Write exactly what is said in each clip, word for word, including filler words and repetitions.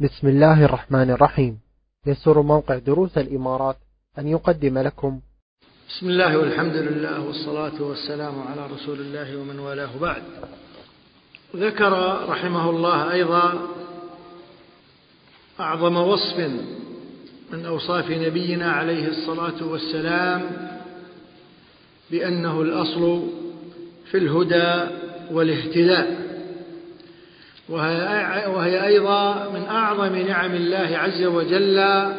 بسم الله الرحمن الرحيم. يسر موقع دروس الإمارات أن يقدم لكم بسم الله والحمد لله والصلاة والسلام على رسول الله ومن والاه بعد. ذكر رحمه الله أيضا أعظم وصف من أوصاف نبينا عليه الصلاة والسلام بأنه الأصل في الهدى والاهتداء، وهي أيضا من أعظم نعم الله عز وجل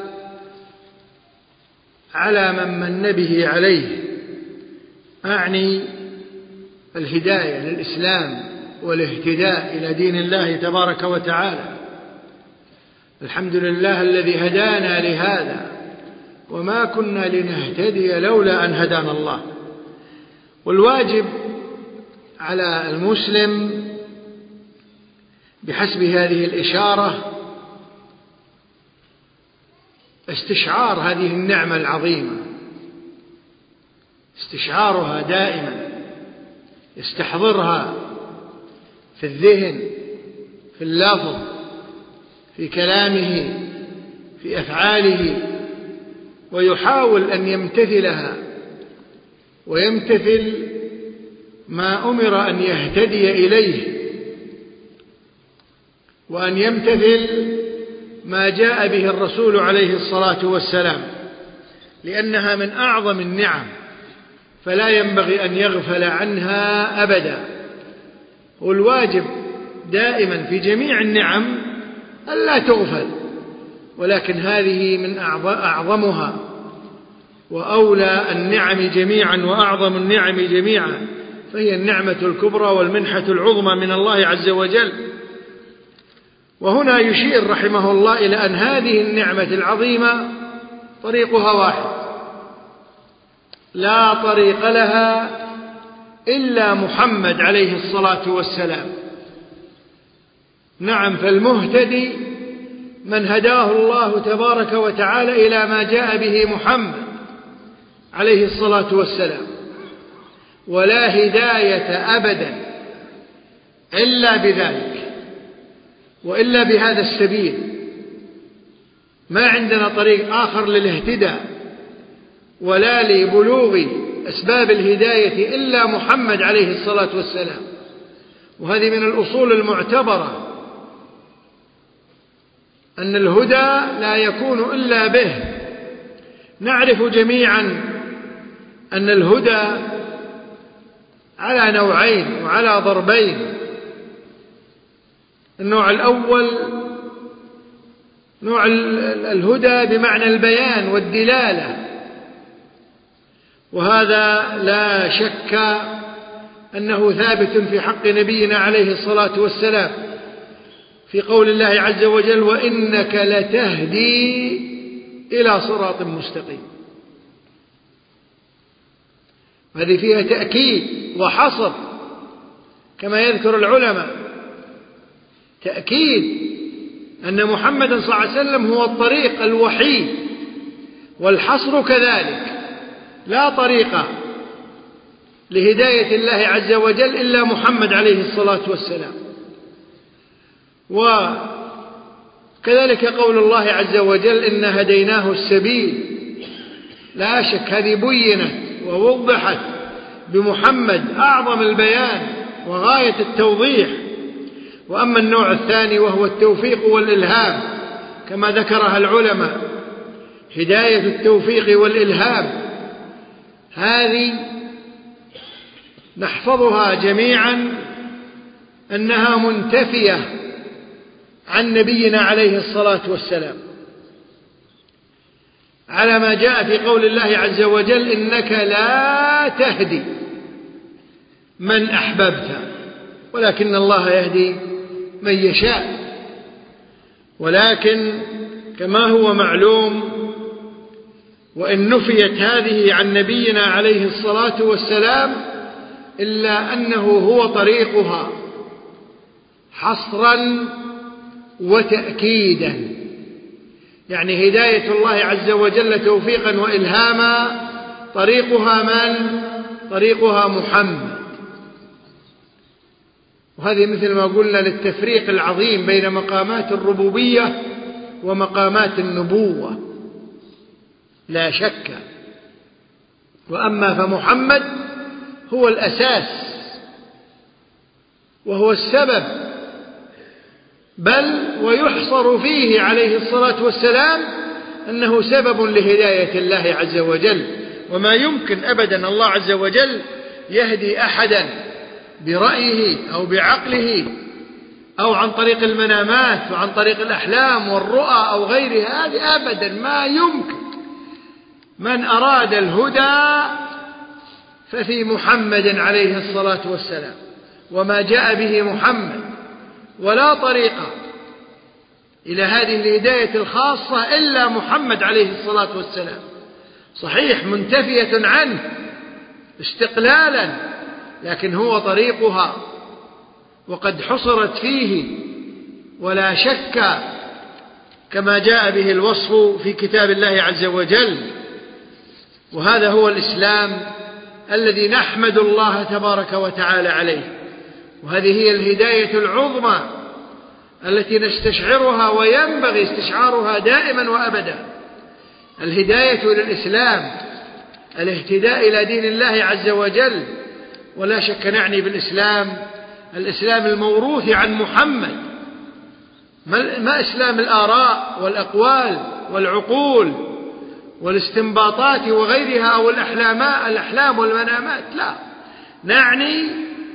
على من من به عليه، أعني الهداية للإسلام والاهتداء إلى دين الله تبارك وتعالى. الحمد لله الذي هدانا لهذا وما كنا لنهتدي لولا أن هدانا الله. والواجب على المسلم بحسب هذه الإشارة استشعار هذه النعمة العظيمة، استشعارها دائما، يستحضرها في الذهن، في اللفظ، في كلامه، في أفعاله، ويحاول أن يمتثلها ويمتثل ما أمر أن يهتدي إليه، وأن يمتثل ما جاء به الرسول عليه الصلاة والسلام، لأنها من أعظم النعم فلا ينبغي أن يغفل عنها أبدا. والواجب دائما في جميع النعم ألا تغفل، ولكن هذه من أعظمها وأولى النعم جميعا وأعظم النعم جميعا، فهي النعمة الكبرى والمنحة العظمى من الله عز وجل. وهنا يشير رحمه الله إلى أن هذه النعمة العظيمة طريقها واحد، لا طريق لها إلا محمد عليه الصلاة والسلام. نعم، فالمهتدي من هداه الله تبارك وتعالى إلى ما جاء به محمد عليه الصلاة والسلام، ولا هداية أبدا إلا بذلك وإلا بهذا السبيل. ما عندنا طريق آخر للاهتداء ولا لبلوغ أسباب الهداية إلا محمد عليه الصلاة والسلام. وهذه من الأصول المعتبرة، أن الهدى لا يكون إلا به. نعرف جميعا أن الهدى على نوعين وعلى ضربين. النوع الأول نوع الهدى بمعنى البيان والدلالة، وهذا لا شك أنه ثابت في حق نبينا عليه الصلاة والسلام في قول الله عز وجل: وإنك لتهدي إلى صراط مستقيم. هذه فيها تأكيد وحصر كما يذكر العلماء، تأكيد أن محمدا صلى الله عليه وسلم هو الطريق الوحيد، والحصر كذلك، لا طريق لهداية الله عز وجل إلا محمد عليه الصلاة والسلام. وكذلك قول الله عز وجل: إن هديناه السبيل. لا شك هذه بينت ووضحت بمحمد أعظم البيان وغاية التوضيح. وأما النوع الثاني وهو التوفيق والإلهام كما ذكرها العلماء، هداية التوفيق والإلهام هذه نحفظها جميعا أنها منتفية عن نبينا عليه الصلاة والسلام، على ما جاء في قول الله عز وجل: إنك لا تهدي من أحببت ولكن الله يهدي من يشاء. ولكن كما هو معلوم، وإن نفيت هذه عن نبينا عليه الصلاة والسلام إلا أنه هو طريقها حصرا وتأكيدا. يعني هداية الله عز وجل توفيقا وإلهاما طريقها من؟ طريقها محمد. وهذه مثل ما قلنا للتفريق العظيم بين مقامات الربوبية ومقامات النبوة لا شك. وأما فمحمد هو الأساس وهو السبب، بل ويحصر فيه عليه الصلاة والسلام أنه سبب لهداية الله عز وجل. وما يمكن أبدا الله عز وجل يهدي أحدا برأيه أو بعقله أو عن طريق المنامات وعن طريق الأحلام والرؤى أو غيرها، هذه أبدا ما يمكن. من أراد الهدى ففي محمد عليه الصلاة والسلام وما جاء به محمد، ولا طريق إلى هذه الهداية الخاصة إلا محمد عليه الصلاة والسلام. صحيح منتفية عنه استقلالا، لكن هو طريقها وقد حصرت فيه ولا شك، كما جاء به الوصف في كتاب الله عز وجل. وهذا هو الإسلام الذي نحمد الله تبارك وتعالى عليه، وهذه هي الهداية العظمى التي نستشعرها وينبغي استشعارها دائما وأبدا. الهداية إلى الإسلام، الاهتداء إلى دين الله عز وجل. ولا شك نعني بالإسلام الإسلام الموروث عن محمد، ما إسلام الآراء والأقوال والعقول والاستنباطات وغيرها أو الأحلام الأحلام والمنامات، لا، نعني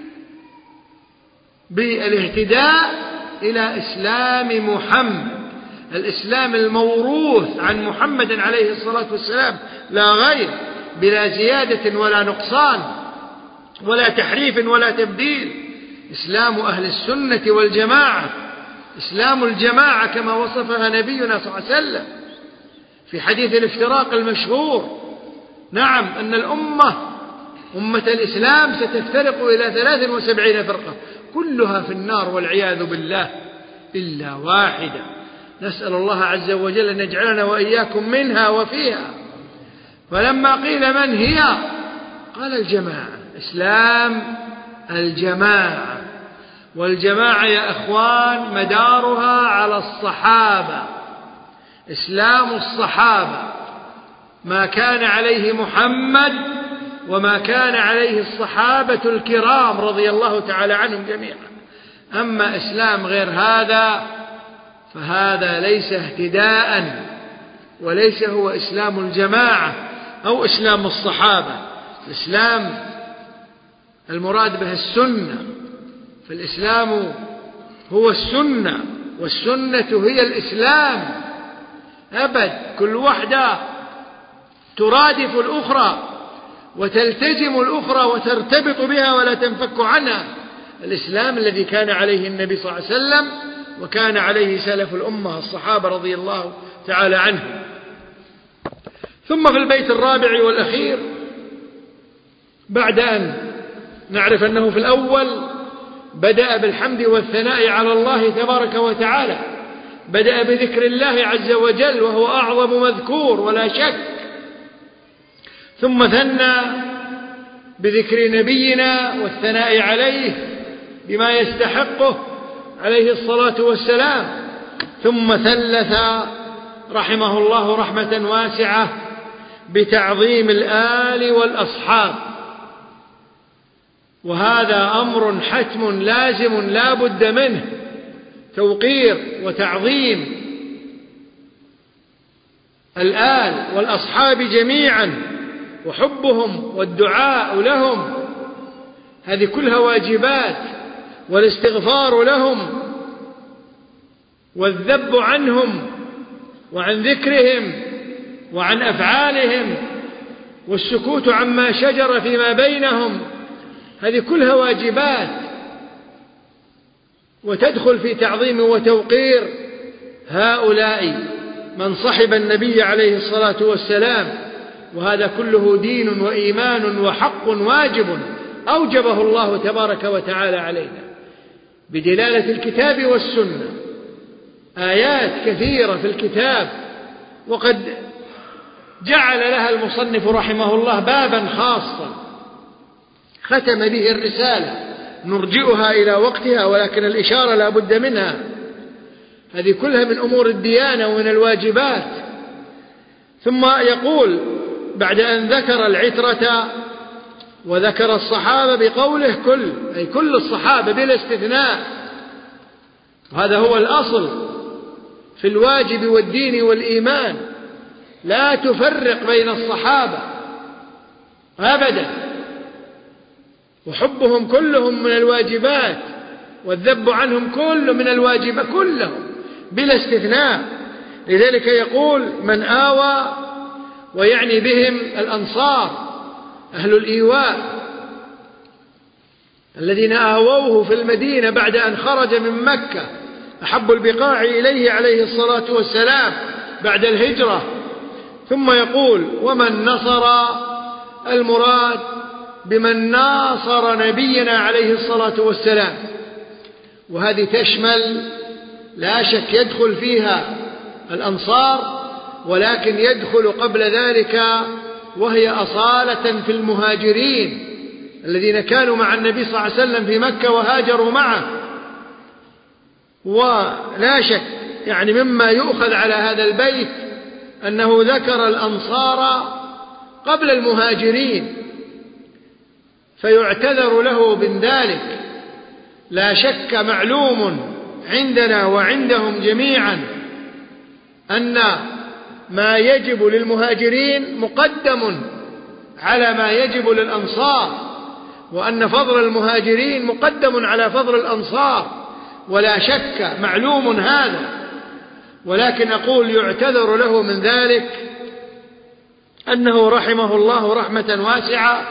بالاهتداء إلى إسلام محمد، الإسلام الموروث عن محمد عليه الصلاة والسلام لا غير، بلا زيادة ولا نقصان ولا تحريف ولا تبديل. إسلام أهل السنة والجماعة، إسلام الجماعة كما وصفها نبينا صلى الله عليه وسلم في حديث الافتراق المشهور. نعم، أن الأمة أمة الإسلام ستفترق إلى ثلاث وسبعين فرقة كلها في النار والعياذ بالله إلا واحدة. نسأل الله عز وجل أن يجعلنا وإياكم منها وفيها. فلما قيل من هي قال الجماعة، إسلام الجماعة. والجماعة يا أخوان مدارها على الصحابة، إسلام الصحابة، ما كان عليه محمد وما كان عليه الصحابة الكرام رضي الله تعالى عنهم جميعا. أما إسلام غير هذا فهذا ليس اهتداء، وليس هو إسلام الجماعة أو إسلام الصحابة. الإسلام المراد به السنة، فالإسلام هو السنة، والسنة هي الإسلام أبد. كل واحدة ترادف الأخرى وتلتزم الأخرى وترتبط بها ولا تنفك عنها. الإسلام الذي كان عليه النبي صلى الله عليه وسلم وكان عليه سلف الأمة الصحابة رضي الله تعالى عنهم. ثم في البيت الرابع والأخير، بعد أن نعرف أنه في الأول بدأ بالحمد والثناء على الله تبارك وتعالى، بدأ بذكر الله عز وجل وهو أعظم مذكور ولا شك، ثم ثنى بذكر نبينا والثناء عليه بما يستحقه عليه الصلاة والسلام، ثم ثلث رحمه الله رحمة واسعة بتعظيم الآل والأصحاب. وهذا أمر حتم لازم لا بد منه، توقير وتعظيم الآل والأصحاب جميعا وحبهم والدعاء لهم، هذه كلها واجبات، والاستغفار لهم والذب عنهم وعن ذكرهم وعن أفعالهم والسكوت عما شجر فيما بينهم، هذه كلها واجبات وتدخل في تعظيم وتوقير هؤلاء من صحب النبي عليه الصلاة والسلام. وهذا كله دين وإيمان وحق واجب أوجبه الله تبارك وتعالى علينا بدلالة الكتاب والسنة، آيات كثيرة في الكتاب، وقد جعل لها المصنف رحمه الله بابا خاصا ختم به الرسالة، نرجئها إلى وقتها ولكن الإشارة لا بد منها. هذه كلها من أمور الديانة ومن الواجبات. ثم يقول بعد أن ذكر العترة وذكر الصحابة بقوله كل، أي كل الصحابة بلا استثناء، وهذا هو الأصل في الواجب والدين والإيمان، لا تفرق بين الصحابة أبدا، وحبهم كلهم من الواجبات، والذب عنهم كله من الواجبات كلهم بلا استثناء. لذلك يقول من آوى، ويعني بهم الأنصار أهل الإيواء الذين آووه في المدينة بعد أن خرج من مكة، أحب البقاع إليه عليه الصلاة والسلام بعد الهجرة. ثم يقول ومن نصر، المراد بمن ناصر نبينا عليه الصلاة والسلام، وهذه تشمل لا شك يدخل فيها الأنصار، ولكن يدخل قبل ذلك وهي أصالة في المهاجرين الذين كانوا مع النبي صلى الله عليه وسلم في مكة وهاجروا معه. ولا شك يعني مما يؤخذ على هذا البيت أنه ذكر الأنصار قبل المهاجرين، فيعتذر له من ذلك. لا شك معلوم عندنا وعندهم جميعا أن ما يجب للمهاجرين مقدم على ما يجب للأنصار، وأن فضل المهاجرين مقدم على فضل الأنصار، ولا شك معلوم هذا، ولكن أقول يعتذر له من ذلك أنه رحمه الله رحمة واسعة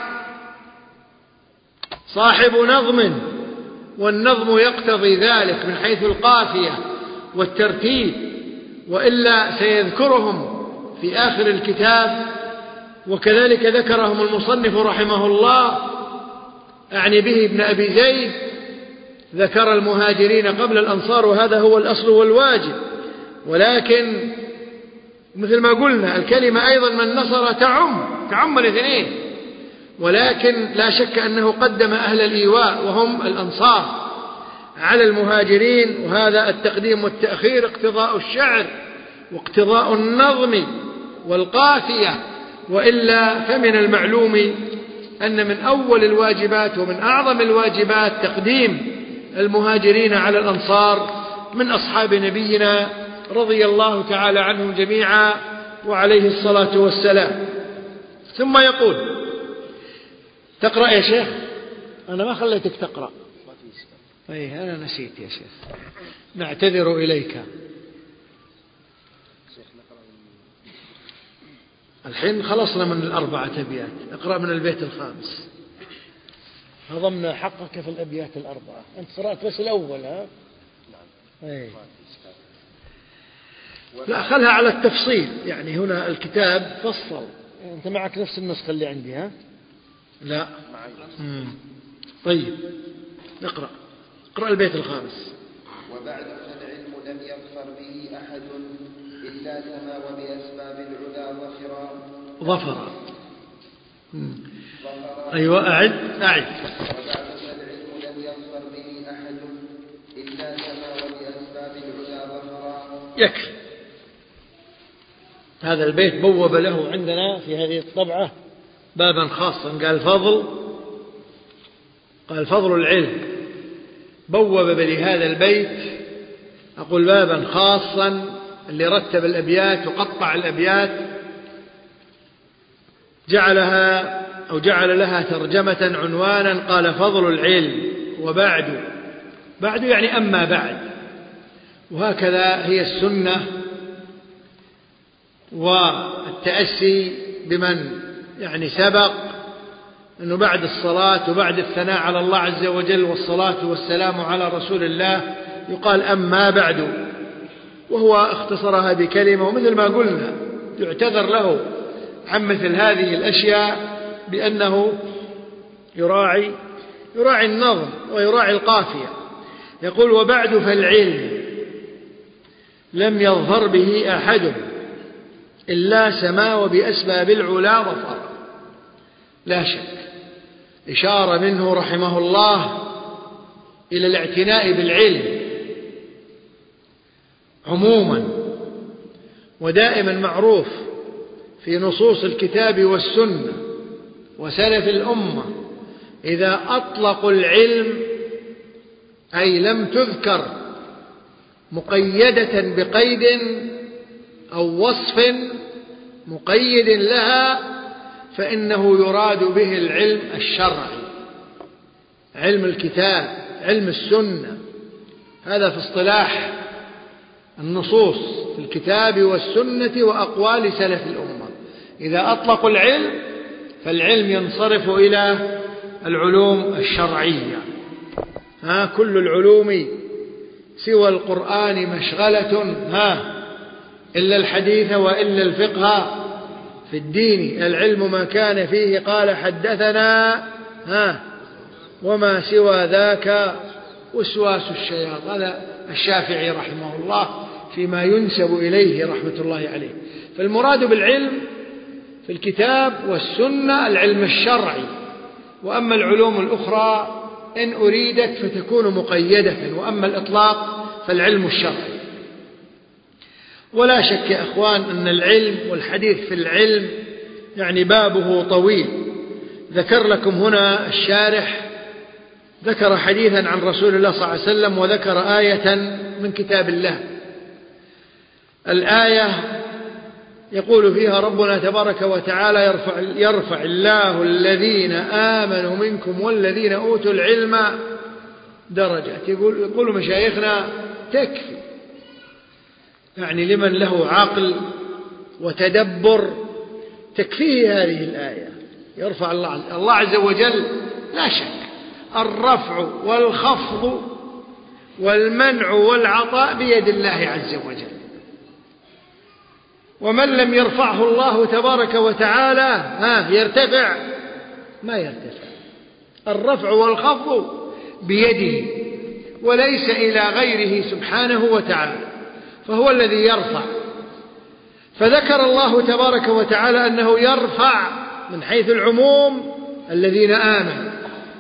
صاحب نظم، والنظم يقتضي ذلك من حيث القافية والترتيب، وإلا سيذكرهم في آخر الكتاب، وكذلك ذكرهم المصنف رحمه الله، أعني به ابن أبي زيد، ذكر المهاجرين قبل الأنصار، وهذا هو الأصل والواجب. ولكن مثل ما قلنا الكلمة أيضا من نصر تعم تعم الاثنين، ولكن لا شك أنه قدم أهل الإيواء وهم الأنصار على المهاجرين، وهذا التقديم والتأخير اقتضاء الشعر واقتضاء النظم والقافية، وإلا فمن المعلوم أن من أول الواجبات ومن أعظم الواجبات تقديم المهاجرين على الأنصار من أصحاب نبينا رضي الله تعالى عنهم جميعا وعليه الصلاة والسلام. ثم يقول تقرأ يا شيخ؟ أنا ما خليتك تقرأ. أيه أنا نسيت يا شيخ، نعتذر إليك. الحين خلصنا من الأربعة أبيات، اقرأ من البيت الخامس. هضمنا حقك في الأبيات الأربعة، أنت قرأت بس الأول ها؟ أيه. لا خلها على التفصيل، يعني هنا الكتاب فصل. أنت معك نفس النسخة اللي عندي ها؟ لا مم. طيب نقرأ، اقرأ البيت الخامس. وبعد فالعلم لم يظفر به أحد إلا سما وبأسباب العلا ظفرا ظفرا أيوة أعد أعد. وبعد فالعلم لم يظفر به أحد إلا سما وبأسباب العلا ظفرا. يكفي هذا البيت. بوب له عندنا في هذه الطبعة بابا خاصا، قال فضل قال فضل العلم، بوب بلهذا البيت أقول بابا خاصا، اللي رتب الأبيات وقطع الأبيات جعلها أو جعل لها ترجمة عنوانا، قال فضل العلم وبعد. بعد يعني أما بعد، وهكذا هي السنة والتأسي بمن يعني سبق، أنه بعد الصلاة وبعد الثناء على الله عز وجل والصلاة والسلام على رسول الله يقال أما بعد، وهو اختصرها بكلمة. ومثل ما قلنا يعتذر له عن مثل هذه الأشياء بأنه يراعي يراعي النظم ويراعي القافية. يقول وبعد فالعلم لم يظهر به أحد إلا سما وبأسباب العلا ظفر. لا شك إشارة منه رحمه الله إلى الاعتناء بالعلم، عموما، ودائما معروف في نصوص الكتاب والسنة وسلف الأمة إذا أطلقوا العلم أي لم تذكر مقيدة بقيد أو وصف مقيد لها فإنه يراد به العلم الشرعي، علم الكتاب، علم السنة. هذا في اصطلاح النصوص في الكتاب والسنة وأقوال سلف الأمة. إذا أطلقوا العلم فالعلم ينصرف إلى العلوم الشرعية. ها كل العلوم سوى القرآن مشغلة ها إلا الحديث وإلا الفقه في الدين، العلم ما كان فيه قال حدثنا ها وما سوى ذاك وسواس الشياطين. هذا الشافعي رحمه الله فيما ينسب إليه رحمة الله عليه. فالمراد بالعلم في الكتاب والسنة العلم الشرعي، وأما العلوم الأخرى إن أريدت فتكون مقيدة، وأما الإطلاق فالعلم الشرعي. ولا شك يا أخوان أن العلم والحديث في العلم يعني بابه طويل. ذكر لكم هنا الشارح ذكر حديثا عن رسول الله صلى الله عليه وسلم وذكر آية من كتاب الله. الآية يقول فيها ربنا تبارك وتعالى يرفع, يرفع الله الذين آمنوا منكم والذين أوتوا العلم درجات. يقول يقول مشايخنا تكفي، يعني لمن له عقل وتدبر تكفيه هذه الآية. يرفع الله الله عز وجل لا شك الرفع والخفض والمنع والعطاء بيد الله عز وجل، ومن لم يرفعه الله تبارك وتعالى ها يرتفع ما يرتفع. الرفع والخفض بيده وليس إلى غيره سبحانه وتعالى، فهو الذي يرفع. فذكر الله تبارك وتعالى أنه يرفع من حيث العموم الذين آمنوا،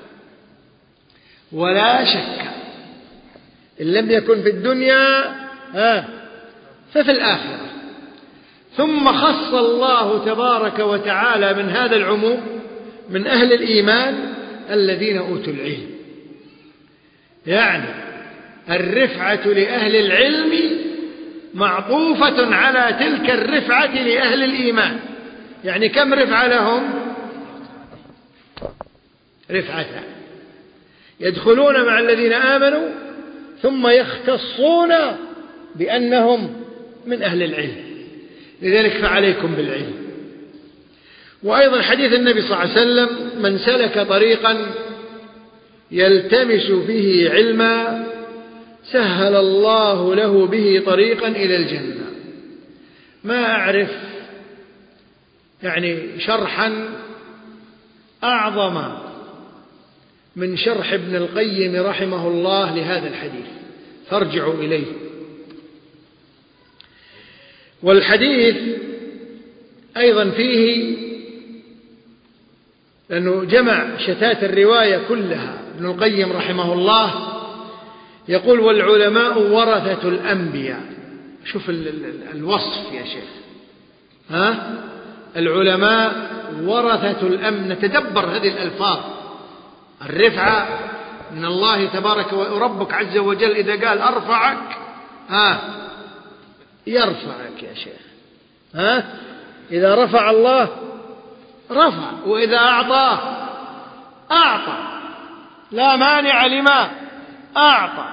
ولا شك إن لم يكن في الدنيا ها ففي الآخرة. ثم خص الله تبارك وتعالى من هذا العموم من أهل الإيمان الذين أوتوا العلم، يعني الرفعة لأهل العلم معطوفة على تلك الرفعة لأهل الإيمان. يعني كم رفعة لهم؟ رفعتان، يدخلون مع الذين آمنوا ثم يختصون بأنهم من أهل العلم. لذلك فعليكم بالعلم. وأيضا حديث النبي صلى الله عليه وسلم من سلك طريقا يلتمس فيه علما سهل الله له به طريقا إلى الجنة. ما أعرف يعني شرحا أعظم من شرح ابن القيم رحمه الله لهذا الحديث، فارجعوا إليه. والحديث أيضا فيه لأنه جمع شتات الرواية كلها. ابن القيم رحمه الله يقول والعلماء ورثة الأنبياء. شوف ال ال الوصف يا شيخ، ها العلماء ورثة الأنبياء. نتدبر هذه الألفاظ. الرفعة من الله تبارك وربك عز وجل إذا قال أرفعك ها يرفعك يا شيخ. ها إذا رفع الله رفع، وإذا أعطاه أعطى، لا مانع لما أعطى.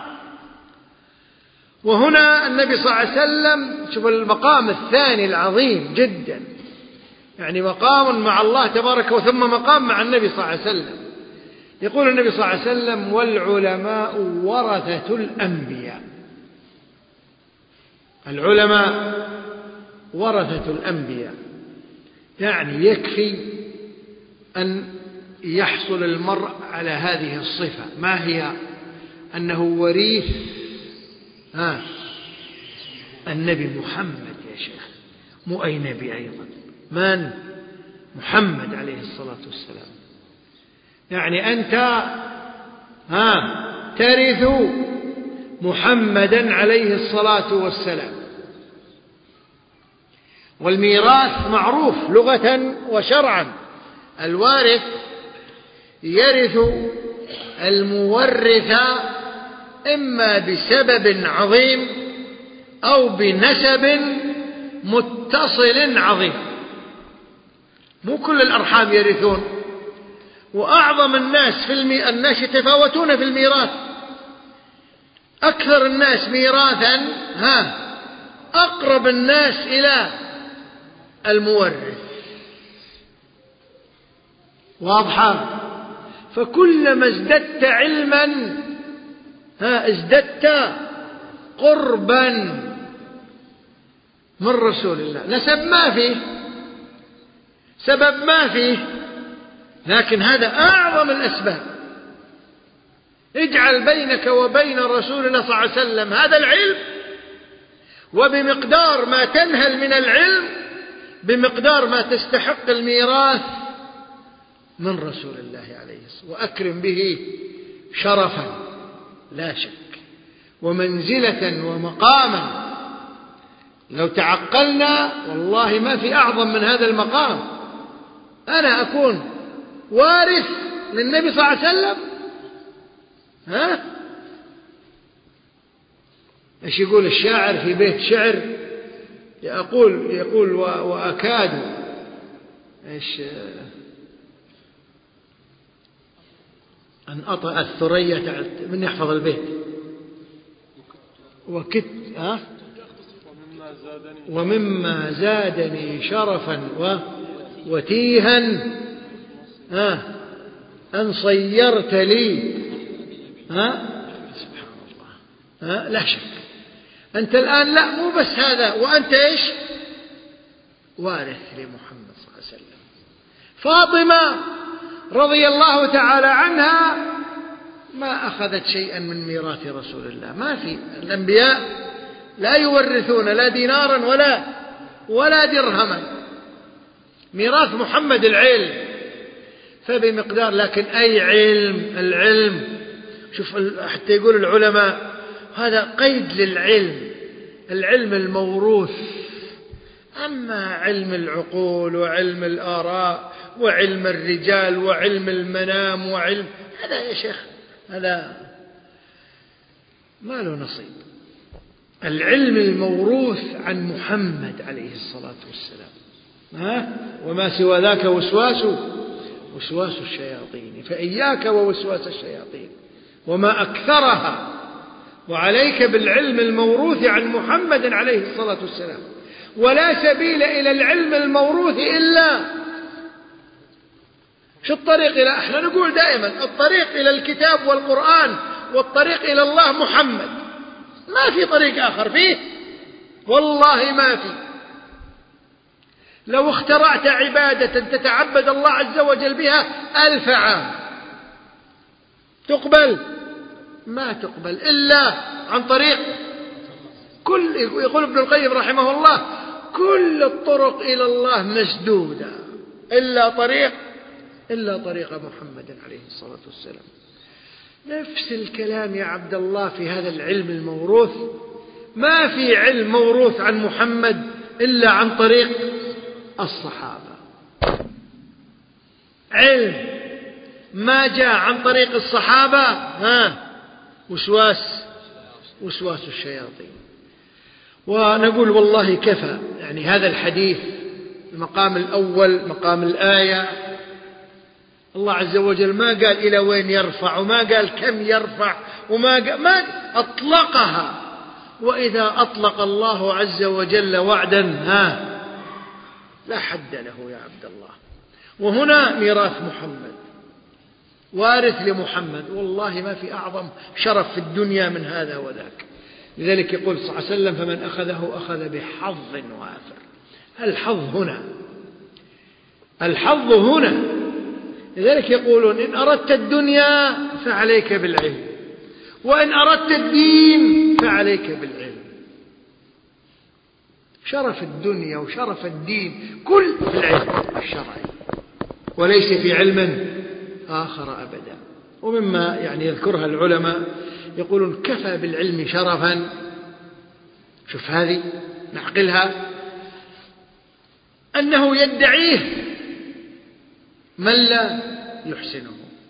وهنا النبي صلى الله عليه وسلم شوف المقام الثاني العظيم جدا، يعني مقام مع الله تبارك وثم مقام مع النبي صلى الله عليه وسلم. يقول النبي صلى الله عليه وسلم والعلماء ورثة الأنبياء. العلماء ورثة الأنبياء، يعني يكفي أن يحصل المرء على هذه الصفة. ما هي؟ أنه وريث ها النبي محمد يا شيخ، مو أي نبي أيضا، من؟ محمد عليه الصلاة والسلام. يعني أنت ها ترث محمدا عليه الصلاة والسلام. والميراث معروف لغة وشرعا، الوارث يرث المورث إما بسبب عظيم أو بنسب متصل عظيم. مو كل الأرحام يرثون، وأعظم الناس في المي... الناس يتفاوتون في الميراث. أكثر الناس ميراثا ها أقرب الناس إلى المورث. واضحة؟ فكلما ازددت علما ها ازددت قربا من رسول الله. نسب ما فيه، سبب ما فيه، لكن هذا أعظم الأسباب. اجعل بينك وبين رسول الله صلى الله عليه وسلم هذا العلم، وبمقدار ما تنهل من العلم بمقدار ما تستحق الميراث من رسول الله عليه الصلاة والسلام، وأكرم به شرفا لا شك، ومنزلة ومقاما. لو تعقلنا والله ما في أعظم من هذا المقام. أنا أكون وارث للنبي صلى الله عليه وسلم. ها؟ ايش يقول الشاعر في بيت شعر؟ يقول يقول وأكاد ايش أن أطأ الثريا. من يحفظ البيت؟ وكت ها ومما زادني شرفا وتيها ها أن صيرت لي ها سبحان الله. ها لا شك أنت الآن لا مو بس هذا، وأنت إيش؟ وارث لمحمد صلى الله عليه وسلم. فاطمة رضي الله تعالى عنها ما أخذت شيئا من ميراث رسول الله. ما في، الأنبياء لا يورثون لا دينارا ولا ولا درهما. ميراث محمد العلم، فبمقدار. لكن أي علم؟ العلم شوف حتى يقول العلماء هذا قيد للعلم، العلم الموروث. أما علم العقول وعلم الآراء وعلم الرجال وعلم المنام وعلم هذا يا شيخ هذا ما له نصيب. العلم الموروث عن محمد عليه الصلاة والسلام. ها؟ وما سوى ذاك وسواس وسواس الشياطين، فإياك ووسواس الشياطين وما أكثرها. وعليك بالعلم الموروث عن محمد عليه الصلاة والسلام. ولا سبيل إلى العلم الموروث إلا شو الطريق إلى؟ احنا نقول دائما الطريق إلى الكتاب والقرآن، والطريق إلى الله محمد. ما في طريق آخر فيه، والله ما في. لو اخترعت عبادة تتعبد الله عز وجل بها ألف عام تقبل؟ ما تقبل إلا عن طريق كل. يقول ابن القيم رحمه الله كل الطرق إلى الله مسدودة إلا طريق إلا طريق محمد عليه الصلاة والسلام. نفس الكلام يا عبد الله في هذا العلم الموروث. ما في علم موروث عن محمد إلا عن طريق الصحابة. علم ما جاء عن طريق الصحابة ها وسواس وسواس الشياطين. ونقول والله كفى يعني هذا الحديث. المقام الأول مقام الآية، الله عز وجل ما قال إلى وين يرفع، وما قال كم يرفع، وما قال ما أطلقها. وإذا أطلق الله عز وجل وعدا ها لا حد له يا عبد الله. وهنا ميراث محمد، وارث لمحمد. والله ما في أعظم شرف في الدنيا من هذا وذاك. لذلك يقول صلى الله عليه وسلم فمن أخذه أخذ بحظ وافر. الحظ هنا، الحظ هنا. لذلك يقولون إن أردت الدنيا فعليك بالعلم، وإن أردت الدين فعليك بالعلم. شرف الدنيا وشرف الدين كل في العلم الشرعي، وليس في علم آخر أبدا. ومما يعني يذكرها العلماء يقولون كفى بالعلم شرفا. شوف هذه نعقلها. أنه يدعيه من لا يحسنه.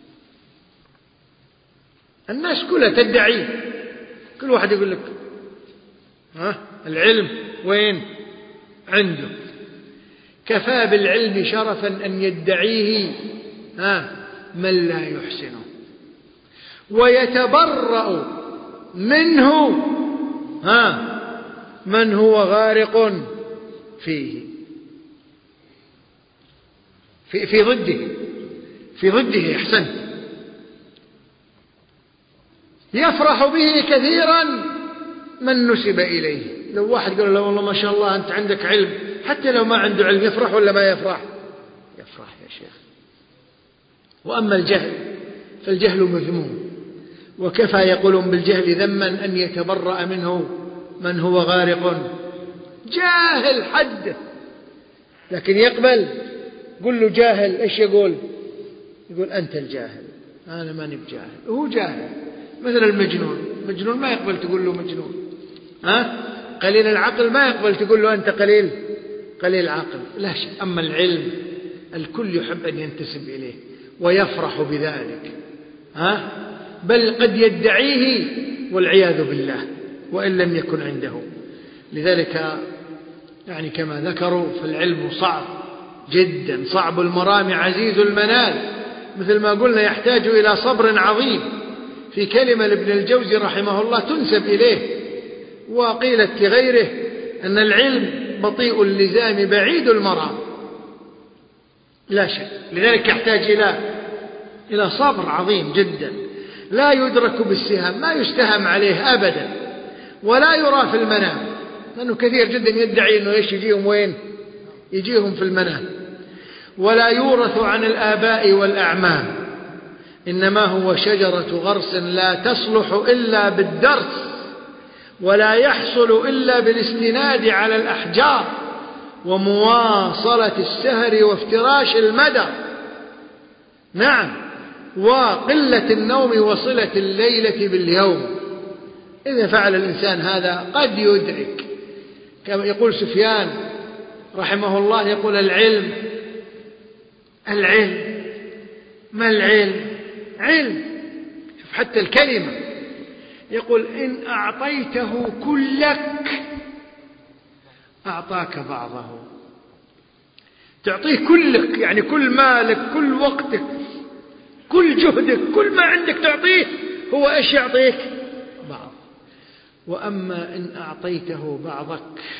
الناس كلها تدعيه، كل واحد يقول لك ها العلم وين عنده. كفى بالعلم شرفا أن يدعيه ها من لا يحسنه، ويتبرأ منه ها من هو غارق فيه في, في ضده في ضده أحسنت. يفرح به كثيرا من نسب إليه. لو واحد قال له والله ما شاء الله أنت عندك علم، حتى لو ما عنده علم يفرح ولا ما يفرح؟ يفرح يا شيخ. وأما الجهل فالجهل مذموم، وكفى يقولون بالجهل ذما أن يتبرأ منه من هو غارق. جاهل حد، لكن يقبل. قل له جاهل إيش يقول؟ يقول أنت الجاهل، أنا ماني بجاهل. هو جاهل مثل المجنون. مجنون ما يقبل تقول له مجنون. ها؟ قليل العقل ما يقبل تقول له أنت قليل قليل العقل. لا شيء. أما العلم الكل يحب أن ينتسب إليه ويفرح بذلك، ها؟ بل قد يدعيه والعياذ بالله وإن لم يكن عنده. لذلك يعني كما ذكروا فالعلم صعب جدا، صعب المرام عزيز المنال، مثل ما قلنا يحتاج إلى صبر عظيم. في كلمة لابن الجوزي رحمه الله تنسب إليه وقيلت لغيره أن العلم بطيء اللزام بعيد المرام، لا شك. لذلك يحتاج إلى إلى صبر عظيم جدا، لا يدرك بالسهام، ما يستهم عليه أبدا، ولا يرى في المنام، لأنه كثير جدا يدعي أنه إيش يجيهم وين؟ يجيهم في المنام. ولا يورث عن الآباء والأعمام، إنما هو شجرة غرس لا تصلح إلا بالدرس، ولا يحصل إلا بالاستناد على الأحجار ومواصلة السهر وافتراش المدى. نعم، وقلة النوم وصلة الليلة باليوم. إذا فعل الإنسان هذا قد يدرك. كما يقول سفيان رحمه الله، يقول العلم العلم ما العلم؟ علم. شوف حتى الكلمة، يقول إن أعطيته كلك أعطاك بعضه. تعطيه كلك يعني كل مالك، كل وقتك، كل جهدك، كل ما عندك تعطيه، هو إيش يعطيك؟ بعض. وأما إن أعطيته بعضك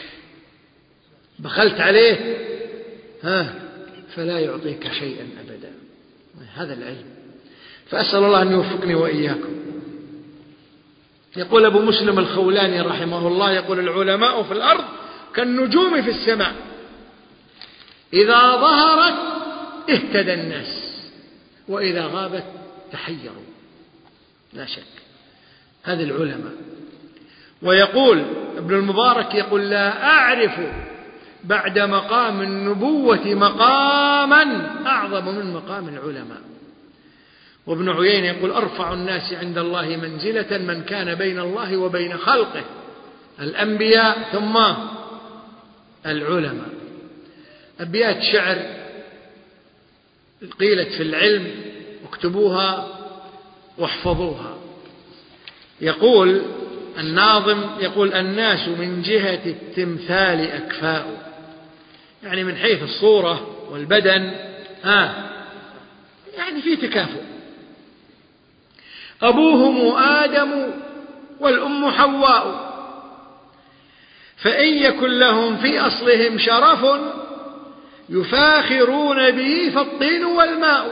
بخلت عليه ها فلا يعطيك شيئا أبدا. هذا العلم. فأسأل الله أن يوفقني وإياكم. يقول أبو مسلم الخولاني رحمه الله، يقول العلماء في الأرض كالنجوم في السماء، إذا ظهرت اهتدى الناس وإذا غابت تحيروا. لا شك هذه العلماء. ويقول ابن المبارك، يقول لا أعرف بعد مقام النبوة مقاما أعظم من مقام العلماء. وابن عيينة يقول أرفع الناس عند الله منزلة من كان بين الله وبين خلقه، الأنبياء ثم العلماء. أبيات شعر قيلت في العلم اكتبوها واحفظوها. يقول الناظم، يقول الناس من جهة التمثال أكفاء، يعني من حيث الصورة والبدن ها يعني في تكافؤ. أبوهم آدم والأم حواء، فإن يكن لهم في أصلهم شرف يفاخرون به فالطين والماء.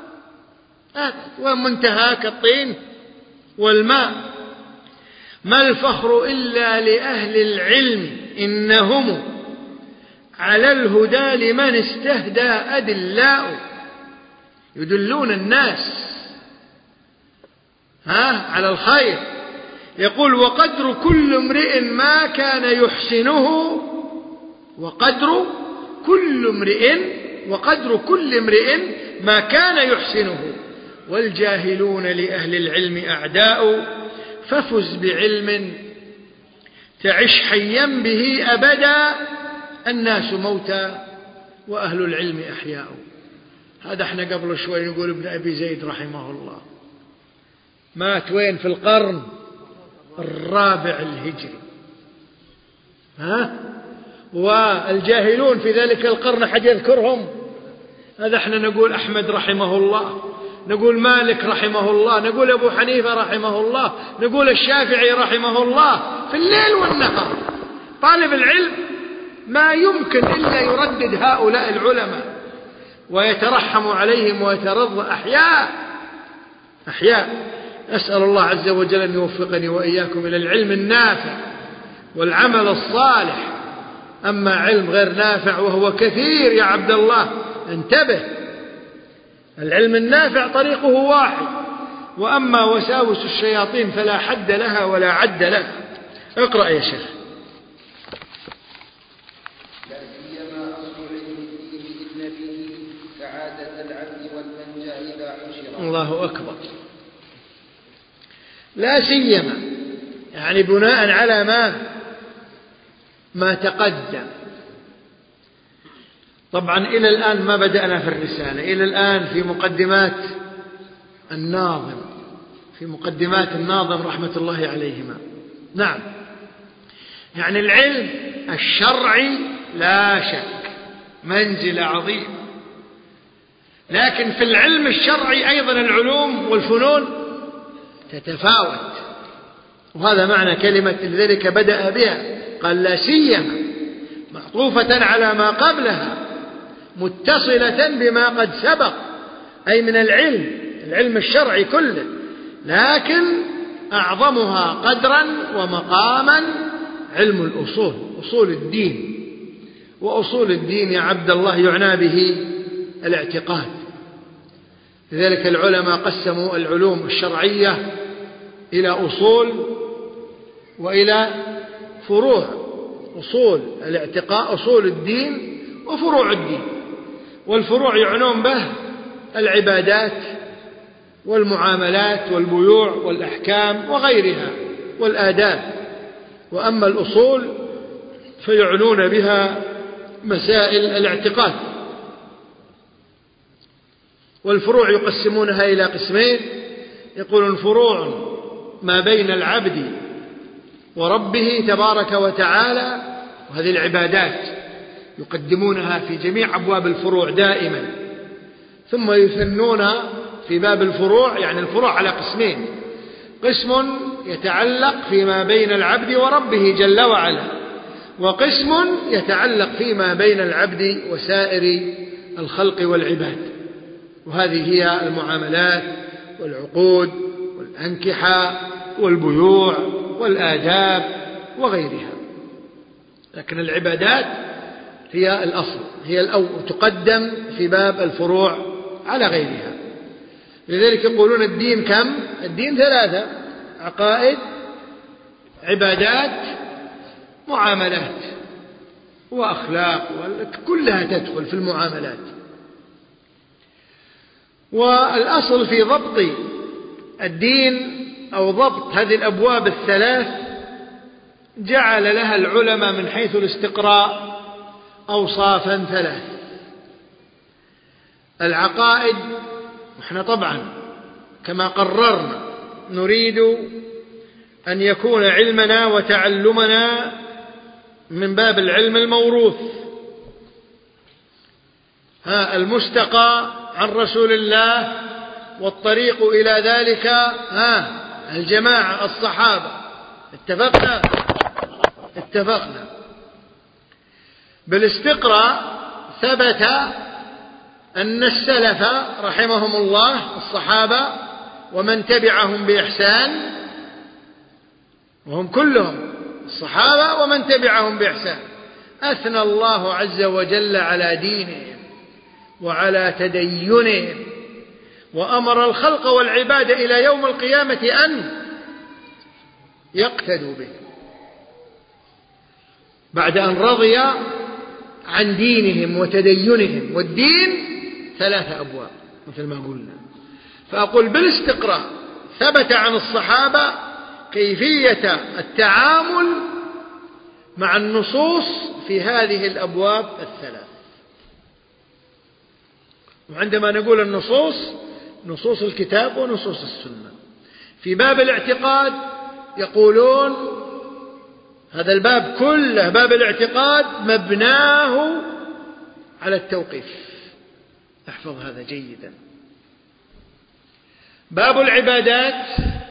ومنتهى كالطين والماء. ما الفخر إلا لأهل العلم إنهم على الهدى لمن استهدى أدلاء. يدلون الناس ها على الخير. يقول وقدر كل امرئ ما كان يحسنه، وقدر كل امرئ وقدر كل امرئ ما كان يحسنه، والجاهلون لأهل العلم أعداء، ففز بعلم تعش حيا به أبدا، الناس موتى وأهل العلم أحياء. هذا احنا قبل شوي نقول ابن أبي زيد رحمه الله مات وين؟ في القرن الرابع الهجري. ها؟ والجاهلون في ذلك القرن حد يذكرهم؟ هذا احنا نقول أحمد رحمه الله، نقول مالك رحمه الله، نقول أبو حنيفة رحمه الله، نقول الشافعي رحمه الله، في الليل والنهار. طالب العلم ما يمكن إلا يردد هؤلاء العلماء ويترحم عليهم ويترضى أحياء أحياء. أسأل الله عز وجل أن يوفقني وإياكم إلى العلم النافع والعمل الصالح. أما علم غير نافع وهو كثير يا عبد الله انتبه. العلم النافع طريقه واحد، وأما وساوس الشياطين فلا حد لها ولا عد لها. اقرأ يا شيخ. لا سيما أصل علم الدين إذن به سعادة العبد والمنجى إذا حشر. الله أكبر. لا سيما يعني بناء على ما ما تقدم. طبعا إلى الآن ما بدأنا في الرسالة، إلى الآن في مقدمات الناظم في مقدمات الناظم رحمة الله عليهما. نعم، يعني العلم الشرعي لا شك منزلة عظيمة، لكن في العلم الشرعي أيضا العلوم والفنون تتفاوت، وهذا معنى كلمة لذلك بدأ بها، قال لا سيما معطوفة على ما قبلها متصلة بما قد سبق، أي من العلم العلم الشرعي كله، لكن أعظمها قدرا ومقاما علم الأصول، أصول الدين. وأصول الدين يا عبد الله يعنى به الاعتقاد. لذلك العلماء قسموا العلوم الشرعية إلى أصول وإلى فروع. أصول الاعتقاد أصول الدين وفروع الدين، والفروع يعنون به العبادات والمعاملات والبيوع والأحكام وغيرها والآداب. وأما الأصول فيعنون بها مسائل الاعتقاد. والفروع يقسمونها إلى قسمين، يقولون فروع ما بين العبد وربه تبارك وتعالى، وهذه العبادات يقدمونها في جميع أبواب الفروع دائما، ثم يثنون في باب الفروع، يعني الفروع على قسمين: قسم يتعلق فيما بين العبد وربه جل وعلا، وقسم يتعلق فيما بين العبد وسائر الخلق والعباد، وهذه هي المعاملات والعقود والأنكحة والبيوع والآداب وغيرها. لكن العبادات هي الأصل، هي الأول، تقدم في باب الفروع على غيرها. لذلك يقولون الدين كم؟ الدين ثلاثة: عقائد، عبادات، معاملات وأخلاق، كلها تدخل في المعاملات. والأصل في ضبط الدين أو ضبط هذه الأبواب الثلاث جعل لها العلماء من حيث الاستقراء أوصافا ثلاث. العقائد، احنا طبعا كما قررنا نريد أن يكون علمنا وتعلمنا من باب العلم الموروث، ها المستقى عن رسول الله، والطريق إلى ذلك ها الجماعة الصحابة. اتفقنا اتفقنا بالاستقراء. ثبت أن السلف رحمهم الله الصحابة ومن تبعهم بإحسان، وهم كلهم الصحابة ومن تبعهم بإحسان، أثنى الله عز وجل على دينهم وعلى تدينهم، وأمر الخلق والعباد إلى يوم القيامة أن يقتدوا به، بعد أن رضي عن دينهم وتدينهم. والدين ثلاثة أبواب مثل ما قلنا. فأقول بالاستقراء ثبت عن الصحابة كيفية التعامل مع النصوص في هذه الأبواب الثلاث. وعندما نقول النصوص، نصوص الكتاب ونصوص السنة. في باب الاعتقاد يقولون هذا الباب كله، باب الاعتقاد، مبناه على التوقيف. احفظ هذا جيدا. باب العبادات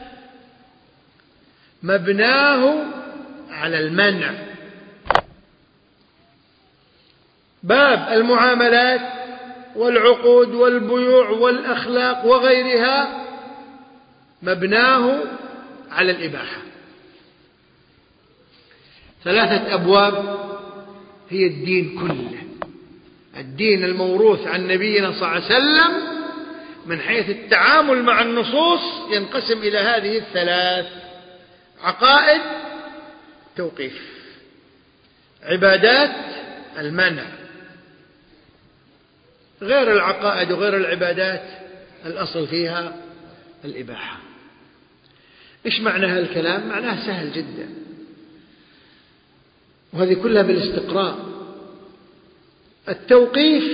مبناه على المنع. باب المعاملات والعقود والبيوع والأخلاق وغيرها مبناه على الإباحة. ثلاثة أبواب هي الدين كله. الدين الموروث عن نبينا صلى الله عليه وسلم من حيث التعامل مع النصوص ينقسم إلى هذه الثلاث: عقائد توقيف، عبادات المنع، غير العقائد وغير العبادات الأصل فيها الإباحة. إيش معنى هالكلام؟ معناه سهل جدا، وهذه كلها بالاستقراء. التوقيف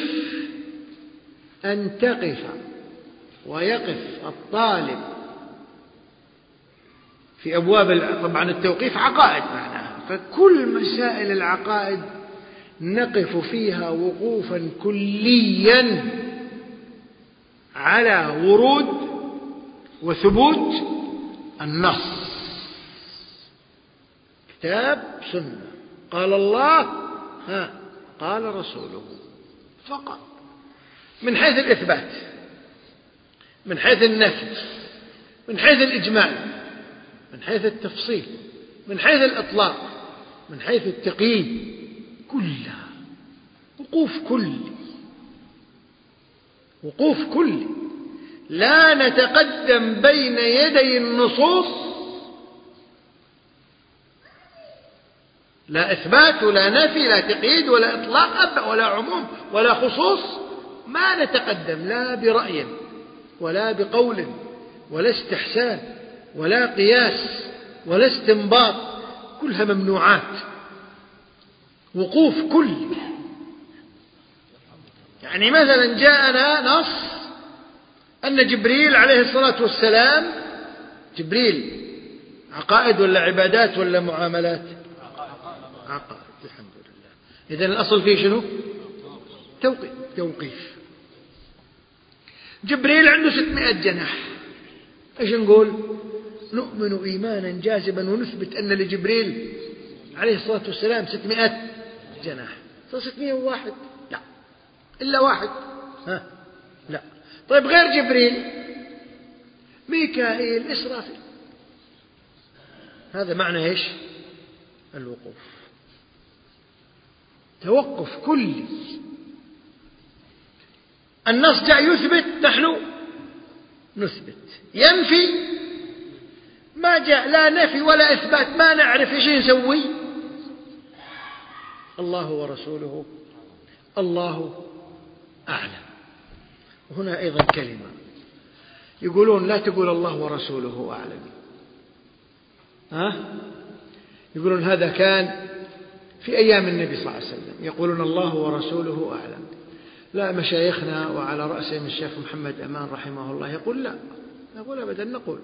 أن تقف ويقف الطالب في أبواب، طبعا التوقيف عقائد معناها، فكل مسائل العقائد نقف فيها وقوفا كليا على ورود وثبوت النص، كتاب سنة، قال الله ها قال رسوله فقط، من حيث الإثبات، من حيث النفي، من حيث الإجمال، من حيث التفصيل، من حيث الإطلاق، من حيث التقييد، كلها وقوف كلي، وقوف كلي. لا نتقدم بين يدي النصوص، لا إثبات ولا نفي، لا تقييد ولا إطلاق ولا عموم ولا خصوص، ما نتقدم لا برأي ولا بقول ولا استحسان ولا قياس ولا استنباط، كلها ممنوعات. وقوف كلي. يعني مثلا جاءنا نص أن جبريل عليه الصلاة والسلام، جبريل عقائد ولا عبادات ولا معاملات؟ عقائد. الحمد لله. إذن الأصل فيه شنو؟ توقيف. توقيف. جبريل عنده ستمائة جناح. إيش نقول؟ نؤمن إيمانا جازما ونثبت أن لجبريل عليه الصلاة والسلام ستمائة جناح. ستمائة وواحد؟ لا، إلا واحد. ها؟ لا. طيب غير جبريل؟ ميكائيل، إسرافيل. هذا معنى إيش؟ الوقوف. توقف كلي. النص جاء يثبت، نحن نثبت. ينفي، ما جاء لا نفي ولا إثبات، ما نعرف إيش نسوي. الله ورسوله الله أعلم. هنا أيضا كلمة يقولون لا تقول الله ورسوله أعلم. ها؟ يقولون هذا كان في أيام النبي صلى الله عليه وسلم، يقولون الله ورسوله أعلم. لا، مشايخنا وعلى رأسهم الشيخ محمد أمان رحمه الله يقول لا، نقول أبدا، نقول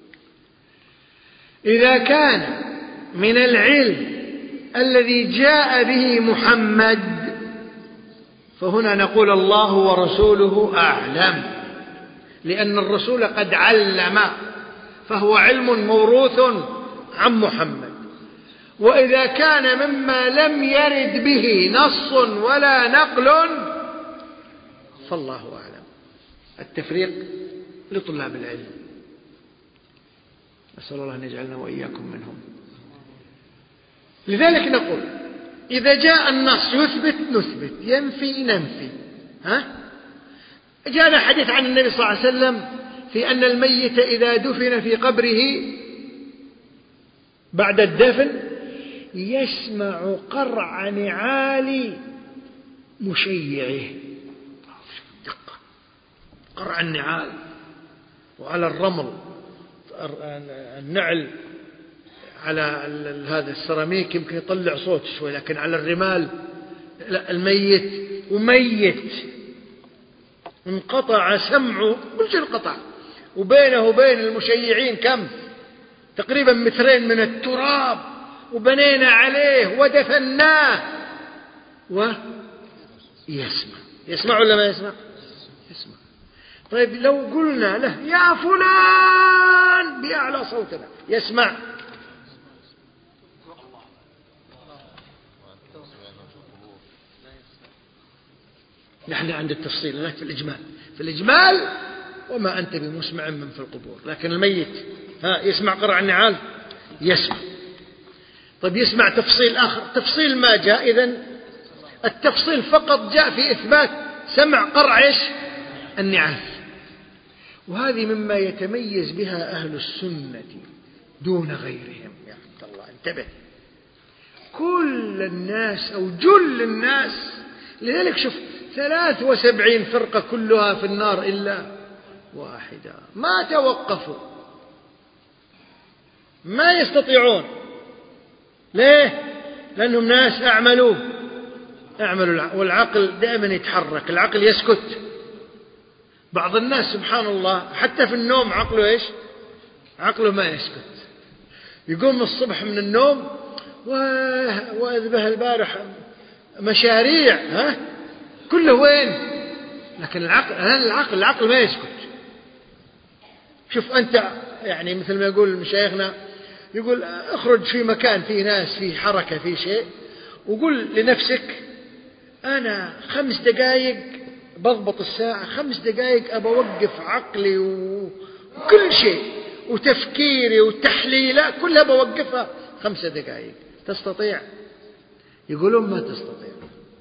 إذا كان من العلم الذي جاء به محمد فهنا نقول الله ورسوله أعلم، لأن الرسول قد علم، فهو علم موروث عن محمد. وإذا كان مما لم يرد به نص ولا نقل فالله أعلم. التفريق لطلاب العلم. أسأل الله أن يجعلنا وإياكم منهم. لذلك نقول إذا جاء النص يثبت نثبت، ينفي ننفي. ها؟ جاءنا حديث عن النبي صلى الله عليه وسلم في أن الميت إذا دفن في قبره بعد الدفن يسمع قرع نعال مشيعه. قرع النعال، وعلى الرمل النعل على هذا السيراميك يمكن يطلع صوت شوي، لكن على الرمال لا، الميت وميت انقطع سمعه، كل شيء انقطع، وبينه وبين المشيعين كم؟ تقريبا مترين من التراب، وبنينا عليه ودفناه ويسمع. يسمع ولا ما يسمع؟ يسمع. طيب لو قلنا له يا فلان بأعلى صوتنا يسمع؟ نحن عند التفصيل، هناك في الإجمال. في الإجمال وما أنت بمسمع من في القبور. لكن الميت ها يسمع قرع النعال؟ يسمع. طيب يسمع تفصيل آخر، تفصيل ما جاء. إذن التفصيل فقط جاء في إثبات سمع قرع إيش؟ النعال. وهذه مما يتميز بها أهل السنة دون غيرهم. يا عبد الله انتبه، كل الناس أو جل الناس، لذلك شوف ثلاث وسبعين فرقة كلها في النار إلا واحدة، ما توقفوا، ما يستطيعون. ليه؟ لأنهم ناس أعملوا أعملوا والعقل دائما يتحرك، العقل يسكت. بعض الناس سبحان الله حتى في النوم عقله إيش؟ عقله ما يسكت. يقوم الصبح من النوم وأذبه البارح مشاريع، ها كله وين؟ لكن العقل العقل العقل ما يسكت. شوف أنت يعني مثل ما يقول مشايخنا، يقول اخرج في مكان فيه ناس، فيه حركة، فيه شيء، وقل لنفسك أنا خمس دقائق بضبط الساعة، خمس دقائق أبى أوقف عقلي وكل شيء وتفكيري وتحليله كلها بوقفها خمس دقائق. تستطيع؟ يقولون ما تستطيع.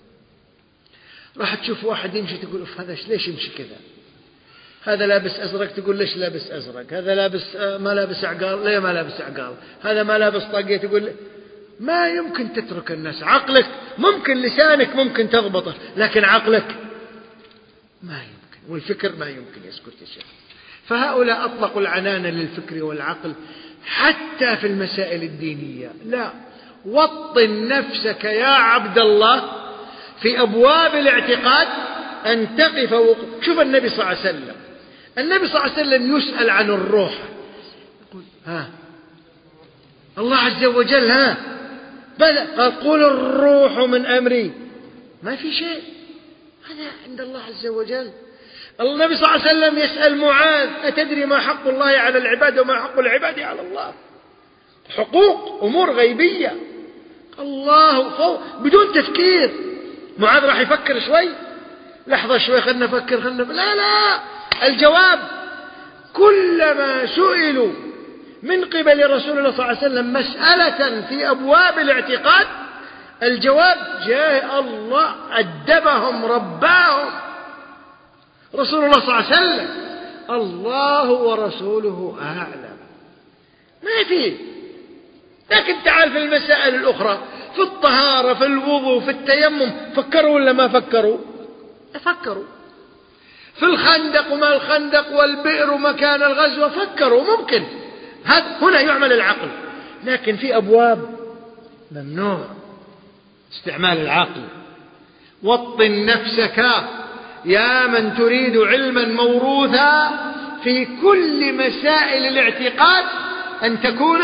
راح تشوف واحد يمشي تقول هذا ليش يمشي كذا؟ هذا لابس أزرق تقول ليش لابس أزرق؟ هذا لابس ما لابس عقال، ليه ما لابس عقال؟ هذا ما لابس طاقية تقول ما يمكن تترك الناس. عقلك ممكن، لسانك ممكن تضبطه، لكن عقلك ما يمكن، والفكر ما يمكن يسكت يا شيخ. فهؤلاء أطلقوا العنان للفكر والعقل حتى في المسائل الدينية. لا، وطن نفسك يا عبد الله في أبواب الاعتقاد أن تقف وقف. شوف النبي صلى الله عليه وسلم، النبي صلى الله عليه وسلم يسأل عن الروح، يقول ها الله عز وجل ها بدأ قال قل الروح من أمري، ما في شيء، هذا عند الله عز وجل. النبي صلى الله عليه وسلم يسأل معاذ أتدري ما حق الله على العباد وما حق العباد على الله؟ حقوق أمور غيبية، الله فوق بدون تفكير. معاذ راح يفكر شوي، لحظة شوي خلنا نفكر خلنا لا لا الجواب. كلما سئلوا من قبل رسول الله صلى الله عليه وسلم مسألة في أبواب الاعتقاد الجواب جاء الله أدبهم رباهم رسول الله صلى الله عليه وسلم. الله ورسوله أعلم، ما فيه. لكن تعال في المسائل الأخرى، في الطهارة، في الوضوء، في التيمم، فكروا ولا ما فكروا؟ فكروا. في الخندق وما الخندق والبئر ومكان الغزوة فكروا، ممكن هذا هنا يعمل العقل. لكن في أبواب ممنوع استعمال العقل. وطن نفسك يا من تريد علما موروثا في كل مسائل الاعتقاد أن تكون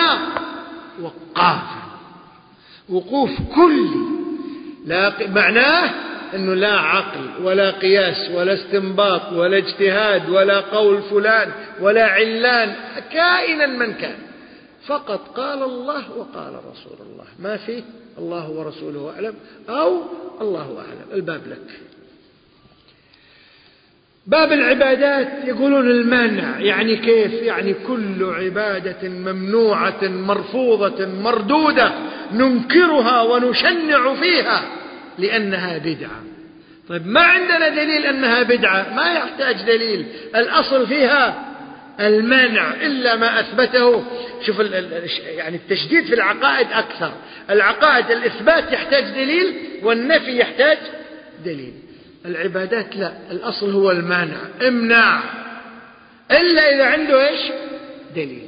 وقافا، وقوف كلي. لا معناه أنه لا عقل ولا قياس ولا استنباط ولا اجتهاد ولا قول فلان ولا علان كائنا من كان، فقط قال الله وقال رسول الله، ما فيه الله ورسوله أعلم أو الله أعلم. الباب لك. باب العبادات يقولون المانع، يعني كيف؟ يعني كل عبادة ممنوعة مرفوضة مردودة ننكرها ونشنع فيها لأنها بدعة. طيب ما عندنا دليل أنها بدعة، ما يحتاج دليل، الأصل فيها المانع إلا ما أثبته. شوف يعني التشديد في العقائد أكثر، العقائد الإثبات يحتاج دليل والنفي يحتاج دليل. العبادات لا، الأصل هو المانع، امنع إلا إذا عنده إيش؟ دليل.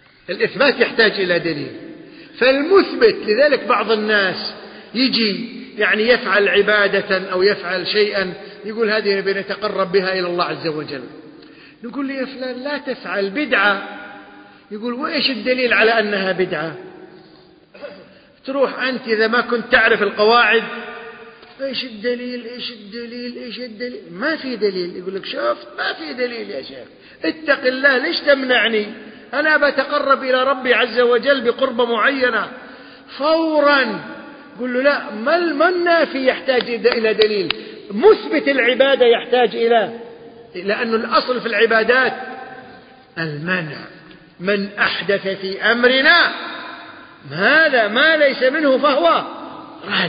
الإثبات يحتاج إلى دليل. فالمثبت، لذلك بعض الناس يجي يعني يفعل عبادة أو يفعل شيئا يقول هذه نبي نتقرب بها إلى الله عز وجل، نقول لي يا فلان لا تفعل بدعة، يقول وإيش الدليل على أنها بدعة؟ تروح أنت إذا ما كنت تعرف القواعد إيش الدليل إيش الدليل إيش الدليل، ما في دليل، يقول لك شفت ما في دليل يا شيخ، اتق الله ليش تمنعني، أنا بتقرب إلى ربي عز وجل بقربة معينة. فورا قل له لا، ما النافي يحتاج إلى دليل، مثبت العبادة يحتاج إلى، لأن الأصل في العبادات المنع، من أحدث في أمرنا هذا ما ليس منه فهو رد.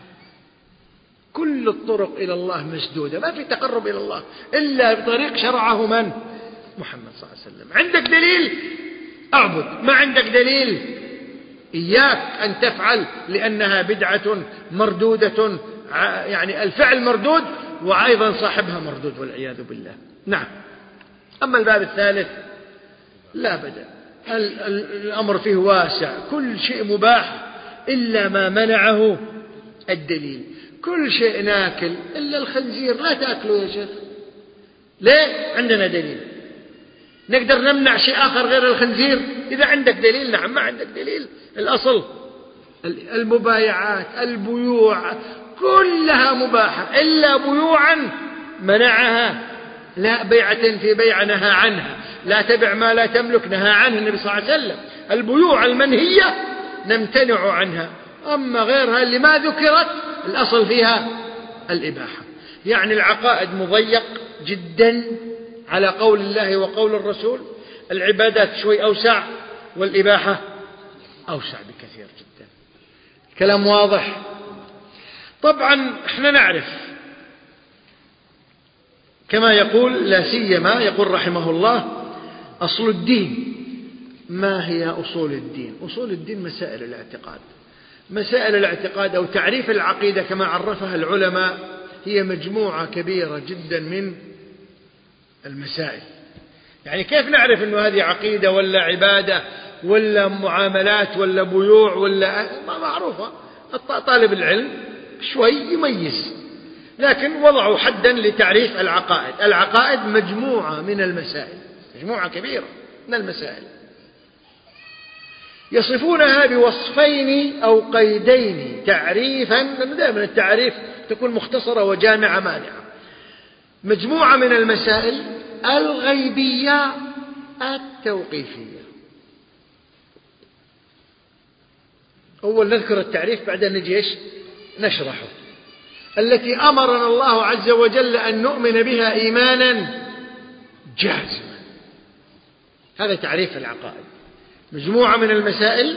كل الطرق إلى الله مسدودة، ما في تقرب إلى الله إلا بطريق شرعه من؟ محمد صلى الله عليه وسلم. عندك دليل أعبد، ما عندك دليل إياك أن تفعل، لأنها بدعة مردودة، يعني الفعل مردود وأيضا صاحبها مردود والعياذ بالله. نعم. أما الباب الثالث لا بد، الأمر فيه واسع، كل شيء مباح إلا ما منعه الدليل، كل شيء ناكل إلا الخنزير لا تأكله يا شيخ، ليه؟ عندنا دليل. نقدر نمنع شيء آخر غير الخنزير إذا عندك دليل؟ نعم. ما عندك دليل، الأصل المبايعات البيوع كلها مباحة إلا بيوعا منعها، لا بيعة في بيع نهى عنها، لا تبع ما لا تملك نهى عنه النبي صلى الله عليه وسلم. البيوع المنهية نمتنع عنها، أما غيرها اللي ما ذكرت الأصل فيها الإباحة. يعني العقائد مضيق جدا على قول الله وقول الرسول، العبادات شوي أوسع والإباحة أوسع بكثير جدا. كلام واضح. طبعا احنا نعرف كما يقول لا سيما يقول رحمه الله أصل الدين. ما هي أصول الدين؟ أصول الدين مسائل الاعتقاد. مسائل الاعتقاد أو تعريف العقيدة كما عرفها العلماء هي مجموعة كبيرة جدا من المسائل. يعني كيف نعرف أنه هذه عقيدة ولا عبادة ولا معاملات ولا بيوع ولا ما معروفة؟ طالب العلم شوي يميز، لكن وضعوا حدا لتعريف العقائد. العقائد مجموعة من المسائل، مجموعة كبيرة من المسائل يصفونها بوصفين أو قيدين تعريفا، لأن دائما التعريف تكون مختصرة وجامعة مانعة. مجموعة من المسائل الغيبية التوقيفية. أول نذكر التعريف بعدين نجي إيش نشرحه. التي أمرنا الله عز وجل أن نؤمن بها إيمانا جازما، هذا تعريف العقائد. مجموعة من المسائل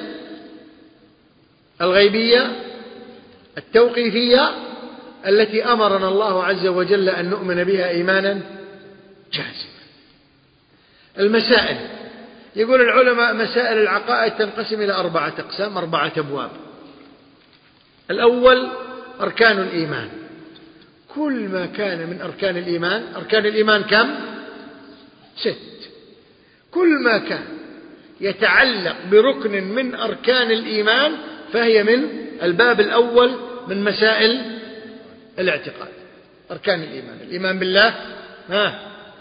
الغيبية التوقيفية التي أمرنا الله عز وجل أن نؤمن بها إيمانا جازما. المسائل، يقول العلماء مسائل العقائد تنقسم إلى أربعة أقسام، أربعة أبواب. الأول أركان الإيمان، كل ما كان من أركان الإيمان. أركان الإيمان كم؟ ست. كل ما كان يتعلق بركن من أركان الإيمان فهي من الباب الأول من مسائل الاعتقاد. أركان الإيمان، الإيمان بالله، ها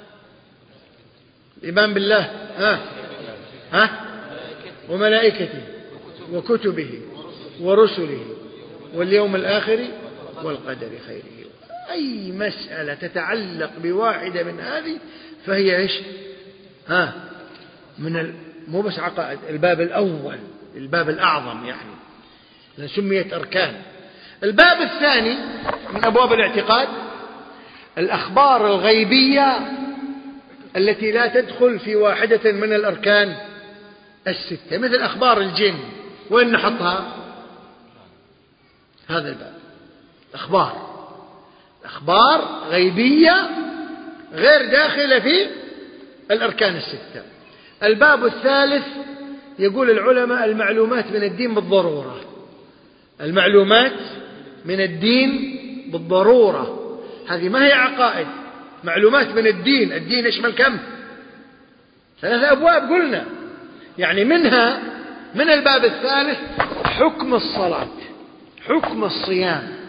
الإيمان بالله ها ها وملائكته وكتبه ورسله واليوم الآخر والقدر خيره. أي مسألة تتعلق بواحدة من هذه فهي إيش؟ ها من ال... مو بس عقائد، الباب الأول، الباب الأعظم، يعني سميت أركان. الباب الثاني من أبواب الاعتقاد الأخبار الغيبية التي لا تدخل في واحدة من الأركان الستة، مثل أخبار الجن. وين نحطها؟ هذا الباب، أخبار أخبار غيبية غير داخلة في الأركان الستة. الباب الثالث يقول العلماء المعلومات من الدين بالضرورة. المعلومات من الدين بالضرورة، هذه ما هي عقائد، معلومات من الدين. الدين يشمل كم؟ ثلاثة أبواب قلنا. يعني منها من الباب الثالث حكم الصلاة، حكم الصيام،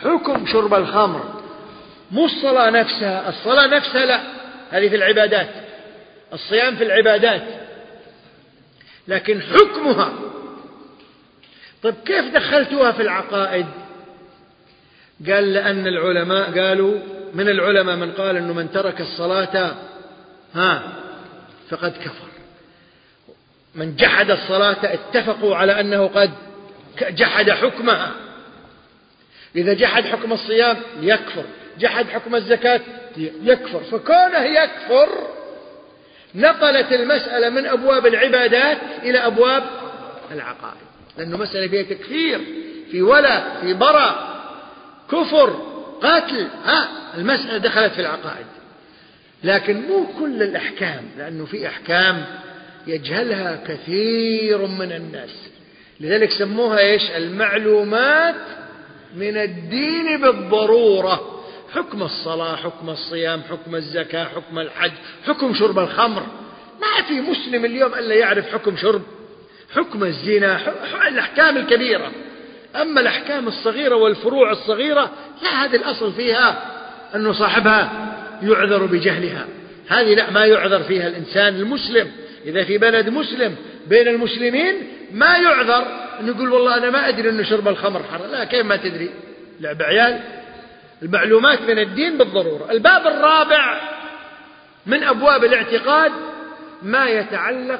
حكم شرب الخمر، مو الصلاة نفسها. الصلاة نفسها لا، هذه في العبادات، الصيام في العبادات، لكن حكمها. طيب كيف دخلتوها في العقائد؟ قال لأن العلماء قالوا، من العلماء من قال أنه من ترك الصلاة ها فقد كفر. من جحد الصلاة اتفقوا على أنه قد جحد حكمها. إذا جحد حكم الصيام يكفر، جحد حكم الزكاة يكفر. فكونه يكفر نقلت المسألة من أبواب العبادات إلى أبواب العقائد، لأنه مسألة فيها تكفير، في ولا، في براء، كفر، قتل، ها المسألة دخلت في العقائد. لكن مو كل الأحكام، لأنه في أحكام يجهلها كثير من الناس، لذلك سموها إيش؟ المعلومات من الدين بالضرورة. حكم الصلاة، حكم الصيام، حكم الزكاة، حكم الحج، حكم شرب الخمر. ما في مسلم اليوم إلا يعرف حكم شرب، حكم الزنا، الأحكام الكبيرة. أما الأحكام الصغيرة والفروع الصغيرة لا، هذه الأصل فيها أنه صاحبها يعذر بجهلها، هذه لا، ما يعذر فيها الإنسان المسلم. إذا في بلد مسلم بين المسلمين ما يعذر أن يقول والله أنا ما أدري أن شرب الخمر حرام. لا، كيف ما تدري؟ لعب عيال. المعلومات من الدين بالضرورة. الباب الرابع من أبواب الاعتقاد ما يتعلق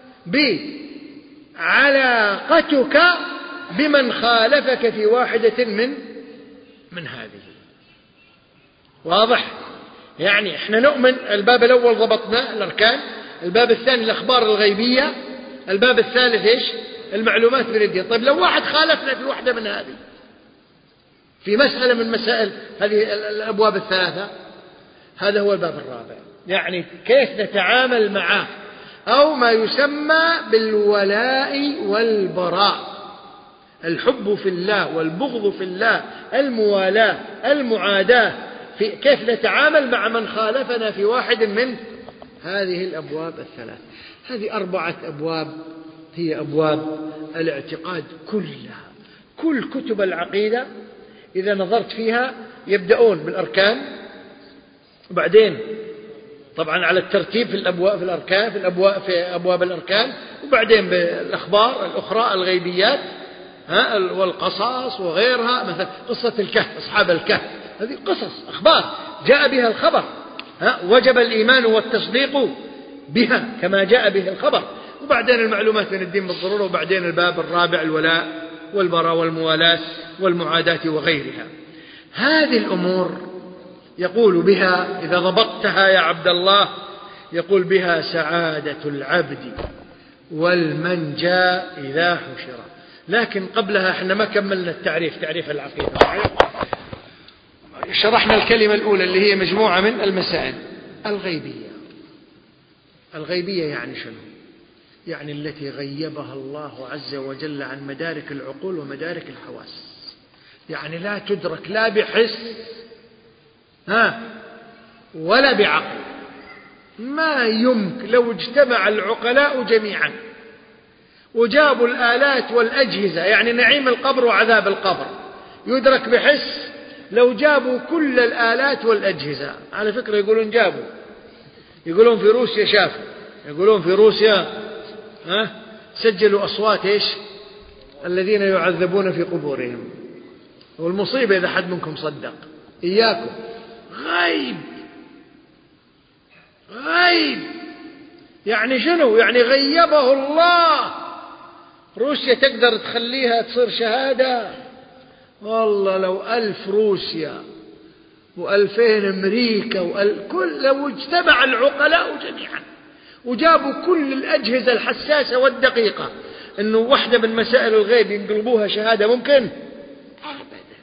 بعلاقتك بمن خالفك في واحدة من من هذه. واضح؟ يعني احنا نؤمن. الباب الأول ضبطنا الأركان، الباب الثاني الأخبار الغيبية، الباب الثالث إيش؟ المعلومات من الدين. طيب لو واحد خالفنا في واحدة من هذه، في مسألة من مسائل هذه الأبواب الثلاثة، هذا هو الباب الرابع. يعني كيف نتعامل معه، أو ما يسمى بالولاء والبراء، الحب في الله والبغض في الله، الموالاة، المعاداة، في كيف نتعامل مع من خالفنا في واحد من هذه الأبواب الثلاث. هذه أربعة أبواب هي أبواب الاعتقاد كلها. كل كتب العقيدة إذا نظرت فيها يبدأون بالأركان، وبعدين طبعا على الترتيب في الأبواب في الأركان في الأبواب في أبواب الأركان، وبعدين بالأخبار الأخرى الغيبيات، ها والقصص وغيرها. مثلا قصة الكهف، أصحاب الكهف، هذه قصص أخبار جاء بها الخبر، ها وجب الإيمان والتصديق بها كما جاء به الخبر. وبعدين المعلومات من الدين بالضرورة، وبعدين الباب الرابع الولاء والبراء والموالاة والمعاداة وغيرها. هذه الأمور يقول بها إذا ضبطتها يا عبد الله، يقول بها سعادة العبد والمنجى إذا حشر. لكن قبلها احنا ما كملنا التعريف، تعريف العقيدة. شرحنا الكلمة الأولى اللي هي مجموعة من المسائل الغيبية. الغيبية يعني شنو؟ يعني التي غيبها الله عز وجل عن مدارك العقول ومدارك الحواس، يعني لا تدرك لا بحس ها ولا بعقل. ما يمكن لو اجتمع العقلاء جميعا وجابوا الآلات والأجهزة، يعني نعيم القبر وعذاب القبر يدرك بحس. لو جابوا كل الآلات والأجهزة، على فكرة يقولون جابوا، يقولون في روسيا شافوا، يقولون في روسيا ها سجلوا أصوات إيش الذين يعذبون في قبورهم. والمصيبة إذا حد منكم صدق إياكم، غيب غيب. يعني شنو؟ يعني غيبه الله. روسيا تقدر تخليها تصير شهادة؟ والله لو ألف روسيا وألفين أمريكا وكل، لو اجتمع العقلاء جميعا وجابوا كل الأجهزة الحساسة والدقيقة أنه واحدة من مسائل الغيب ينقلبوها شهادة، ممكن؟ أبدا.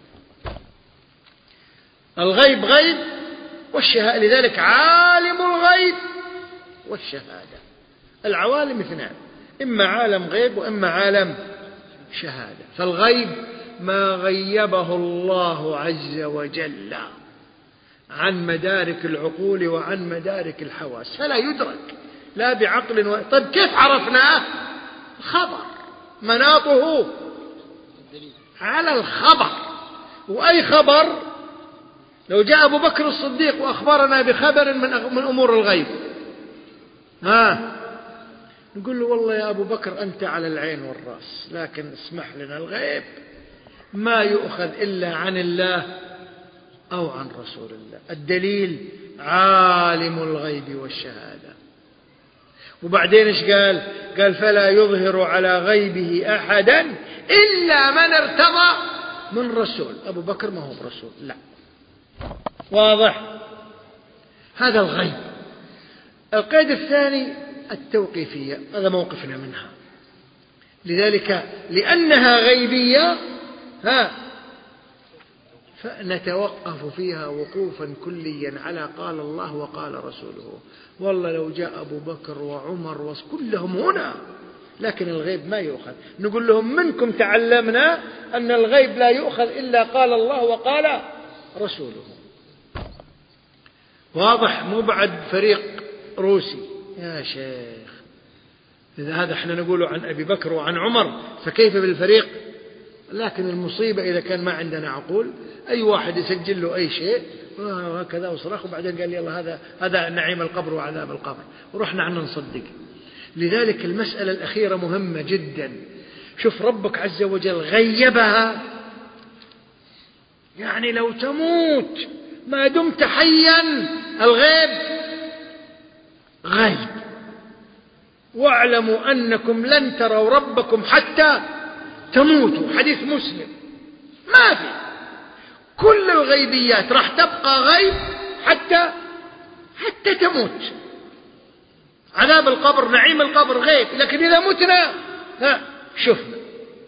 الغيب غيب والشهادة، لذلك عالم الغيب والشهادة. العوالم اثنان، إما عالم غيب وإما عالم شهادة. فالغيب ما غيبه الله عز وجل عن مدارك العقول وعن مدارك الحواس، فلا يدرك لا بعقل و... طيب كيف عرفناه؟ خبر، مناطه على الخبر. وأي خبر، لو جاء أبو بكر الصديق وأخبرنا بخبر من من أمور الغيب، ها نقول له والله يا أبو بكر أنت على العين والرأس، لكن اسمح لنا، الغيب ما يؤخذ إلا عن الله أو عن رسول الله. الدليل عالم الغيب والشهادة. وبعدين إيش قال؟ قال فلا يظهر على غيبه أحدا إلا من ارتضى من رسول. أبو بكر ما هو برسول، لا. واضح؟ هذا الغيب. القيد الثاني التوقيفية، هذا موقفنا منها. لذلك لأنها غيبية ها فنتوقف فيها وقوفا كليا على قال الله وقال رسوله. والله لو جاء أبو بكر وعمر وكلهم هنا، لكن الغيب ما يؤخذ. نقول لهم منكم تعلمنا أن الغيب لا يؤخذ إلا قال الله وقال رسوله. واضح؟ مو بعد فريق روسي يا شيخ. إذا هذا احنا نقوله عن أبي بكر وعن عمر، فكيف بالفريق؟ لكن المصيبة إذا كان ما عندنا عقول، أي واحد يسجل له أي شيء وهكذا وصرخ، وبعدين قال يلا هذا هذا نعيم القبر وعذاب القبر، ورحنا عنا نصدق. لذلك المسألة الأخيرة مهمة جدا. شوف ربك عز وجل غيبها، يعني لو تموت ما دمت حيا الغيب غيب. واعلموا أنكم لن تروا ربكم حتى تموتوا، حديث مسلم. ما في، كل الغيبيات راح تبقى غيب حتى حتى تموت. عذاب القبر، نعيم القبر غيب، لكن إذا متنا ها شفنا.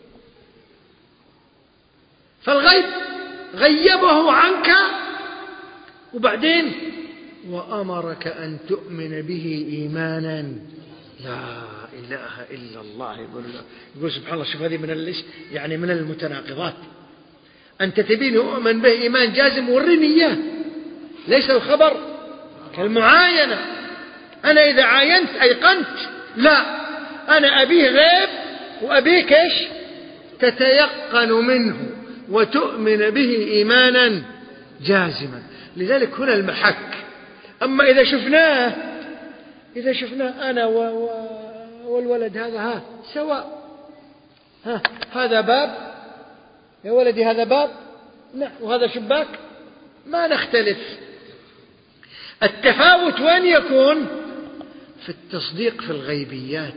فالغيب غيبه عنك، وبعدين وأمرك أن تؤمن به إيمانا لا إله إلا الله. يقول, يقول سبحان الله، شوف هذه من الليش يعني من المتناقضات. أنت تبيني أؤمن به إيمان جازم، وريني إياه. ليس الخبر كالمعاينة، أنا إذا عاينت أيقنت، لا، أنا أبيه غيب وأبيك إيش تتيقن منه وتؤمن به إيمانا جازما. لذلك هنا المحك. أما إذا شفناه إذا شفناه أنا و... و... والولد هذا ها سواء، ها هذا باب يا ولدي، هذا باب نعم، وهذا شباك، ما نختلف. التفاوت وين يكون؟ في التصديق في الغيبيات.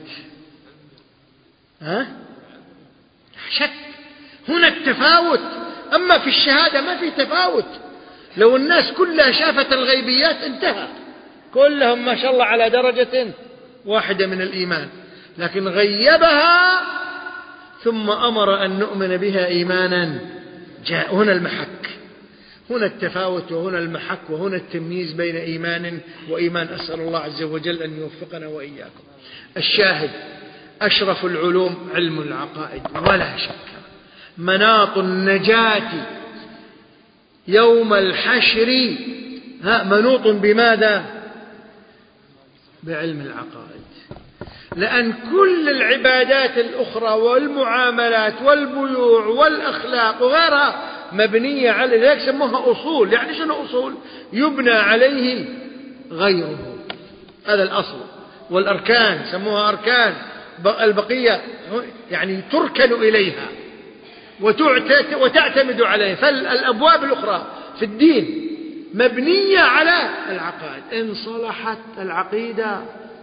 ها شك، هنا التفاوت. أما في الشهادة ما في تفاوت. لو الناس كلها شافت الغيبيات انتهى، كلهم ما شاء الله على درجة واحدة من الإيمان، لكن غيبها ثم أمر أن نؤمن بها إيمانا جاء. هنا المحك، هنا التفاوت، وهنا المحك، وهنا التمييز بين إيمان وإيمان. أسأل الله عز وجل أن يوفقنا وإياكم. الشاهد أشرف العلوم علم العقائد، ولا شك مناط النجاة يوم الحشر ها منوط بماذا؟ بعلم العقائد. لأن كل العبادات الأخرى والمعاملات والبيوع والأخلاق وغيرها مبنية على ذلك، سموها أصول. يعني شنو أصول؟ يبنى عليه غيره، هذا الأصل. والأركان سموها أركان، البقية يعني تركن إليها وتعتمد عليه. فالأبواب الأخرى في الدين مبنية على العقائد. إن صلحت العقيدة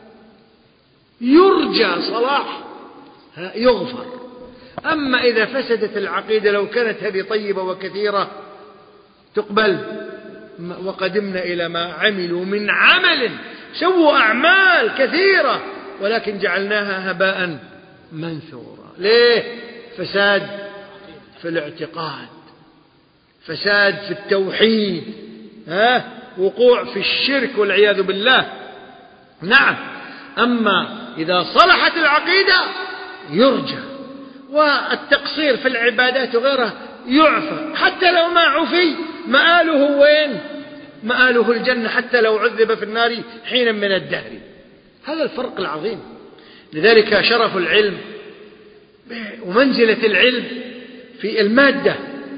يرجى صلاح يغفر. أما إذا فسدت العقيدة، لو كانت هذه طيبة وكثيرة تقبل. وقدمنا إلى ما عملوا من عمل، سووا أعمال كثيرة ولكن جعلناها هباء منثورا. ليه؟ فساد في الاعتقاد، فساد في التوحيد، ها وقوع في الشرك والعياذ بالله. نعم. أما إذا صلحت العقيدة يرجى، والتقصير في العبادات وغيرها يعفى. حتى لو ما عفي مآله وين؟ مآله الجنة، حتى لو عذب في النار حينا من الدهر. هذا الفرق العظيم. لذلك شرف العلم ومنزلة العلم في المادة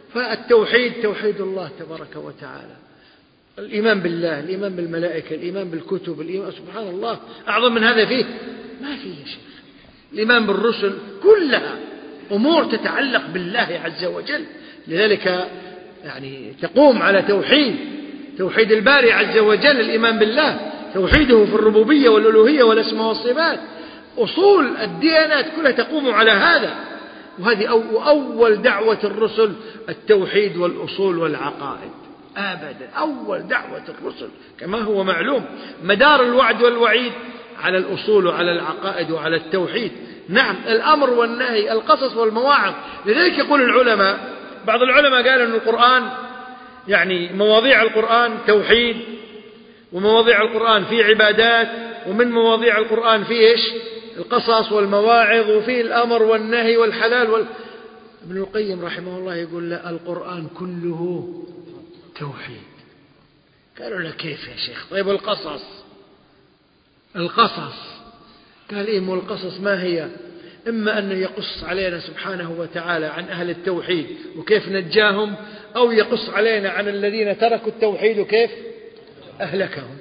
فالتوحيد توحيد الله تبارك وتعالى، الإيمان بالله، الإيمان بالملائكة، الإيمان بالكتب، الإيمان سبحان الله، أعظم من هذا فيه ما فيه يا شيخ. الإيمان بالرسل كلها أمور تتعلق بالله عز وجل، لذلك يعني تقوم على توحيد توحيد الباري عز وجل، الإيمان بالله، توحيده في الربوبية والألوهية والأسماء والصفات. أصول الديانات كلها تقوم على هذا، وهذه أول دعوة الرسل التوحيد والأصول والعقائد أبدا. أول دعوة الرسل كما هو معلوم، مدار الوعد والوعيد على الأصول وعلى العقائد وعلى التوحيد. نعم، الأمر والنهي، القصص والمواعظ. لذلك يقول العلماء، بعض العلماء قال أن القرآن يعني مواضيع القرآن توحيد، ومواضيع القرآن في عبادات، ومن مواضيع القرآن في إيش؟ القصص والمواعظ، وفي الأمر والنهي والحلال وال... ابن القيم رحمه الله يقول لا، القرآن كله توحيد. قالوا له كيف يا شيخ؟ طيب القصص القصص قال إيه؟ مو القصص ما هي؟ إما أنه يقص علينا سبحانه وتعالى عن أهل التوحيد وكيف نجاهم، أو يقص علينا عن الذين تركوا التوحيد وكيف أهلكهم.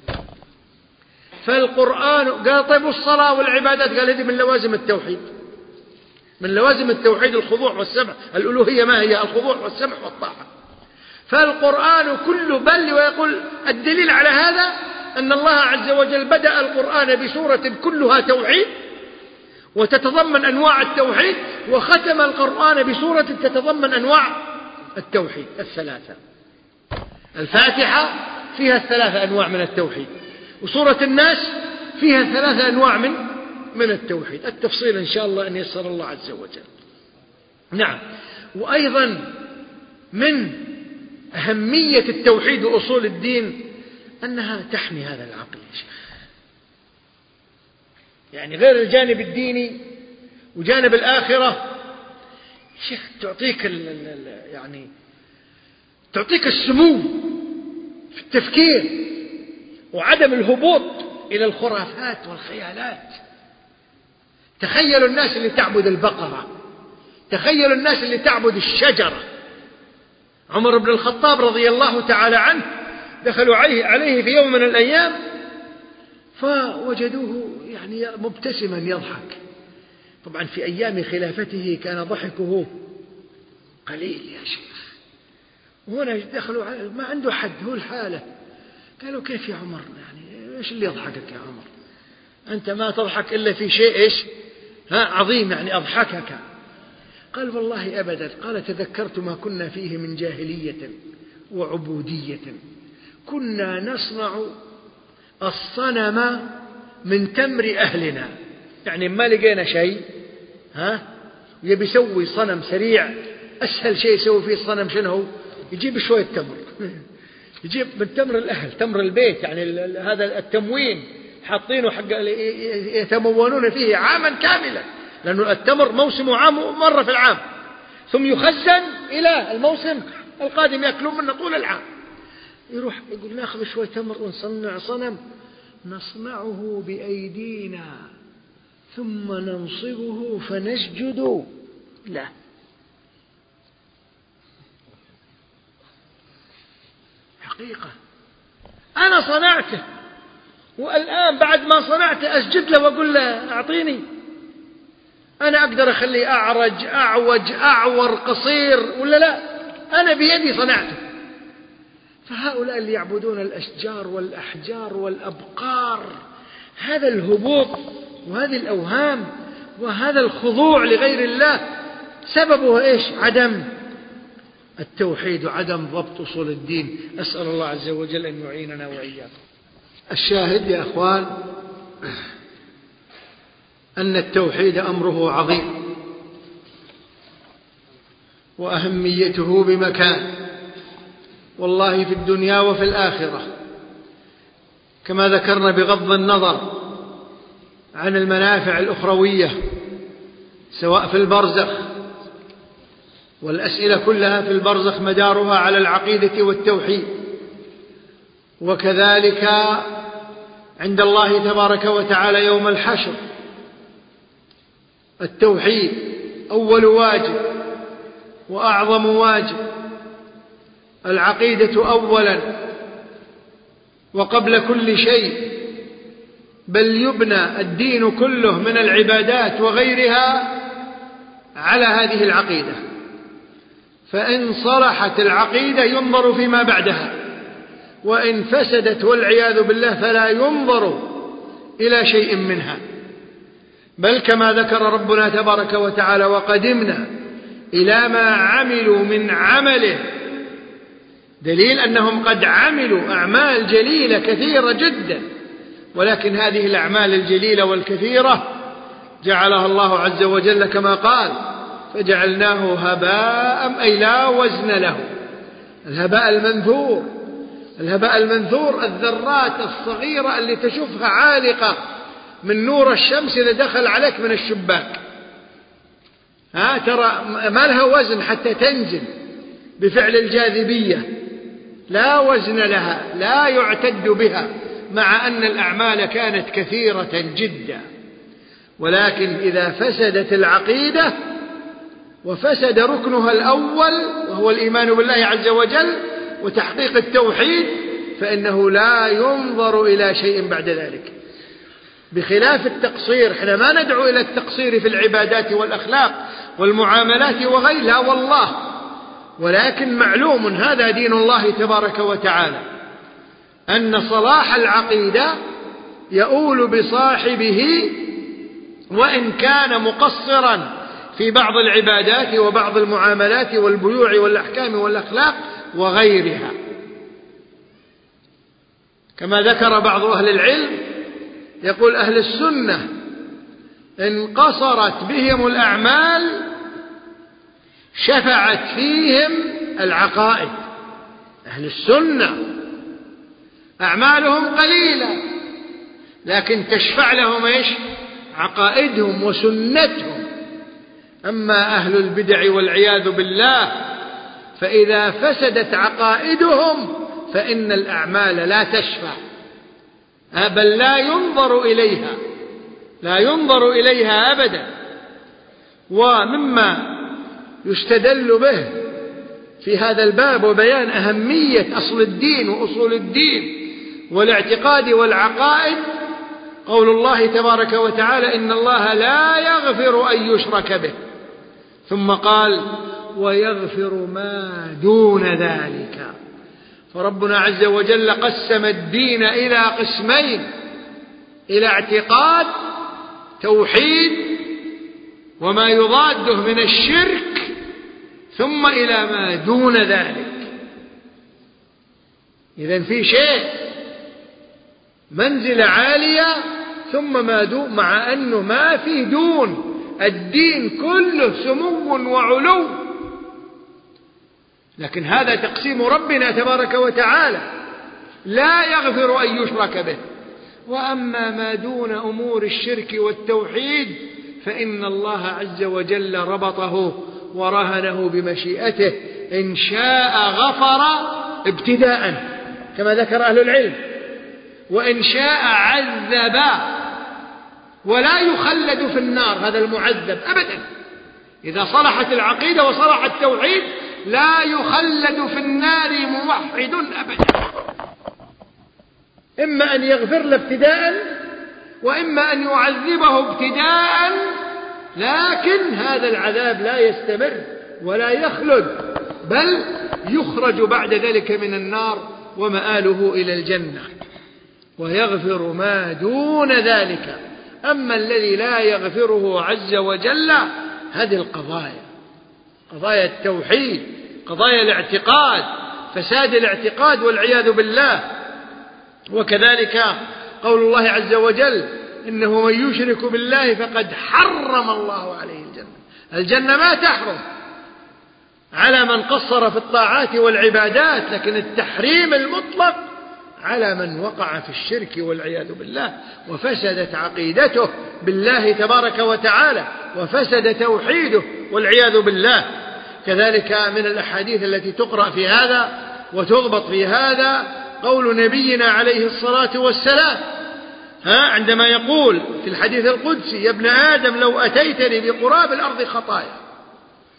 فالقرآن قال طيب الصلاة والعبادات؟ قال هذه من لوازم التوحيد، من لوازم التوحيد الخضوع والسمع. الألوهية ما هي؟ الخضوع والسمع والطاعة. فالقرآن كله بل، ويقول الدليل على هذا أن الله عز وجل بدأ القرآن بسورة كلها توحيد وتتضمن أنواع التوحيد، وختم القرآن بسورة تتضمن أنواع التوحيد الثلاثة. الفاتحة فيها الثلاثة أنواع من التوحيد، وسورة الناس فيها ثلاثة أنواع من من التوحيد. التفصيل إن شاء الله أن يسر الله عز وجل. نعم، وأيضا من أهمية التوحيد وأصول الدين أنها تحمي هذا العقل يا شيخ. يعني غير الجانب الديني وجانب الآخرة شيخ، تعطيك ال ال يعني تعطيك السمو في التفكير وعدم الهبوط إلى الخرافات والخيالات. تخيلوا الناس اللي تعبد البقرة، تخيلوا الناس اللي تعبد الشجرة. عمر بن الخطاب رضي الله تعالى عنه دخلوا عليه, عليه في يوم من الأيام فوجدوه يعني مبتسما يضحك. طبعا في أيام خلافته كان ضحكه قليل يا شيخ، وهنا دخلوا ما عنده حد، هو الحالة. قالوا كيف يا عمر؟ يعني إيش اللي يضحكك يا عمر؟ أنت ما تضحك إلا في شيء إيش ها عظيم يعني أضحكك. قال والله أبدا. قال تذكرت ما كنا فيه من جاهلية وعبودية، كنا نصنع الصنم من تمر أهلنا. يعني ما لقينا شيء ها يبي يسوي صنم سريع، أسهل شيء يسوي فيه الصنم شنو؟ يجيب شوية تمر، يجيب من تمر الأهل، تمر البيت، يعني هذا التموين حاطينه حق يتمونون فيه عاما كاملا، لأنه التمر موسمه عام مرة في العام، ثم يخزن إلى الموسم القادم يأكلون منه طول العام. يروح يقول ناخذ شوية تمر ونصنع صنم، نصنعه بأيدينا ثم ننصبه فنسجد له. حقيقة أنا صنعته، والآن بعد ما صنعته أسجد له وأقول له أعطيني. أنا أقدر أخليه أعرج أعوج أعور قصير ولا لا؟ أنا بيدي صنعته. فهؤلاء اللي يعبدون الأشجار والأحجار والأبقار، هذا الهبوط وهذه الأوهام وهذا الخضوع لغير الله سببه إيش؟ عدم التوحيد وعدم ضبط أصول الدين. أسأل الله عز وجل أن يعيننا وإياكم. الشاهد يا أخوان أن التوحيد أمره عظيم وأهميته بمكان، والله في الدنيا وفي الآخرة، كما ذكرنا بغض النظر عن المنافع الأخروية سواء في البرزخ، والأسئلة كلها في البرزخ مدارها على العقيدة والتوحيد، وكذلك عند الله تبارك وتعالى يوم الحشر التوحيد أول واجب وأعظم واجب. العقيدة أولا وقبل كل شيء، بل يبنى الدين كله من العبادات وغيرها على هذه العقيدة، فإن صلحت العقيدة ينظر فيما بعدها، وإن فسدت والعياذ بالله فلا ينظر إلى شيء منها. بل كما ذكر ربنا تبارك وتعالى: وقدمنا إلى ما عملوا من عمله، دليل أنهم قد عملوا أعمال جليلة كثيرة جدا، ولكن هذه الأعمال الجليلة والكثيرة جعلها الله عز وجل كما قال: فجعلناه هباء، أي لا وزن له. الهباء المنثور، الهباء المنثور الذرات الصغيرة اللي تشوفها عالقة من نور الشمس إذا دخل عليك من الشباك، ها ترى ما لها وزن حتى تنزل بفعل الجاذبية، لا وزن لها، لا يعتد بها، مع أن الأعمال كانت كثيرة جدا. ولكن إذا فسدت العقيدة وفسد ركنها الأول وهو الإيمان بالله عز وجل وتحقيق التوحيد، فإنه لا ينظر إلى شيء بعد ذلك. بخلاف التقصير، احنا ما ندعو إلى التقصير في العبادات والأخلاق والمعاملات وغيرها والله، ولكن معلوم هذا دين الله تبارك وتعالى، أن صلاح العقيدة يؤول بصاحبه وإن كان مقصرا في بعض العبادات وبعض المعاملات والبيوع والأحكام والأخلاق وغيرها. كما ذكر بعض أهل العلم، يقول: أهل السنة إن قصرت بهم الأعمال شفعت فيهم العقائد. أهل السنة أعمالهم قليلة لكن تشفع لهم إيش؟ عقائدهم وسنتهم. أما أهل البدع والعياذ بالله فإذا فسدت عقائدهم فإن الأعمال لا تشفع، بل لا ينظر إليها، لا ينظر إليها أبدا. ومما يستدل به في هذا الباب وبيان أهمية أصل الدين وأصول الدين والاعتقاد والعقائد قول الله تبارك وتعالى: إن الله لا يغفر أن يشرك به، ثم قال: ويغفر ما دون ذلك. فربنا عز وجل قسم الدين إلى قسمين: إلى اعتقاد توحيد وما يضاده من الشرك، ثم إلى ما دون ذلك. إذن في شيء منزلة عالية ثم ما دون، مع أنه ما في دون، الدين كله سمو وعلو، لكن هذا تقسيم ربنا تبارك وتعالى: لا يغفر أن يشرك به. وأما ما دون أمور الشرك والتوحيد فإن الله عز وجل ربطه ورهنه بمشيئته، إن شاء غفر ابتداء كما ذكر أهل العلم، وإن شاء عذب، ولا يخلد في النار هذا المعذب أبدا. إذا صلحت العقيدة وصلح التوحيد لا يخلد في النار موحد أبدا، إما أن يغفر له ابتداء وإما أن يعذبه ابتداء، لكن هذا العذاب لا يستمر ولا يخلد، بل يخرج بعد ذلك من النار ومآله إلى الجنة. ويغفر ما دون ذلك. أما الذي لا يغفره عز وجل هذه القضايا، قضايا التوحيد، قضايا الاعتقاد، فساد الاعتقاد والعياذ بالله. وكذلك قول الله عز وجل: إنه من يشرك بالله فقد حرم الله عليه الجنة. الجنة ما تحرم على من قصر في الطاعات والعبادات، لكن التحريم المطلق على من وقع في الشرك والعياذ بالله وفسدت عقيدته بالله تبارك وتعالى وفسد توحيده والعياذ بالله. كذلك من الأحاديث التي تقرأ في هذا وتضبط في هذا قول نبينا عليه الصلاة والسلام ها عندما يقول في الحديث القدسي: يا ابن آدم لو أتيتني بقراب الأرض خطايا.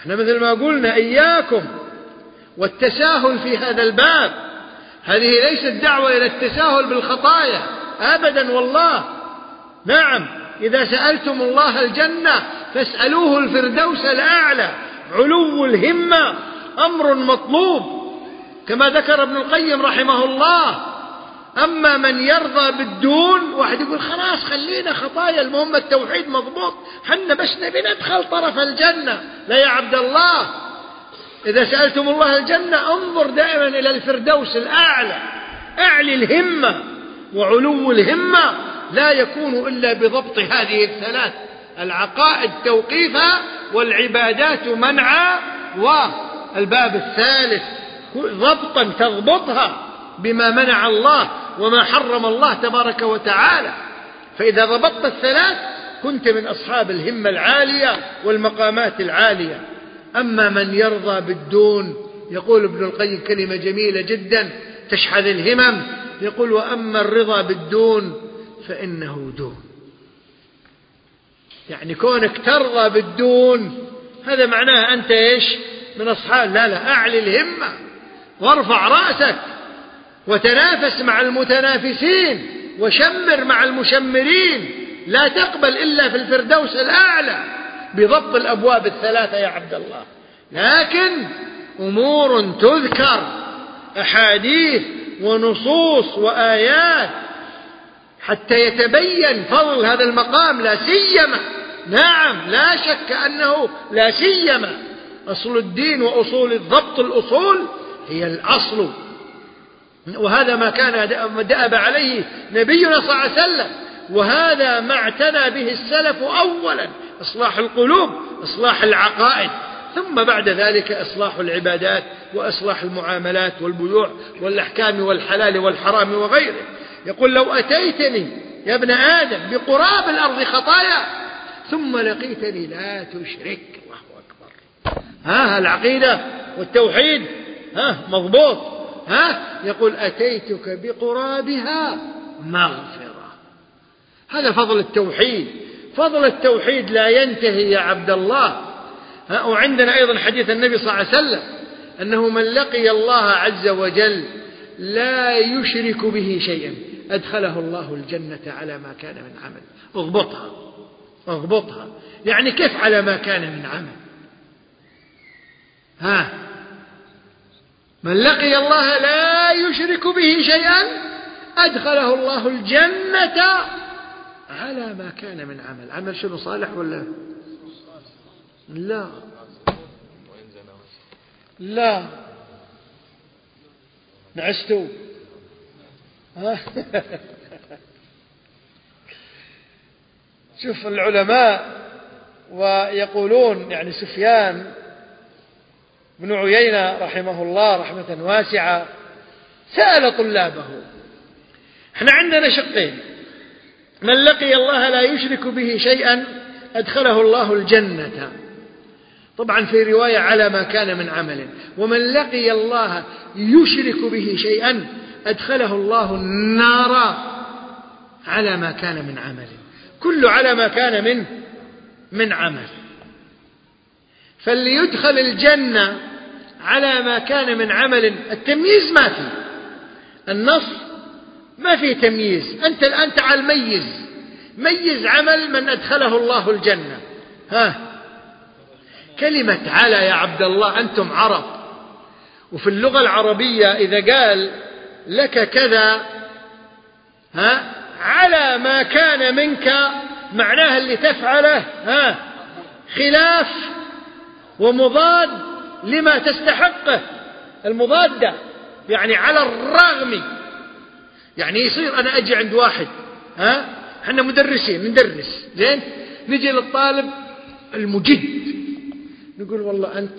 احنا مثل ما قلنا إياكم والتساهل في هذا الباب، هذه ليست دعوة إلى التساهل بالخطايا أبدا والله. نعم، إذا سألتم الله الجنة فاسألوه الفردوس الأعلى، علو الهمة أمر مطلوب كما ذكر ابن القيم رحمه الله. أما من يرضى بالدون، واحد يقول خلاص خلينا خطايا، المهم التوحيد مضبوط، حنا بس نبي ندخل طرف الجنة. لا يا عبد الله، إذا سألتم الله الجنة انظر دائما إلى الفردوس الأعلى، أعلي الهمة وعلو الهمة لا يكون إلا بضبط هذه الثلاث: العقائد توقيفا، والعبادات منعا، والباب الثالث ضبطا تضبطها بما منع الله وما حرم الله تبارك وتعالى. فإذا ضبطت الثلاث كنت من أصحاب الهمة العالية والمقامات العالية. أما من يرضى بالدون، يقول ابن القيم كلمة جميلة جدا تشحذ الهمم، يقول: وأما الرضا بالدون فإنه دون. يعني كونك ترضى بالدون هذا معناه أنت إيش؟ من أصحاب لا لا أعلي الهمة وارفع رأسك وتنافس مع المتنافسين وشمر مع المشمرين، لا تقبل إلا في الفردوس الأعلى بضبط الأبواب الثلاثة يا عبد الله. لكن أمور تذكر، أحاديث ونصوص وآيات حتى يتبين فضل هذا المقام، لا سيما، نعم لا شك أنه لا سيما أصل الدين وأصول الضبط، الأصول هي الأصل، وهذا ما كان دأب عليه نبينا صلى الله عليه وسلم، وهذا ما اعتنى به السلف أولا: إصلاح القلوب، إصلاح العقائد، ثم بعد ذلك إصلاح العبادات وإصلاح المعاملات والبيوع والأحكام والحلال والحرام وغيره. يقول: لو أتيتني يا ابن آدم بقراب الأرض خطايا ثم لقيتني لا تشرك. الله أكبر. ها العقيدة والتوحيد ها مضبوط. ها يقول: أتيتك بقرابها مغفرة. هذا فضل التوحيد. فضل التوحيد لا ينتهي يا عبد الله. ها وعندنا أيضا حديث النبي صلى الله عليه وسلم أنه من لقي الله عز وجل لا يشرك به شيئا أدخله الله الجنة على ما كان من عمل. اضبطها اضبطها. يعني كيف على ما كان من عمل؟ ها من لقي الله لا يشرك به شيئا أدخله الله الجنة على ما كان من عمل. عمل شنو؟ صالح ولا لا؟ لا نعستوا. شوف العلماء ويقولون، يعني سفيان بن عيينة رحمه الله رحمة واسعة سأل طلابه: احنا عندنا شقين، من لقي الله لا يشرك به شيئا أدخله الله الجنة، طبعا في رواية على ما كان من عمل، ومن لقي الله يشرك به شيئا أدخله الله النار على ما كان من عمل. كل على ما كان من من عمل. فاللي يدخل الجنة على ما كان من عمل، التمييز ما في، النص ما في تمييز. أنت الآن تعال ميز ميز عمل من أدخله الله الجنة. ها كلمة على يا عبد الله، أنتم عرب، وفي اللغة العربية إذا قال لك كذا ها على ما كان منك، معناها اللي تفعله ها خلاف ومضاد لما تستحقه، المضادة، يعني على الرغم. يعني يصير أنا أجي عند واحد، ها احنا مدرسين ندرس زين، نجي للطالب المجد نقول: والله أنت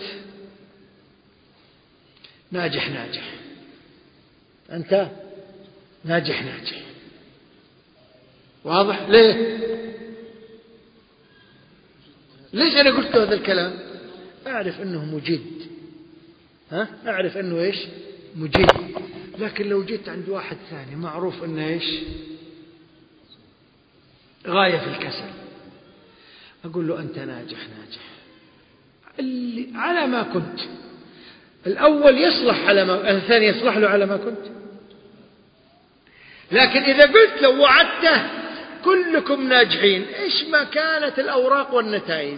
ناجح ناجح، أنت ناجح ناجح. واضح؟ ليه؟ ليش أنا قلت هذا الكلام؟ أعرف أنه مجد، ها أعرف أنه إيش؟ مجد. لكن لو جيت عند واحد ثاني معروف أنه إيش؟ غاية في الكسل، أقول له: أنت ناجح ناجح، على ما كنت. الأول يصلح على ما، الثاني يصلح له على ما كنت. لكن إذا قلت لو وعدته كلكم ناجحين، إيش ما كانت الأوراق والنتائج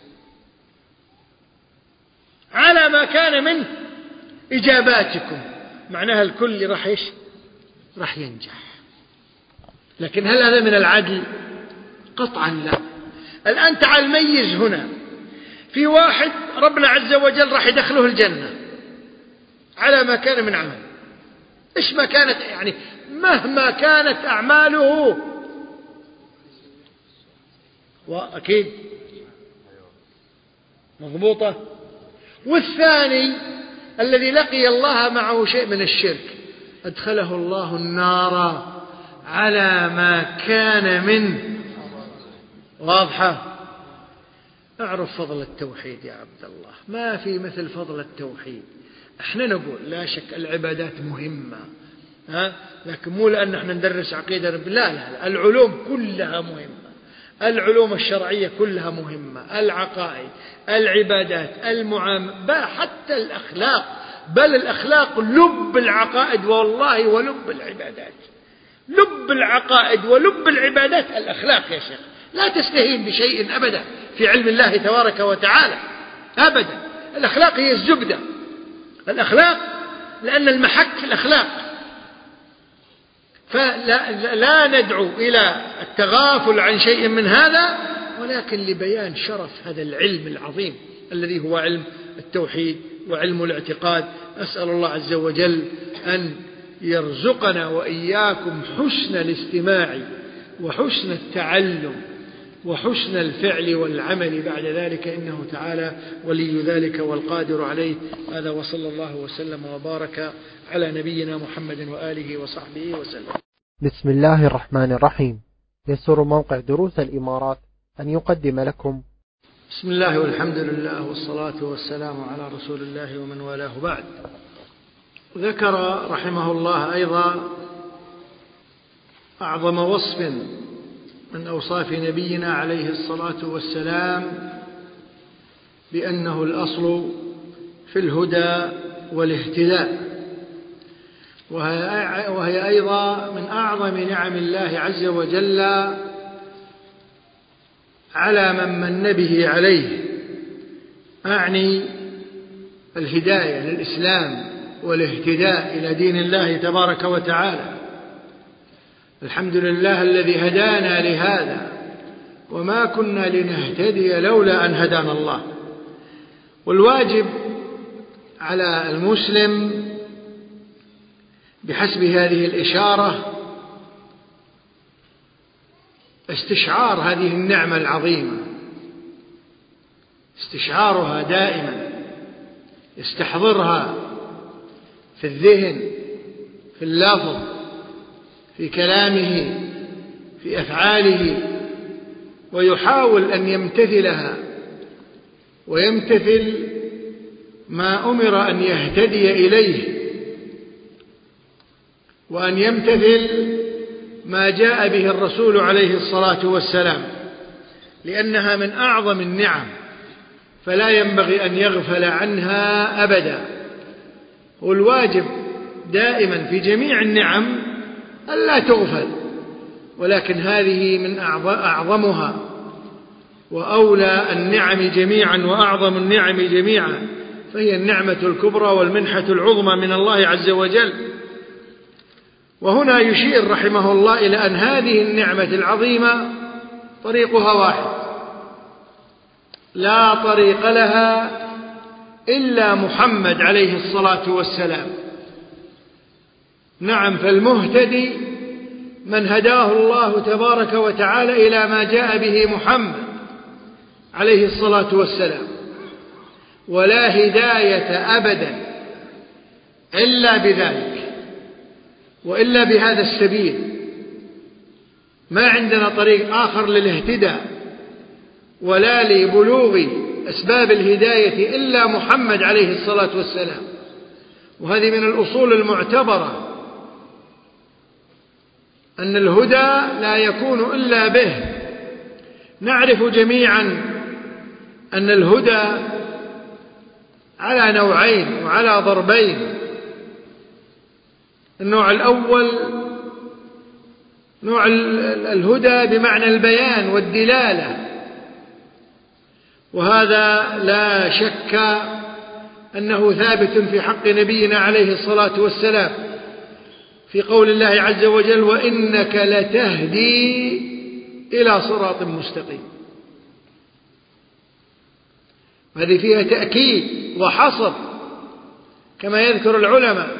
على ما كان من إجاباتكم، معناها الكل راح إيش راح ينجح. لكن هل هذا من العدل؟ قطعا لا. الآن تعال ميز هنا، في واحد ربنا عز وجل راح يدخله الجنة على ما كان من عمل، إيش ما كانت، يعني مهما كانت أعماله، وأكيد مضبوطة. والثاني الذي لقي الله معه شيء من الشرك أدخله الله النار على ما كان من. واضحة؟ اعرف فضل التوحيد يا عبد الله، ما في مثل فضل التوحيد. احنا نقول لا شك العبادات مهمة، ها؟ لكن مو لأن احنا ندرس عقيدة، لا لا لا، العلوم كلها مهمة، العلوم الشرعية كلها مهمة، العقائد، العبادات، المعاملة، حتى الأخلاق، بل الأخلاق لب العقائد والله ولب العبادات. لب العقائد ولب العبادات الأخلاق يا شيخ، لا تستهين بشيء أبدا في علم الله تبارك وتعالى أبدا. الأخلاق هي الزبدة، الأخلاق، لأن المحك في الأخلاق. فلا لا ندعو إلى التغافل عن شيء من هذا، ولكن لبيان شرف هذا العلم العظيم الذي هو علم التوحيد وعلم الاعتقاد. أسأل الله عز وجل أن يرزقنا وإياكم حسن الاستماع وحسن التعلم وحسن الفعل والعمل بعد ذلك، إنه تعالى ولي ذلك والقادر عليه. هذا وصلى الله وسلم وبارك على نبينا محمد وآله وصحبه وسلم. بسم الله الرحمن الرحيم. يسر موقع دروس الإمارات أن يقدم لكم بسم الله والحمد لله والصلاة والسلام على رسول الله ومن والاه بعد. ذكر رحمه الله أيضا أعظم وصف من أوصاف نبينا عليه الصلاة والسلام بأنه الأصل في الهدى والاهتداء، وهي أيضا من أعظم نعم الله عز وجل على من من به عليه، أعني الهداية للإسلام والاهتداء إلى دين الله تبارك وتعالى. الحمد لله الذي هدانا لهذا، وما كنا لنهتدي لولا أن هدانا الله. والواجب على المسلم بحسب هذه الإشارة استشعار هذه النعمة العظيمة، استشعارها دائما، يستحضرها في الذهن، في اللفظ، في كلامه، في أفعاله، ويحاول أن يمتثلها ويمتثل ما أمر أن يهتدي إليه، وأن يمتثل ما جاء به الرسول عليه الصلاة والسلام، لأنها من أعظم النعم، فلا ينبغي أن يغفل عنها أبدا. والواجب دائما في جميع النعم ألا تغفل، ولكن هذه من أعظمها وأولى النعم جميعا وأعظم النعم جميعا، فهي النعمة الكبرى والمنحة العظمى من الله عز وجل. وهنا يشير رحمه الله إلى أن هذه النعمة العظيمة طريقها واحد، لا طريق لها إلا محمد عليه الصلاة والسلام. نعم، فالمهتدي من هداه الله تبارك وتعالى إلى ما جاء به محمد عليه الصلاة والسلام، ولا هداية أبدا إلا بذلك وإلا بهذا السبيل. ما عندنا طريق آخر للاهتداء ولا لبلوغ أسباب الهداية إلا محمد عليه الصلاة والسلام. وهذه من الأصول المعتبرة، أن الهدى لا يكون إلا به. نعرف جميعا أن الهدى على نوعين وعلى ضربين. النوع الأول نوع الهدى بمعنى البيان والدلالة، وهذا لا شك أنه ثابت في حق نبينا عليه الصلاة والسلام في قول الله عز وجل: وإنك لتهدي إلى صراط مستقيم. هذه فيها تأكيد وحصر كما يذكر العلماء،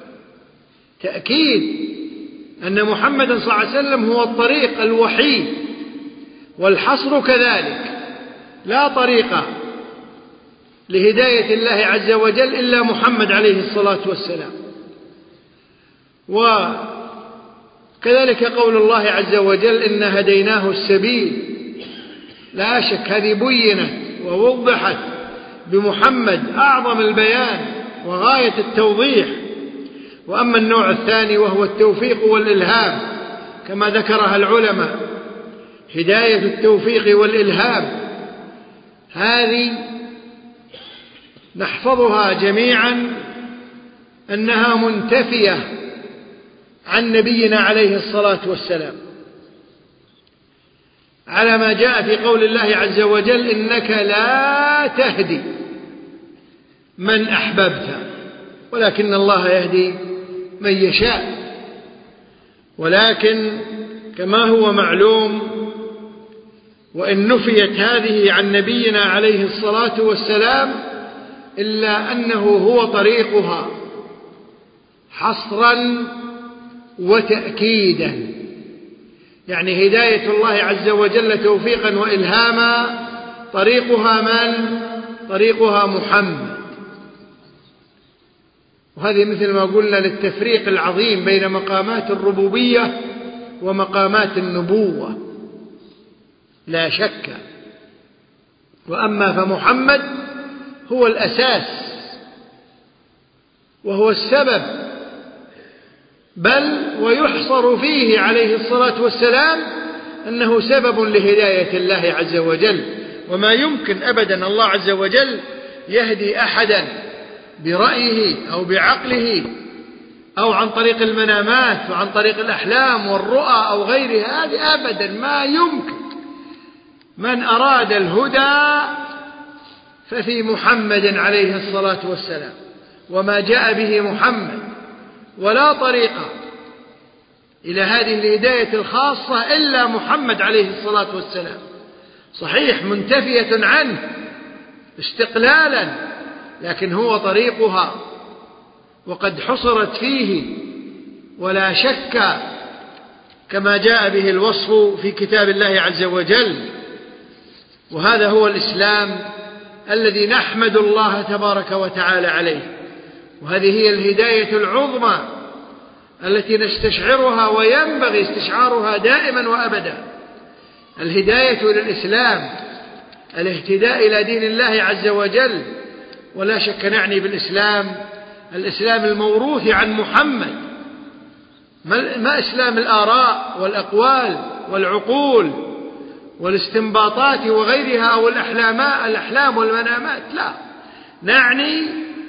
تأكيد أن محمدا صلى الله عليه وسلم هو الطريق الوحيد، والحصر كذلك، لا طريق لهداية الله عز وجل إلا محمد عليه الصلاة والسلام. وكذلك قول الله عز وجل: إن هديناه السبيل. لا شك هذه بينت ووضحت بمحمد أعظم البيان وغاية التوضيح. وأما النوع الثاني وهو التوفيق والإلهام كما ذكرها العلماء، هداية التوفيق والإلهام هذه نحفظها جميعا أنها منتفية عن نبينا عليه الصلاة والسلام، على ما جاء في قول الله عز وجل: إنك لا تهدي من أحببت ولكن الله يهدي من يشاء. ولكن كما هو معلوم، وإن نفيت هذه عن نبينا عليه الصلاة والسلام إلا أنه هو طريقها حصرا وتأكيدا. يعني هداية الله عز وجل توفيقا وإلهاما طريقها من؟ طريقها محمد. وهذه مثل ما قلنا للتفريق العظيم بين مقامات الربوبية ومقامات النبوة لا شك. وأما فمحمد هو الأساس وهو السبب، بل ويحصر فيه عليه الصلاة والسلام أنه سبب لهداية الله عز وجل. وما يمكن أبدا الله عز وجل يهدي أحدا برأيه أو بعقله أو عن طريق المنامات وعن طريق الأحلام والرؤى أو غيرها، هذه أبدا ما يمكن. من أراد الهدى ففي محمد عليه الصلاة والسلام وما جاء به محمد، ولا طريق إلى هذه الهداية الخاصة إلا محمد عليه الصلاة والسلام. صحيح منتفية عنه استقلالا، لكن هو طريقها وقد حصرت فيه، ولا شك كما جاء به الوصف في كتاب الله عز وجل. وهذا هو الإسلام الذي نحمد الله تبارك وتعالى عليه، وهذه هي الهداية العظمى التي نستشعرها وينبغي استشعارها دائما وأبدا. الهداية إلى الإسلام، الاهتداء إلى دين الله عز وجل. ولا شك نعني بالإسلام الإسلام الموروث عن محمد، ما إسلام الآراء والأقوال والعقول والاستنباطات وغيرها أو الأحلام والمنامات، لا، نعني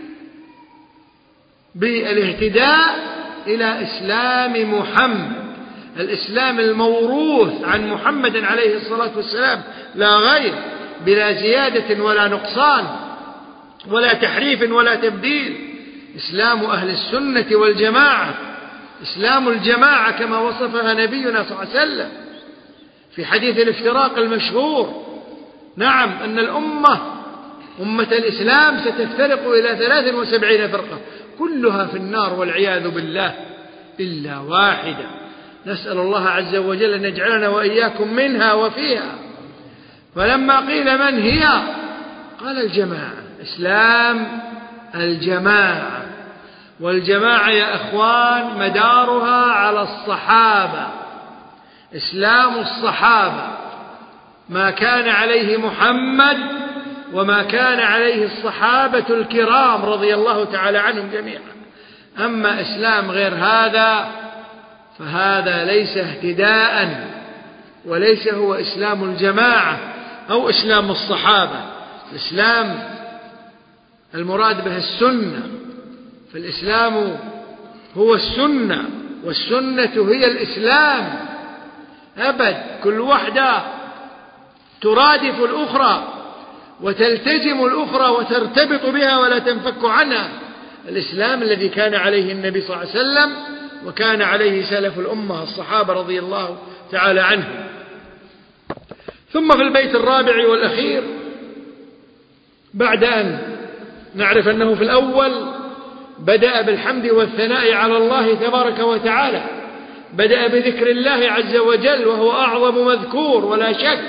بالاهتداء إلى إسلام محمد، الإسلام الموروث عن محمد عليه الصلاة والسلام لا غير، بلا زيادة ولا نقصان ولا تحريف ولا تبديل. إسلام أهل السنة والجماعة، إسلام الجماعة كما وصفها نبينا صلى الله عليه وسلم في حديث الافتراق المشهور. نعم، أن الأمة أمة الإسلام ستفترق إلى ثلاث وسبعين فرقة كلها في النار والعياذ بالله إلا واحدة. نسأل الله عز وجل أن يجعلنا وإياكم منها وفيها. فلما قيل من هي؟ قال الجماعة، إسلام الجماعة. والجماعة يا أخوان مدارها على الصحابة، إسلام الصحابة، ما كان عليه محمد وما كان عليه الصحابة الكرام رضي الله تعالى عنهم جميعا. أما إسلام غير هذا فهذا ليس اهتداء، وليس هو إسلام الجماعة أو إسلام الصحابة. الإسلام المراد به السنة، فالإسلام هو السنة، والسنة هي الإسلام أبد. كل واحدة ترادف الأخرى وتلتزم الأخرى وترتبط بها ولا تنفك عنها. الإسلام الذي كان عليه النبي صلى الله عليه وسلم وكان عليه سلف الأمة الصحابة رضي الله تعالى عنهم. ثم في البيت الرابع والأخير، بعد أن نعرف أنه في الأول بدأ بالحمد والثناء على الله تبارك وتعالى، بدأ بذكر الله عز وجل وهو أعظم مذكور ولا شك،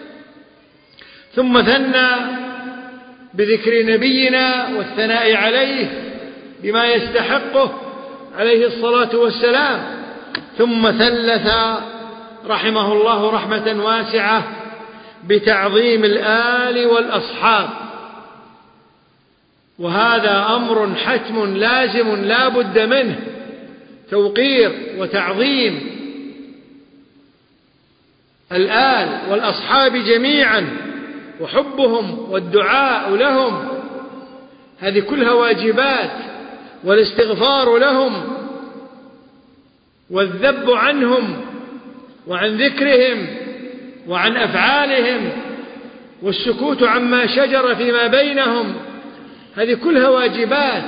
ثم ثنى بذكر نبينا والثناء عليه بما يستحقه عليه الصلاة والسلام، ثم ثلث رحمه الله رحمة واسعة بتعظيم الآل والأصحاب، وهذا أمر حتم لازم لا بد منه، توقير وتعظيم الآل والأصحاب جميعا وحبهم والدعاء لهم، هذه كلها واجبات، والاستغفار لهم والذب عنهم وعن ذكرهم وعن أفعالهم والسكوت عما شجر فيما بينهم، هذه كلها واجبات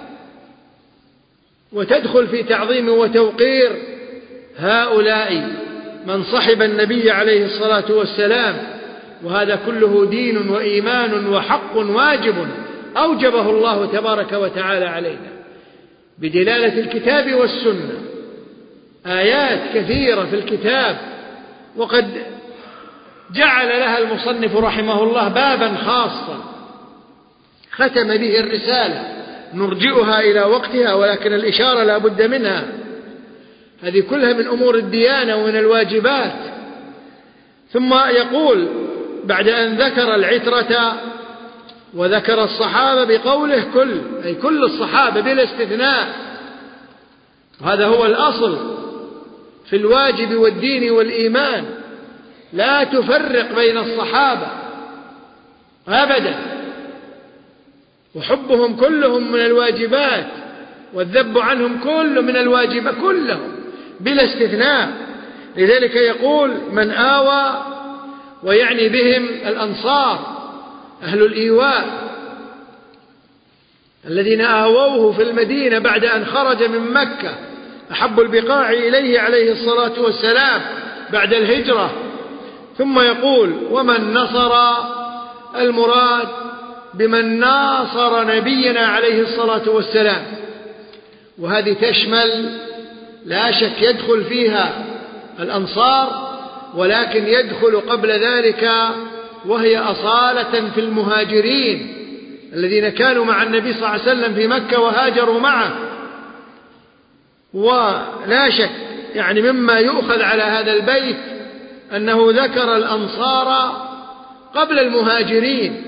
وتدخل في تعظيم وتوقير هؤلاء من صحب النبي عليه الصلاة والسلام، وهذا كله دين وإيمان وحق واجب أوجبه الله تبارك وتعالى علينا بدلالة الكتاب والسنة. آيات كثيرة في الكتاب، وقد جعل لها المصنف رحمه الله بابا خاصا ختم به الرسالة، نرجئها إلى وقتها ولكن الإشارة لا بد منها، هذه كلها من أمور الديانة ومن الواجبات. ثم يقول بعد أن ذكر العترة وذكر الصحابة بقوله كل، أي كل الصحابة بلا استثناء، وهذا هو الأصل في الواجب والدين والإيمان، لا تفرق بين الصحابة أبدا، وحبهم كلهم من الواجبات والذب عنهم كل من الواجبات كلهم بلا استثناء. لذلك يقول من آوى، ويعني بهم الأنصار أهل الإيواء الذين آووه في المدينة بعد أن خرج من مكة، أحب البقاع إليه عليه الصلاة والسلام بعد الهجرة. ثم يقول ومن نصر، المراد بمن ناصر نبينا عليه الصلاة والسلام، وهذه تشمل لا شك يدخل فيها الأنصار، ولكن يدخل قبل ذلك وهي أصالة في المهاجرين الذين كانوا مع النبي صلى الله عليه وسلم في مكة وهاجروا معه. ولا شك يعني مما يؤخذ على هذا البيت أنه ذكر الأنصار قبل المهاجرين،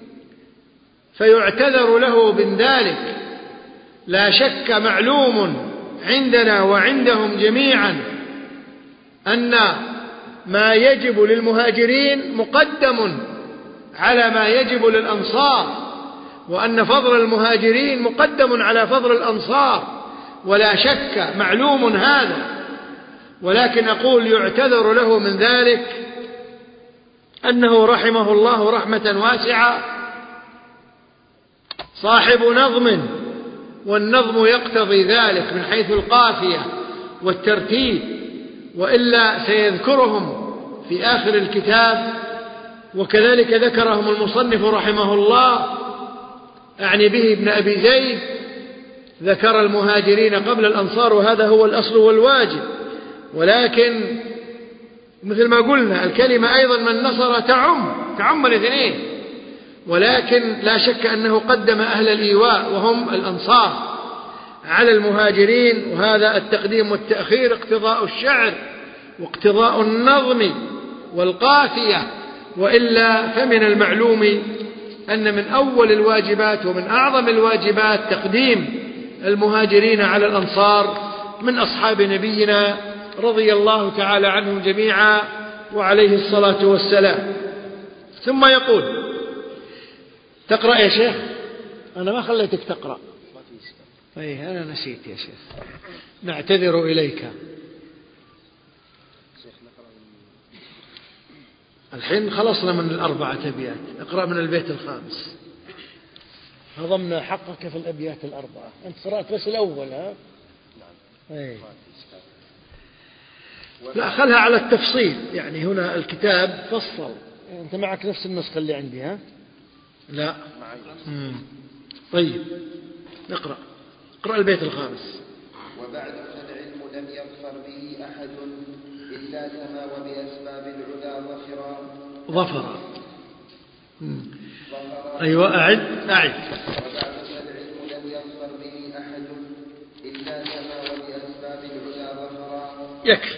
فيعتذر له من ذلك. لا شك معلوم عندنا وعندهم جميعا أن ما يجب للمهاجرين مقدم على ما يجب للأنصار، وأن فضل المهاجرين مقدم على فضل الأنصار، ولا شك معلوم هذا، ولكن أقول يعتذر له من ذلك أنه رحمه الله رحمة واسعة صاحب نظم، والنظم يقتضي ذلك من حيث القافية والترتيب، وإلا سيذكرهم في آخر الكتاب، وكذلك ذكرهم المصنف رحمه الله، أعني به ابن أبي زيد، ذكر المهاجرين قبل الأنصار، وهذا هو الأصل والواجب. ولكن مثل ما قلنا الكلمة أيضا من نصر تعم تعم الاثنين، ولكن لا شك أنه قدم أهل الإيواء وهم الأنصار على المهاجرين، وهذا التقديم والتأخير اقتضاء الشعر واقتضاء النظم والقافية، وإلا فمن المعلوم أن من أول الواجبات ومن أعظم الواجبات تقديم المهاجرين على الأنصار من أصحاب نبينا رضي الله تعالى عنهم جميعا وعليه الصلاة والسلام. ثم يقول، تقرأ يا شيخ؟ أنا ما خليتك تقرأ. أي أنا نسيت يا شيخ، نعتذر إليك. الحين خلصنا من الأربعة أبيات، اقرأ من البيت الخامس. هضمنا حقك في الأبيات الأربعة، أنت قرأت بس الأول. ها؟ أي. لا خلها على التفصيل، يعني هنا الكتاب فصل. أنت معك نفس النسخة اللي عندي؟ ها؟ لا. مم. طيب نقرأ، اقرأ البيت الخامس. وبعد فالعلم لم يظفر به أحد إلا سما وبأسباب العلا ظفرا. ظفر. أيوة أعد أعد. وبعد فالعلم لم يظفر به أحد إلا سما وبأسباب العلا ظفرا. يكفي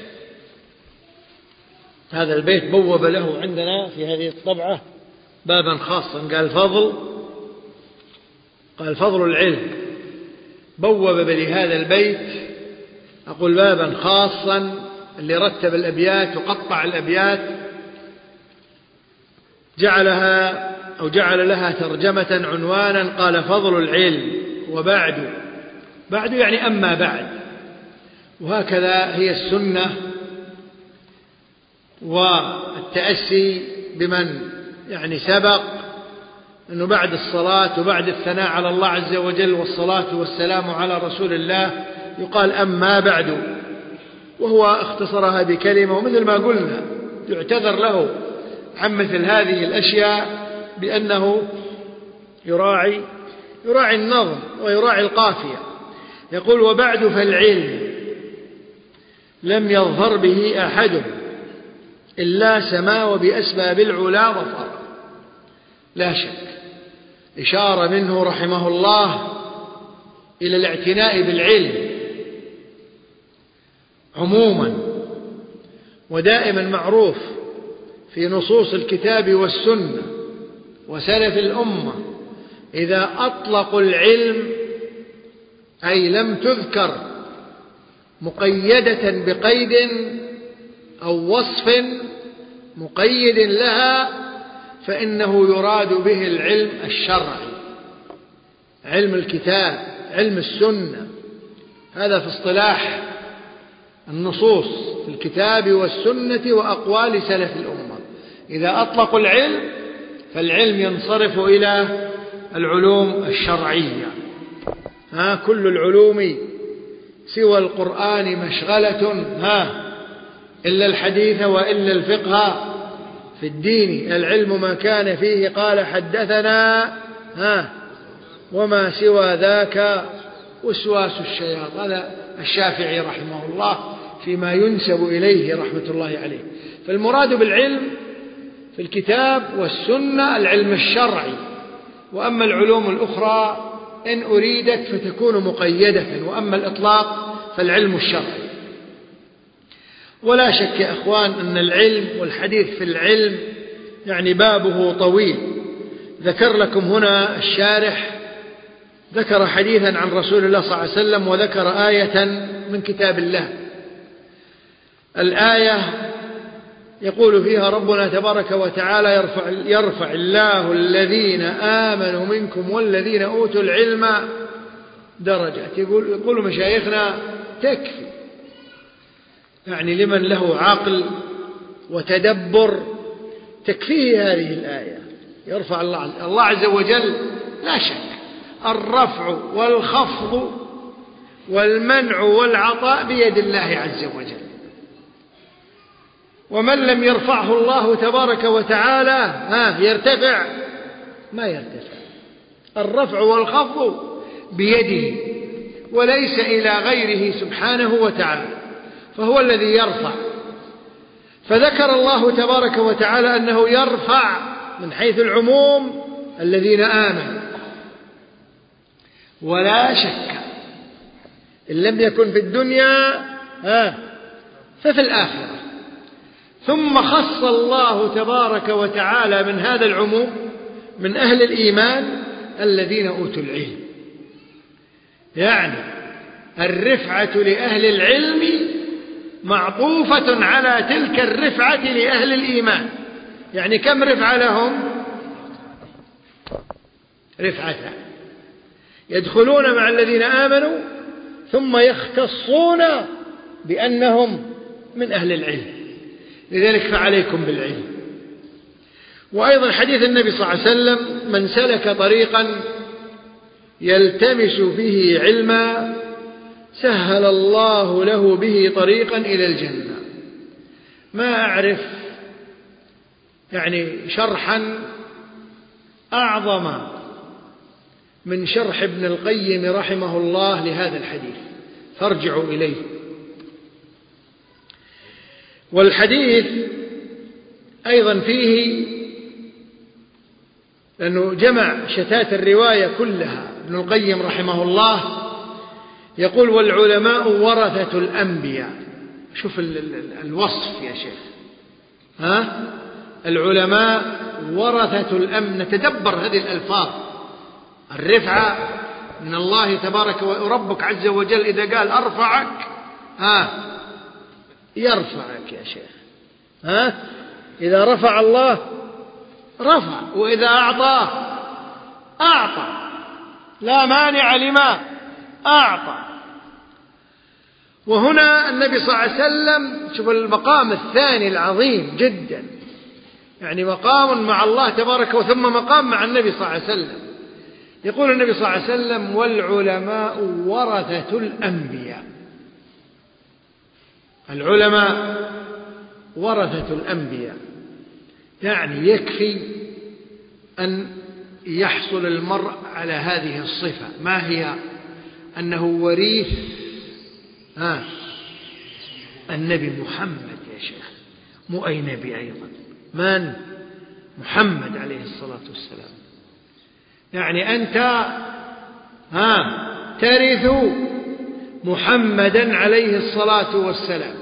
هذا البيت. بوب له عندنا في هذه الطبعة بابا خاصا، قال فضل، قال فضل العلم. بوب بهذا البيت أقول بابا خاصا، اللي رتب الأبيات وقطع الأبيات جعلها أو جعل لها ترجمة عنوانا، قال فضل العلم وبعد. بعد يعني أما بعد، وهكذا هي السنة والتأسي بمن يعني سبق، أنه بعد الصلاة وبعد الثناء على الله عز وجل والصلاة والسلام على رسول الله يقال أما بعد، وهو اختصرها بكلمة. ومثل ما قلنا يعتذر له عن مثل هذه الأشياء بأنه يراعي يراعي النظم ويراعي القافية. يقول وبعد فالعلم لم يظهر به أحد إلا سما وبأسباب العلا ظفر. لا شك إشارة منه رحمه الله إلى الاعتناء بالعلم عموما، ودائما معروف في نصوص الكتاب والسنة وسلف الأمة إذا أطلقوا العلم أي لم تذكر مقيدة بقيد أو وصف مقيد لها فإنه يراد به العلم الشرعي، علم الكتاب، علم السنة. هذا في اصطلاح النصوص في الكتاب والسنة وأقوال سلف الأمة. إذا أطلقوا العلم فالعلم ينصرف إلى العلوم الشرعية. ها كل العلوم سوى القرآن مشغلة، ها إلا الحديث وإلا الفقه في الدين. العلم ما كان فيه قال حدثنا، ها وما سوى ذاك وسواس الشياطين. هذا الشافعي رحمه الله فيما ينسب إليه رحمة الله عليه. فالمراد بالعلم في الكتاب والسنة العلم الشرعي، وأما العلوم الأخرى إن أريدت فتكون مقيدة، وأما الإطلاق فالعلم الشرعي. ولا شك يا أخوان أن العلم والحديث في العلم يعني بابه طويل. ذكر لكم هنا الشارح ذكر حديثا عن رسول الله صلى الله عليه وسلم وذكر آية من كتاب الله. الآية يقول فيها ربنا تبارك وتعالى يرفع, يرفع الله الذين آمنوا منكم والذين أوتوا العلم درجات. يقول يقول مشايخنا تكفي، يعني لمن له عقل وتدبر تكفيه هذه الآية. يرفع الله الله عز وجل لا شك الرفع والخفض والمنع والعطاء بيد الله عز وجل، ومن لم يرفعه الله تبارك وتعالى ها يرتفع ما يرتفع. الرفع والخفض بيده وليس إلى غيره سبحانه وتعالى، فهو الذي يرفع. فذكر الله تبارك وتعالى أنه يرفع من حيث العموم الذين آمنوا، ولا شك إن لم يكن في الدنيا ها ففي الآخرة. ثم خص الله تبارك وتعالى من هذا العموم من أهل الإيمان الذين أوتوا العلم، يعني الرفعة لأهل العلم معطوفة على تلك الرفعة لأهل الإيمان. يعني كم رفعة لهم؟ رفعتان. يدخلون مع الذين آمنوا ثم يختصون بأنهم من أهل العلم، لذلك فعليكم بالعلم. وأيضا حديث النبي صلى الله عليه وسلم: من سلك طريقا يلتمس فيه علما سهل الله له به طريقا إلى الجنة. ما أعرف يعني شرحا أعظم من شرح ابن القيم رحمه الله لهذا الحديث، فارجعوا إليه. والحديث أيضا فيه، لأنه جمع شتات الرواية كلها، ابن القيم رحمه الله يقول: والعلماء ورثة الأنبياء. شوف الوصف يا شيخ، ها؟ العلماء ورثة الأنبياء. نتدبر هذه الألفاظ. الرفعة من الله تبارك وربك عز وجل إذا قال أرفعك، ها، يرفعك يا شيخ، ها؟ إذا رفع الله رفع، وإذا أعطى أعطى، لا مانع لما أعطى. وهنا النبي صلى الله عليه وسلم، شوف المقام الثاني العظيم جدا، يعني مقام مع الله تبارك وثم مقام مع النبي صلى الله عليه وسلم. يقول النبي صلى الله عليه وسلم: والعلماء ورثة الأنبياء. العلماء ورثة الأنبياء، يعني يكفي أن يحصل المرء على هذه الصفة. ما هي؟ أنه وريث ها النبي محمد يا شيخ، مو أي نبي أيضا، من؟ محمد عليه الصلاة والسلام. يعني أنت ها ترث محمدا عليه الصلاة والسلام.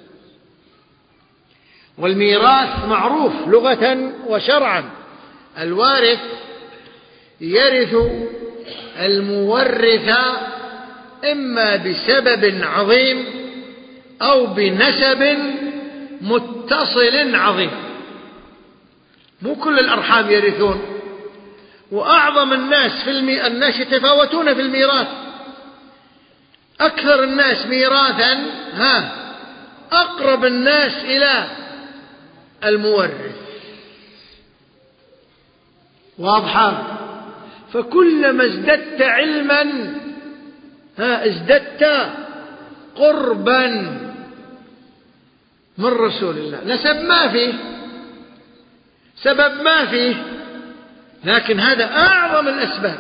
والميراث معروف لغة وشرعا، الوارث يرث المورث إما بسبب عظيم أو بنسب متصل عظيم. مو كل الأرحام يرثون، وأعظم الناس في المي... الناس يتفاوتون في الميراث. أكثر الناس ميراثا ها أقرب الناس إلى المورث. واضحة؟ فكلما ازددت علما ها ازددت قربا من رسول الله. نسب ما فيه، سبب ما فيه، لكن هذا أعظم الأسباب.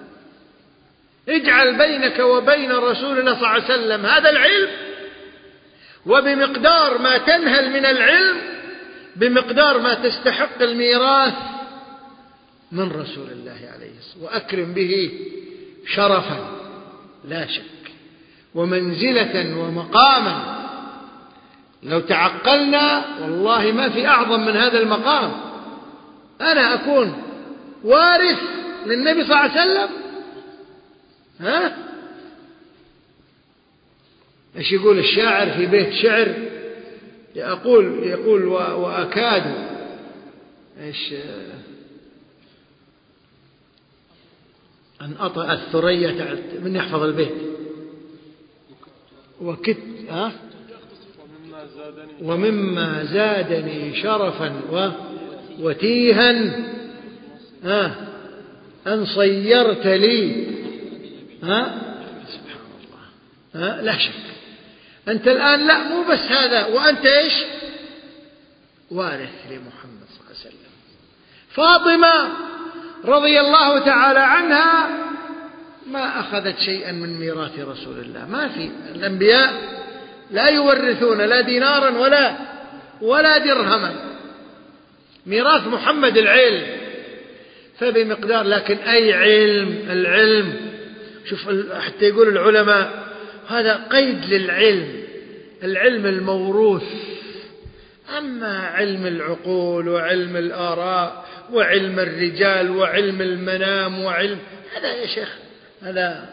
اجعل بينك وبين رسول الله صلى الله عليه وسلم هذا العلم، وبمقدار ما تنهل من العلم بمقدار ما تستحق الميراث من رسول الله عليه الصلاة والسلام، وأكرم به شرفا لا شك، ومنزلة ومقاما. لو تعقلنا والله ما في أعظم من هذا المقام. أنا أكون وارث للنبي صلى الله عليه وسلم، ها؟ ايش يقول الشاعر في بيت شعر؟ يقول يقول وأكاد ايش أن أطأ الثريا. من يحفظ البيت؟ وكت ها ومما زادني شرفا وتيها ها أن صيرت لي ها سبحان الله ها لا شك. أنت الآن لا مو بس هذا، وأنت إيش؟ وارث لمحمد صلى الله عليه وسلم. فاطمة رضي الله تعالى عنها ما أخذت شيئا من ميراث رسول الله. ما في، الأنبياء لا يورثون لا دينارا ولا ولا درهما. ميراث محمد العلم، فبمقدار. لكن أي علم؟ العلم، شوف حتى يقول العلماء هذا قيد للعلم، العلم الموروث. أما علم العقول وعلم الآراء وعلم الرجال وعلم المنام وعلم هذا يا شيخ هذا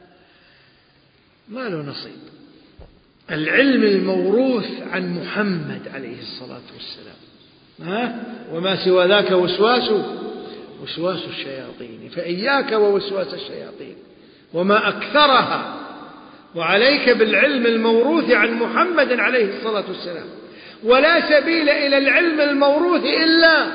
ما له نصيب. العلم الموروث عن محمد عليه الصلاة والسلام، ها؟ وما سوى ذاك وسواس وسواس الشياطين، فإياك ووسواس الشياطين. وما أكثرها. وعليك بالعلم الموروث عن محمد عليه الصلاة والسلام. ولا سبيل إلى العلم الموروث إلا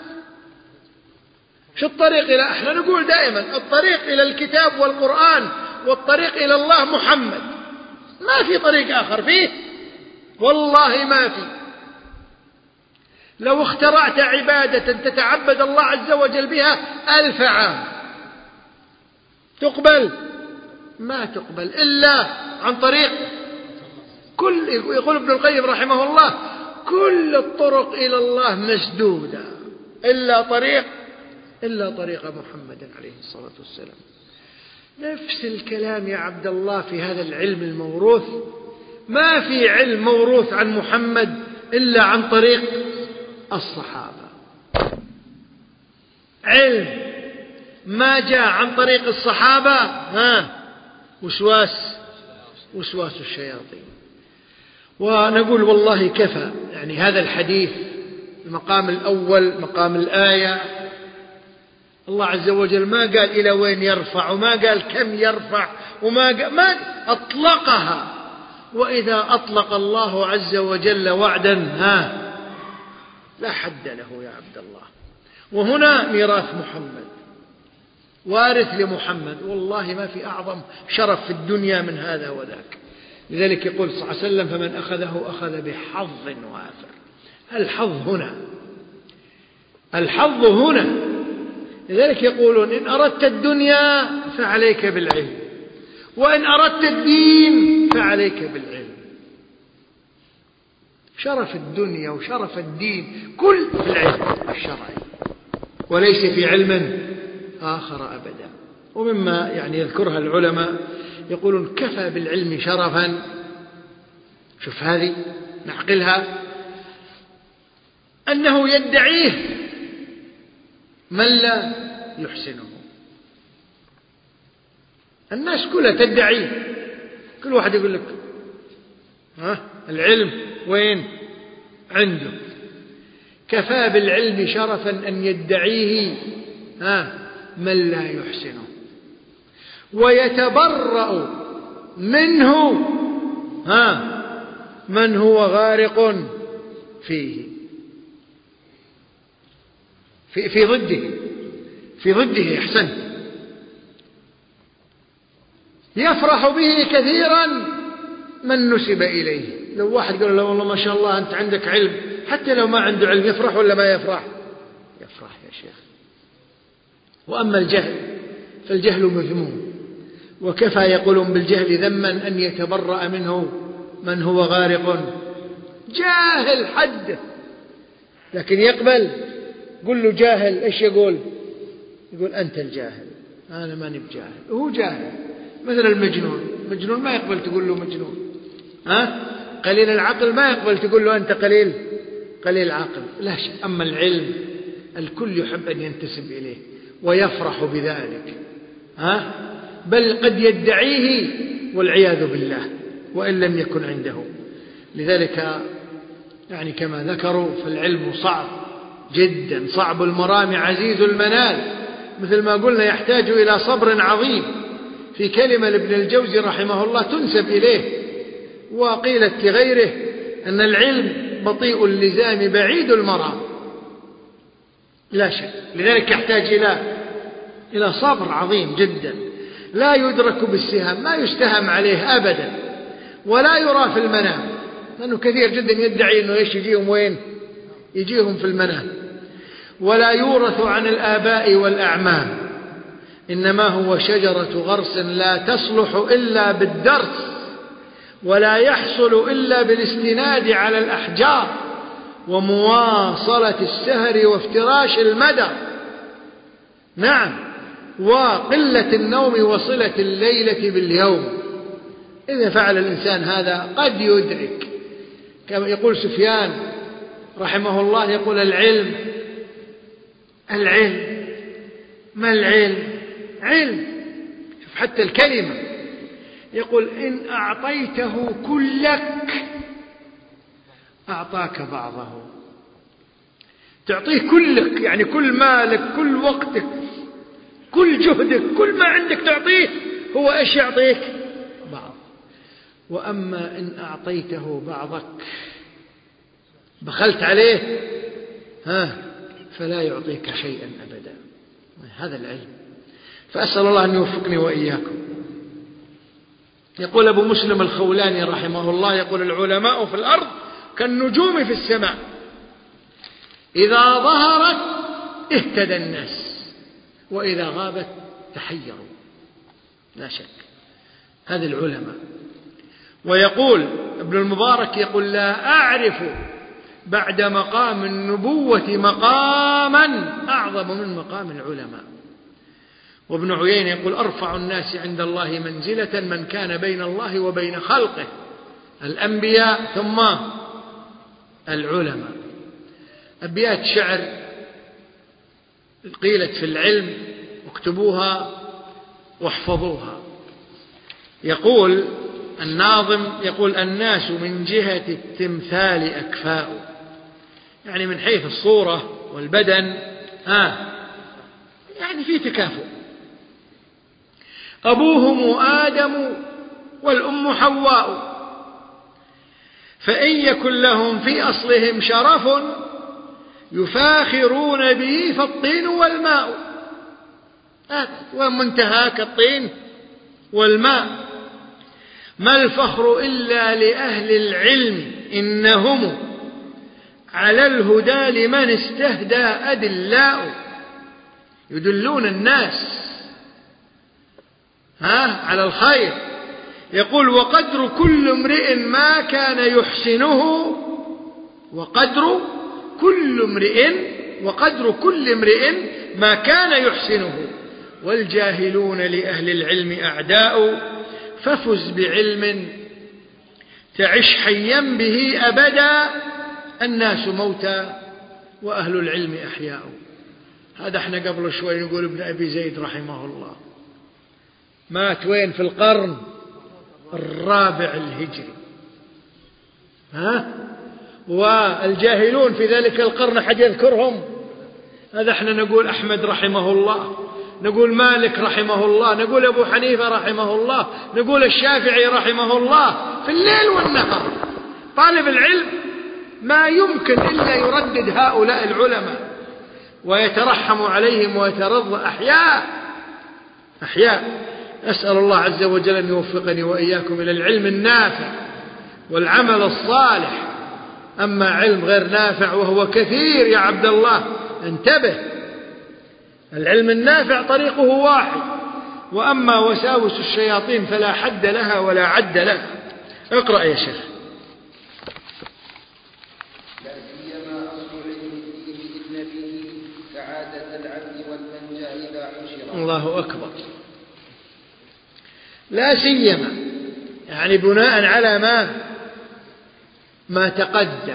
شو الطريق إلى؟ احنا نقول دائما الطريق إلى الكتاب والقرآن، والطريق إلى الله محمد، ما في طريق آخر فيه، والله ما في. لو اخترعت عبادة تتعبد الله عز وجل بها ألف عام تقبل؟ ما تقبل إلا عن طريق كل، يقول ابن القيم رحمه الله: كل الطرق إلى الله مسدودة إلا طريق إلا طريق محمد عليه الصلاة والسلام. نفس الكلام يا عبد الله في هذا العلم الموروث. ما في علم موروث عن محمد إلا عن طريق الصحابة. علم ما جاء عن طريق الصحابة ها وسواس وسواس الشياطين. ونقول والله كفى، يعني هذا الحديث المقام الأول مقام الآية. الله عز وجل ما قال إلى وين يرفع، وما قال كم يرفع، وما قال ما أطلقها. وإذا أطلق الله عز وجل وعدا ها لا حد له يا عبد الله. وهنا ميراث محمد، وارث لمحمد، والله ما في أعظم شرف في الدنيا من هذا وذاك. لذلك يقول صلى الله عليه وسلم: فمن أخذه أخذ بحظ وافر. الحظ هنا، الحظ هنا. لذلك يقولون: إن أردت الدنيا فعليك بالعلم، وإن أردت الدين فعليك بالعلم. شرف الدنيا وشرف الدين كل في العلم الشرعي، وليس في علم آخر أبدا. ومما يعني يذكرها العلماء يقولون: كفى بالعلم شرفا. شوف هذه نعقلها، أنه يدعيه من لا يحسنه. الناس كلها تدعيه، كل واحد يقول لك ها العلم وين عنده. كفى بالعلم شرفا أن يدعيه ها من لا يحسنه، ويتبرأ منه ها من هو غارق فيه، في, في ضده في ضده أحسنت. يفرح به كثيرا من نسب إليه. لو واحد قال له والله ما شاء الله أنت عندك علم، حتى لو ما عنده علم يفرح ولا ما يفرح؟ يفرح يا شيخ. وأما الجهل فالجهل مذموم، وكفى يقولون بالجهل ذما أن يتبرأ منه من هو غارق. جاهل حد، لكن يقبل. قل له جاهل إيش يقول؟ يقول أنت الجاهل، أنا ماني بجاهل. هو جاهل مثل المجنون. مجنون ما يقبل تقول له مجنون. ها قليل العقل ما يقبل تقول له أنت قليل قليل العقل. لا شيء. أما العلم الكل يحب أن ينتسب إليه ويفرح بذلك، ها بل قد يدعيه والعياذ بالله وإن لم يكن عنده. لذلك يعني كما ذكروا فالعلم صعب جدا، صعب المرام عزيز المنال، مثل ما قلنا يحتاج إلى صبر عظيم. في كلمة لابن الجوزي رحمه الله تنسب إليه وقيلت لغيره أن العلم بطيء اللزام بعيد المرام، لا شك. لذلك يحتاج إلى إلى صبر عظيم جدا، لا يدرك بالسهام، ما يستهم عليه أبدا، ولا يرى في المنام، لأنه كثير جدا يدعي أنه إيش يجيهم وين؟ يجيهم في المنام. ولا يورث عن الآباء والأعمام، إنما هو شجرة غرس لا تصلح إلا بالدرس، ولا يحصل إلا بالاستناد على الأحجار ومواصلة السهر وافتراش المدى. نعم، وقلة النوم وصلة الليلة باليوم. إذا فعل الإنسان هذا قد يدرك. كما يقول سفيان رحمه الله، يقول العلم العلم ما العلم؟ علم. شوف حتى الكلمة، يقول إن أعطيته كلك أعطاك بعضه. تعطيه كلك يعني كل مالك، كل وقتك، كل جهدك، كل ما عندك تعطيه، هو إيش يعطيك؟ بعض. وأما إن أعطيته بعضك بخلت عليه ها فلا يعطيك شيئا أبدا. هذا العلم. فأسأل الله أن يوفقني وإياكم. يقول أبو مسلم الخولاني رحمه الله، يقول العلماء في الأرض كالنجوم في السماء، إذا ظهرت اهتدى الناس وإذا غابت تحيروا. لا شك هذه العلماء. ويقول ابن المبارك يقول لا أعرف بعد مقام النبوة مقاما أعظم من مقام العلماء. وابن عيينة يقول أرفع الناس عند الله منزلة من كان بين الله وبين خلقه، الأنبياء ثم العلماء. أبيات شعر قيلت في العلم واكتبوها واحفظوها. يقول الناظم يقول الناس من جهة التمثال أكفاء، يعني من حيث الصورة والبدن ها يعني في تكافؤ. أبوهم آدم والأم حواء، فإن يكن لهم في أصلهم شرف يفاخرون به فالطين والماء. ومنتهاك الطين والماء. ما الفخر إلا لأهل العلم إنهم على الهدى لمن استهدى أدلاء. يدلون الناس ها على الخير. يقول وقدر كل امرئ ما كان يحسنه، وقدر كل امرئ وقدر كل امرئ ما كان يحسنه، والجاهلون لأهل العلم أعداء. ففز بعلم تعش حيا به أبدا، الناس موتى وأهل العلم أحياء. هذا احنا قبل شوي نقول ابن أبي زيد رحمه الله مات وين؟ في القرن الرابع الهجري. ها والجاهلون في ذلك القرن حد يذكرهم؟ هذا احنا نقول أحمد رحمه الله، نقول مالك رحمه الله، نقول أبو حنيفة رحمه الله، نقول الشافعي رحمه الله، في الليل والنهار. طالب العلم ما يمكن إلا يردد هؤلاء العلماء ويترحم عليهم ويترضى أحياء أحياء. أسأل الله عز وجل أن يوفقني وإياكم إلى العلم النافع والعمل الصالح. أما علم غير نافع وهو كثير يا عبد الله انتبه. العلم النافع طريقه واحد، وأما وساوس الشياطين فلا حد لها ولا عد لها. اقرأ يا شيخ. لا سيما أصل علم الدين إذن به كعادة العبد والمنجى إذا حشر. الله أكبر. لا سيما يعني بناء على ما ما تقدم.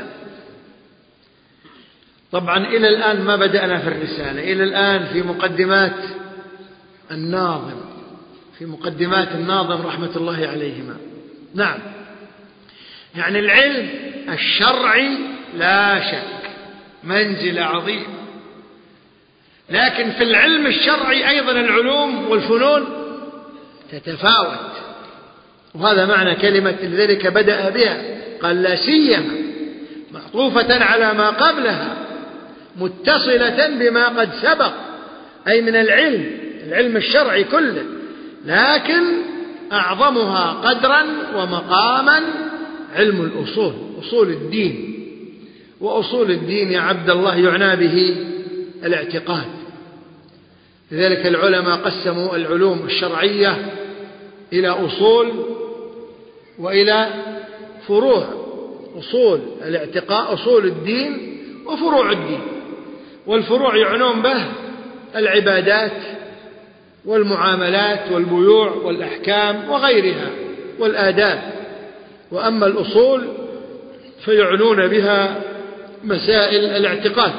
طبعا إلى الآن ما بدأنا في الرسالة، إلى الآن في مقدمات الناظم في مقدمات الناظم رحمة الله عليهما. نعم يعني العلم الشرعي لا شك منزلة عظيمة، لكن في العلم الشرعي أيضا العلوم والفنون تتفاوت، وهذا معنى كلمة لذلك بدأ بها قال لا سيما معطوفة على ما قبلها متصلة بما قد سبق، أي من العلم العلم الشرعي كله، لكن أعظمها قدرا ومقاما علم الأصول، أصول الدين. وأصول الدين يا عبد الله يعنى به الاعتقاد. لذلك العلماء قسموا العلوم الشرعية إلى أصول وإلى فروع. أصول الاعتقاد أصول الدين وفروع الدين. والفروع يعنون به العبادات والمعاملات والبيوع والأحكام وغيرها والآداب. وأما الأصول فيعنون بها مسائل الاعتقاد.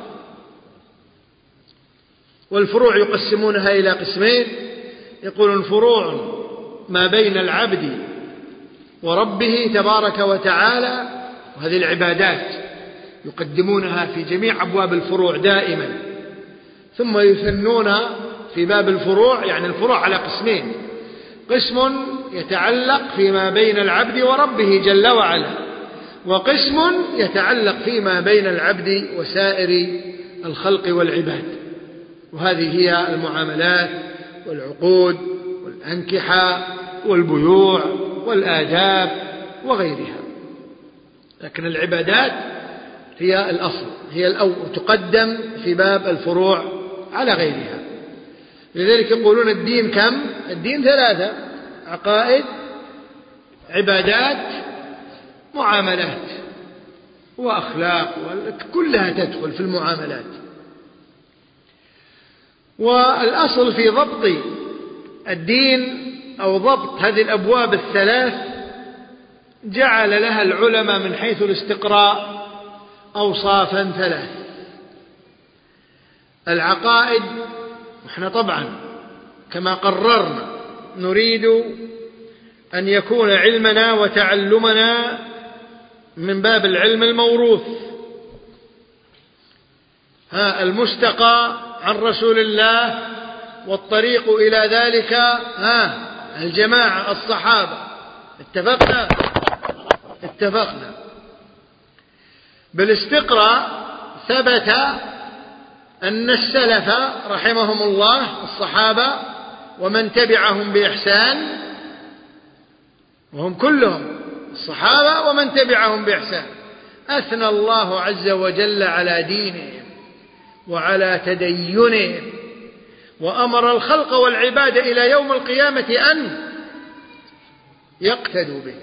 والفروع يقسمونها إلى قسمين، يقولون فروع ما بين العبد وربه تبارك وتعالى، وهذه العبادات يقدمونها في جميع أبواب الفروع دائما، ثم يثنون في باب الفروع، يعني الفروع على قسمين: قسم يتعلق فيما بين العبد وربه جل وعلا، وقسم يتعلق فيما بين العبد وسائر الخلق والعباد، وهذه هي المعاملات والعقود والأنكحة والبيوع والآداب وغيرها. لكن العبادات هي الأصل، هي الأول، تقدم في باب الفروع على غيرها. لذلك يقولون الدين كم؟ الدين ثلاثة: عقائد، عبادات، معاملات وأخلاق، كلها تدخل في المعاملات. والأصل في ضبط الدين أو ضبط هذه الأبواب الثلاث جعل لها العلماء من حيث الاستقراء أوصافا ثلاث: العقائد، وإحنا طبعا كما قررنا نريد أن يكون علمنا وتعلمنا من باب العلم الموروث، ها المستقى عن رسول الله، والطريق إلى ذلك ها الجماعة الصحابة. اتفقنا اتفقنا بالاستقراء. ثبت أن السلف رحمهم الله الصحابة ومن تبعهم بإحسان، وهم كلهم الصحابة ومن تبعهم بإحسان، أثنى الله عز وجل على دينهم وعلى تدينهم، وأمر الخلق والعباد إلى يوم القيامة أن يقتدوا به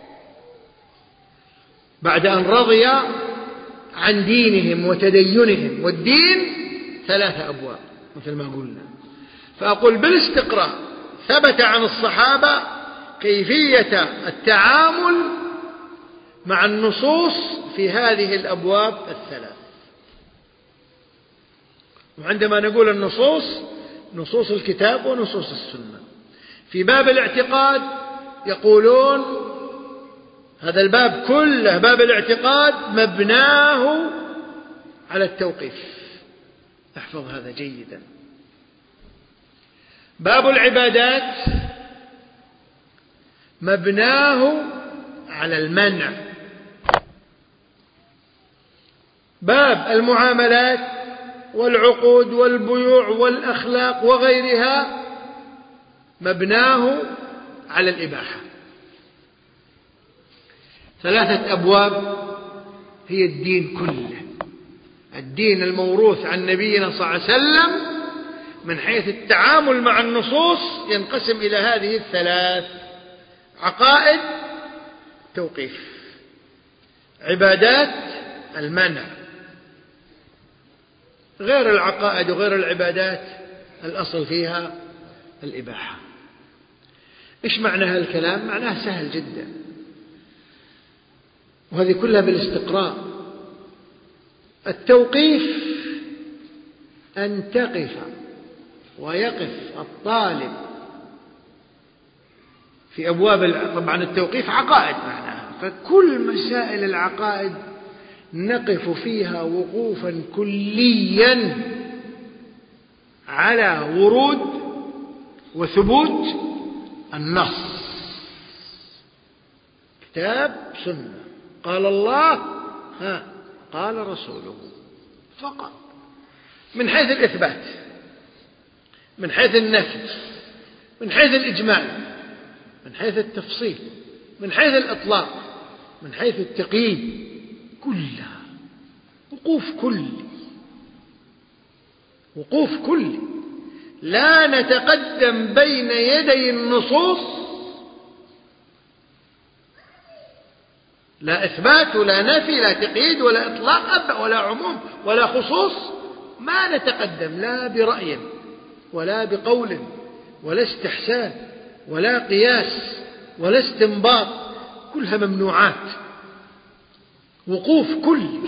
بعد أن رضي عن دينهم وتدينهم. والدين ثلاثة أبواب مثل ما قلنا. فأقول بالاستقراء ثبت عن الصحابة كيفية التعامل مع النصوص في هذه الأبواب الثلاث. وعندما نقول النصوص، نصوص الكتاب ونصوص السنة. في باب الاعتقاد يقولون هذا الباب كله، باب الاعتقاد، مبناه على التوقيف. احفظ هذا جيدا. باب العبادات مبناه على المنع. باب المعاملات والعقود والبيوع والأخلاق وغيرها مبناه على الإباحة. ثلاثة أبواب هي الدين كله. الدين الموروث عن نبينا صلى الله عليه وسلم من حيث التعامل مع النصوص ينقسم إلى هذه الثلاث: عقائد، توقيف; عبادات، المنع. غير العقائد وغير العبادات الأصل فيها الإباحة. إيش معنى هالكلام؟ معناه سهل جدا، وهذه كلها بالاستقراء. التوقيف أن تقف ويقف الطالب في أبواب، طبعا التوقيف عقائد معناها، فكل مسائل العقائد نقف فيها وقوفا كليا على ورود وثبوت النص، كتاب سنة، قال الله ها قال رسوله فقط، من حيث الإثبات، من حيث النفي، من حيث الإجمال، من حيث التفصيل، من حيث الإطلاق، من حيث التقييد، كلها وقوف كلي، وقوف كلي. لا نتقدم بين يدي النصوص، لا إثبات ولا نفي، لا تقييد ولا إطلاق ولا عموم ولا خصوص. ما نتقدم لا برأي ولا بقول ولا استحسان ولا قياس ولا استنباط، كلها ممنوعات. وقوف كلي.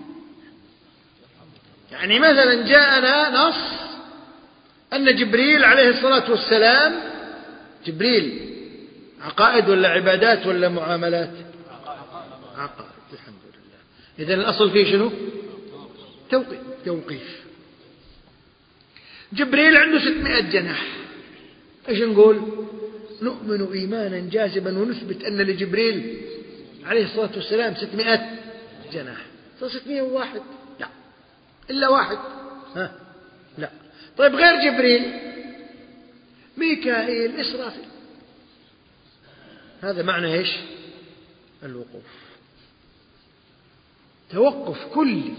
يعني مثلا جاءنا نص أن جبريل عليه الصلاة والسلام، جبريل عقائد ولا عبادات ولا معاملات؟ عقائد. الحمد لله. إذن الأصل فيه شنو؟ توقيف. توقيف. جبريل عنده ستمائة جناح، إيش نقول؟ نؤمن إيمانا جازما ونثبت أن لجبريل عليه الصلاة والسلام ستمائة جناح، ستمائة وواحد لا، إلا واحد ها لا. طيب غير جبريل، ميكائيل، إسرافيل، هذا معنى إيش؟ الوقوف، توقف كلي.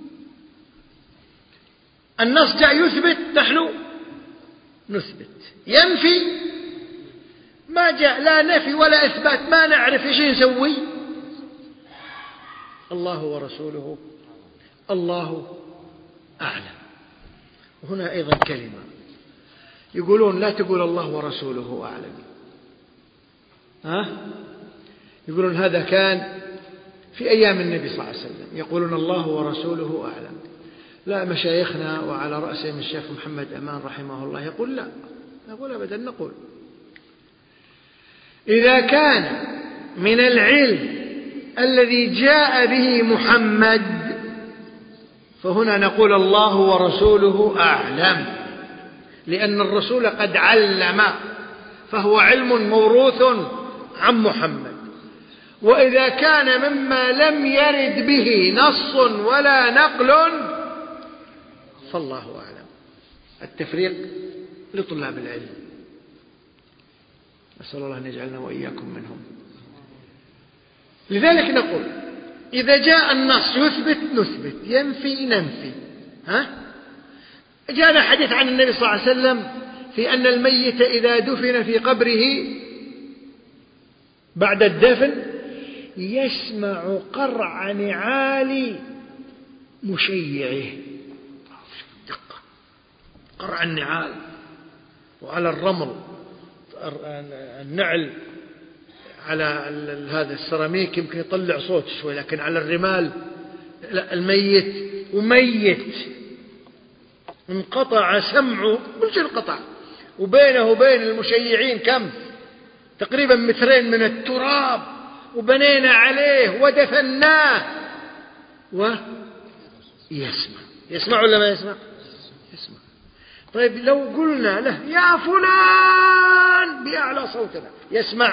النص جاء يثبت، نحن نثبت. ينفي ما جاء لا نفي ولا إثبات، ما نعرف إيش نسوي. الله ورسوله الله أعلم. هنا أيضا كلمة يقولون لا تقول الله ورسوله أعلم، ها؟ يقولون هذا كان في أيام النبي صلى الله عليه وسلم، يقولون الله ورسوله أعلم. لا، مشايخنا وعلى رأسهم الشيخ محمد أمان رحمه الله يقول لا، نقول أبدا، نقول إذا كان من العلم الذي جاء به محمد فهنا نقول الله ورسوله أعلم، لأن الرسول قد علم، فهو علم موروث عن محمد. وإذا كان مما لم يرد به نص ولا نقل فالله أعلم. التفريق لطلاب العلم، نسأل الله أن يجعلنا وإياكم منهم. لذلك نقول إذا جاء النص يثبت نثبت، ينفي ننفي. ها؟ جاءنا حديث عن النبي صلى الله عليه وسلم في أن الميت إذا دفن في قبره بعد الدفن يسمع قرع نعال مشيعه. دقة، قرع النعال، وعلى الرمل النعل على هذا السيراميك يمكن يطلع صوت شوي، لكن على الرمال لا، الميت وميت انقطع سمعه، كل انقطع، وبينه وبين المشيعين كم؟ تقريبا مترين من التراب، وبنينا عليه ودفناه ويسمع. يسمع ولا ما يسمع؟ يسمع. طيب لو قلنا له يا فلان بأعلى صوتنا يسمع؟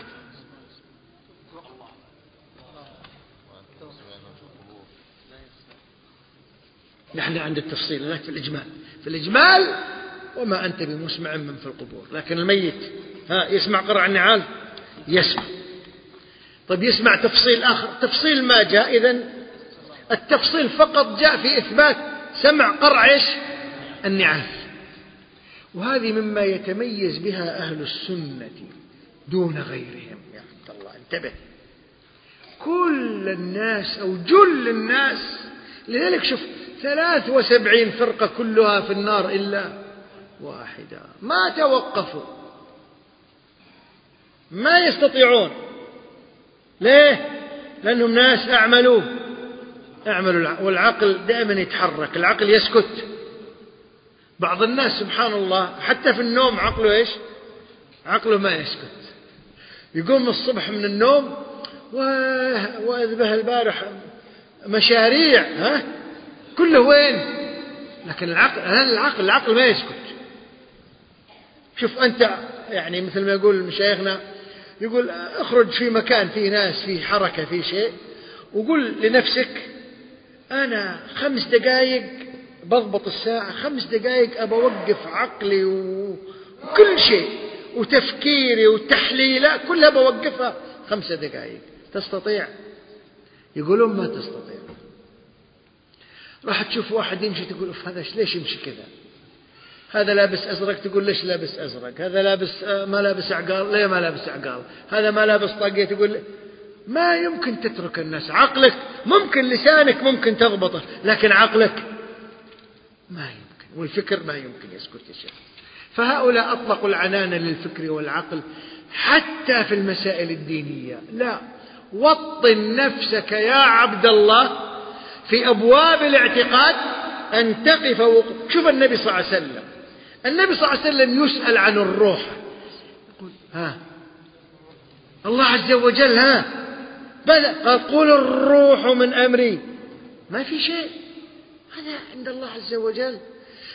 نحن عند التفصيل، لكن في الإجمال، في الإجمال وما أنت بمسمع من في القبور. لكن الميت ها يسمع قرع النعال؟ يسمع. طيب يسمع تفصيل آخر، تفصيل ما جاء. إذن التفصيل فقط جاء في إثبات سمع قرع إيش؟ النعال. وهذه مما يتميز بها أهل السنة دون غيرهم. يا عبد الله انتبه، كل الناس أو جل الناس، لذلك شوف ثلاث وسبعين فرقة كلها في النار إلا واحدة، ما توقفوا، ما يستطيعون. ليه؟ لأنهم ناس أعملوا أعملوا والعقل دائما يتحرك، العقل يسكت. بعض الناس سبحان الله حتى في النوم عقله إيش؟ عقله ما يسكت، يقوم الصبح من النوم وأذبه البارح مشاريع، ها كله وين؟ لكن العقل العقل العقل ما يسكت. شوف أنت يعني مثل ما يقول مشايخنا، يقول اخرج في مكان فيه ناس، فيه حركة، فيه شيء، وقل لنفسك أنا خمس دقائق بضبط الساعة، خمس دقائق أبى أوقف عقلي وكل شيء وتفكيري وتحليله كلها بوقفها خمس دقائق. تستطيع؟ يقولون ما تستطيع. راح تشوف واحد يمشي تقول هذا ليش يمشي كذا، هذا لابس أزرق تقول ليش لابس أزرق، هذا لابس ما لابس عقال ليه ما لابس عقال، هذا ما لابس طاقية تقول ما يمكن تترك الناس. عقلك ممكن، لسانك ممكن تضبطه، لكن عقلك ما يمكن، والفكر ما يمكن يسكت يا شيخ. فهؤلاء أطلقوا العنان للفكر والعقل حتى في المسائل الدينية. لا، وطن نفسك يا عبد الله في أبواب الاعتقاد أن تقف وقف. شوف النبي صلى الله عليه وسلم، النبي صلى الله عليه وسلم يسأل عن الروح، يقول ها الله عز وجل ها بدأ قال قل الروح من أمري، ما في شيء، هذا عند الله عز وجل.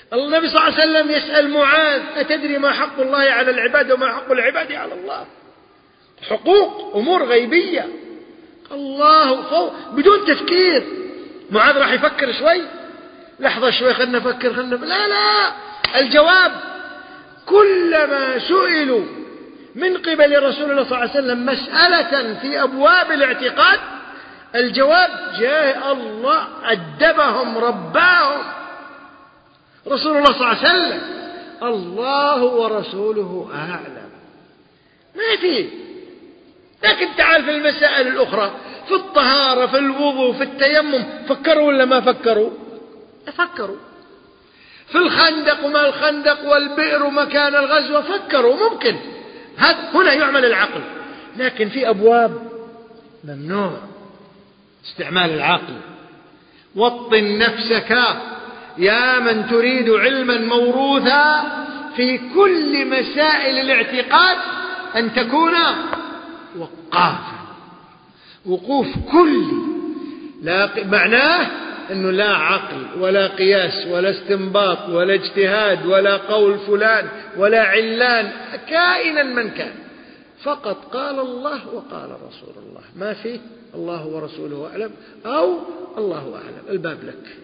النبي صلى الله عليه وسلم يسأل معاذ: أتدري ما حق الله على العباد وما حق العباد على الله؟ حقوق، أمور غيبية، الله فوق بدون تفكير. معاذ راح يفكر شوي، لحظة شوي خلنا نفكر خلنا لا لا الجواب كلما سئلوا من قبل رسول الله صلى الله عليه وسلم مسألة في أبواب الاعتقاد الجواب جاء الله أدبهم رباهم رسول الله صلى الله عليه وسلم. الله ورسوله أعلم، ما فيه. لكن تعال في المسائل الأخرى، في الطهارة، في الوضوء، في التيمم، فكروا ولا ما فكروا؟ فكروا. في الخندق وما الخندق والبئر ومكان الغزوة فكروا، ممكن هنا يعمل العقل. لكن في أبواب ممنوع استعمال العقل. وطن نفسك يا من تريد علما موروثا في كل مسائل الاعتقاد أن تكون وقافا، وقوف كلي. لا معناه أنه لا عقل ولا قياس ولا استنباط ولا اجتهاد ولا قول فلان ولا علان كائنا من كان، فقط قال الله وقال رسول الله، ما فيه الله ورسوله أعلم أو الله أعلم. الباب لك.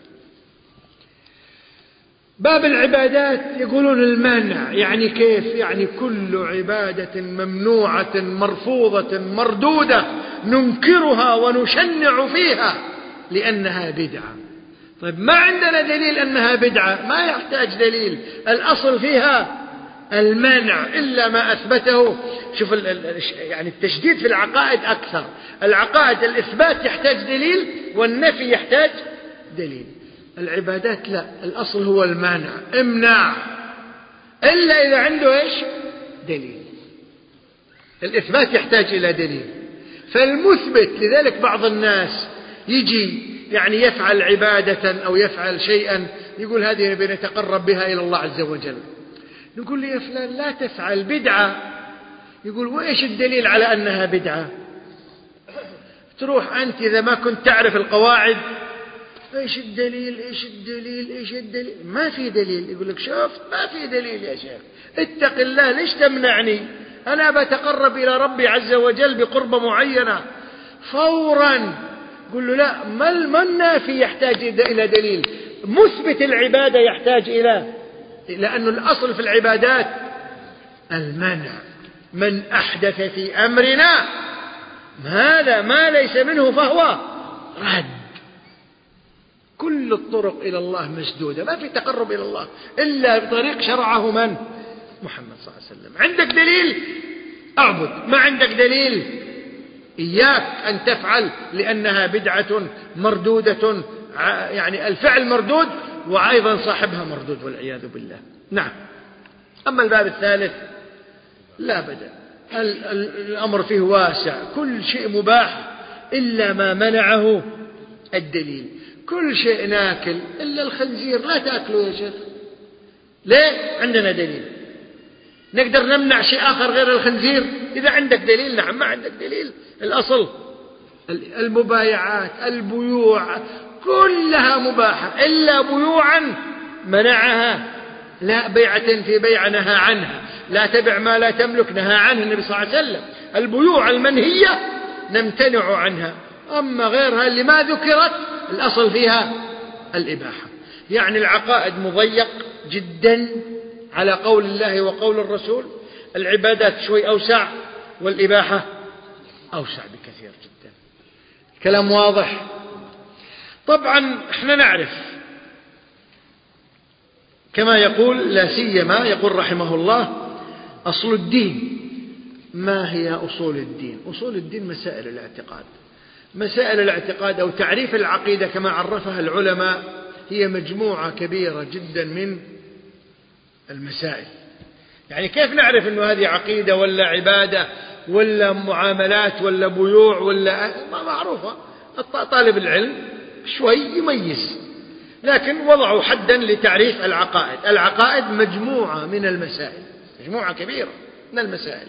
باب العبادات يقولون المانع، يعني كيف؟ يعني كل عبادة ممنوعة مرفوضة مردودة ننكرها ونشنع فيها لأنها بدعة. طيب ما عندنا دليل أنها بدعة، ما يحتاج دليل، الأصل فيها المانع إلا ما أثبته. شوف يعني التشديد في العقائد أكثر. العقائد الإثبات يحتاج دليل والنفي يحتاج دليل. العبادات لا، الأصل هو المانع، امنع إلا إذا عنده إيش؟ دليل. الإثبات يحتاج إلى دليل، فالمثبت. لذلك بعض الناس يجي يعني يفعل عبادة أو يفعل شيئا يقول هذه نبي نتقرب بها إلى الله عز وجل، نقول له يا فلان لا تفعل بدعة، يقول وإيش الدليل على أنها بدعة؟ تروح أنت إذا ما كنت تعرف القواعد إيش الدليل إيش الدليل إيش الدليل، ما في دليل. يقول لك شوف ما في دليل يا شيخ، اتق الله، ليش تمنعني؟ أنا بتقرب إلى ربي عز وجل بقربة معينة. فورا قل له لا، ما النافي يحتاج إلى دليل، مثبت العبادة يحتاج إلى، لأن الأصل في العبادات المنع. من أحدث في أمرنا هذا ما ليس منه فهو رد. كل الطرق إلى الله مسدودة، ما في تقرب إلى الله إلا بطريق شرعه من؟ محمد صلى الله عليه وسلم. عندك دليل أعبد، ما عندك دليل إياك أن تفعل لأنها بدعة مردودة، يعني الفعل مردود وأيضا صاحبها مردود والعياذ بالله. نعم. أما الباب الثالث لا بد، الأمر فيه واسع، كل شيء مباح إلا ما منعه الدليل. كل شيء ناكل إلا الخنزير لا تأكله يا شيخ، ليه؟ عندنا دليل. نقدر نمنع شيء آخر غير الخنزير إذا عندك دليل؟ نعم. ما عندك دليل، الأصل المبايعات البيوع كلها مباحة إلا بيوعا منعها. لا بيعة في بيع نهى عنها، لا تبع ما لا تملك نهى عنه النبي صلى الله عليه وسلم. البيوع المنهية نمتنع عنها، أما غيرها اللي ما ذكرت الأصل فيها الإباحة. يعني العقائد مضيق جدا على قول الله وقول الرسول، العبادات شوي أوسع والإباحة أوسع بكثير جدا. كلام واضح. طبعا احنا نعرف كما يقول، لا سيما يقول رحمه الله أصل الدين. ما هي أصول الدين؟ أصول الدين مسائل الاعتقاد. مسائل الاعتقاد أو تعريف العقيدة كما عرفها العلماء هي مجموعة كبيرة جدا من المسائل. يعني كيف نعرف أنه هذه عقيدة ولا عبادة ولا معاملات ولا بيوع ولا ما معروفة؟ طالب العلم شوي يميز، لكن وضعوا حدا لتعريف العقائد. العقائد مجموعة من المسائل، مجموعة كبيرة من المسائل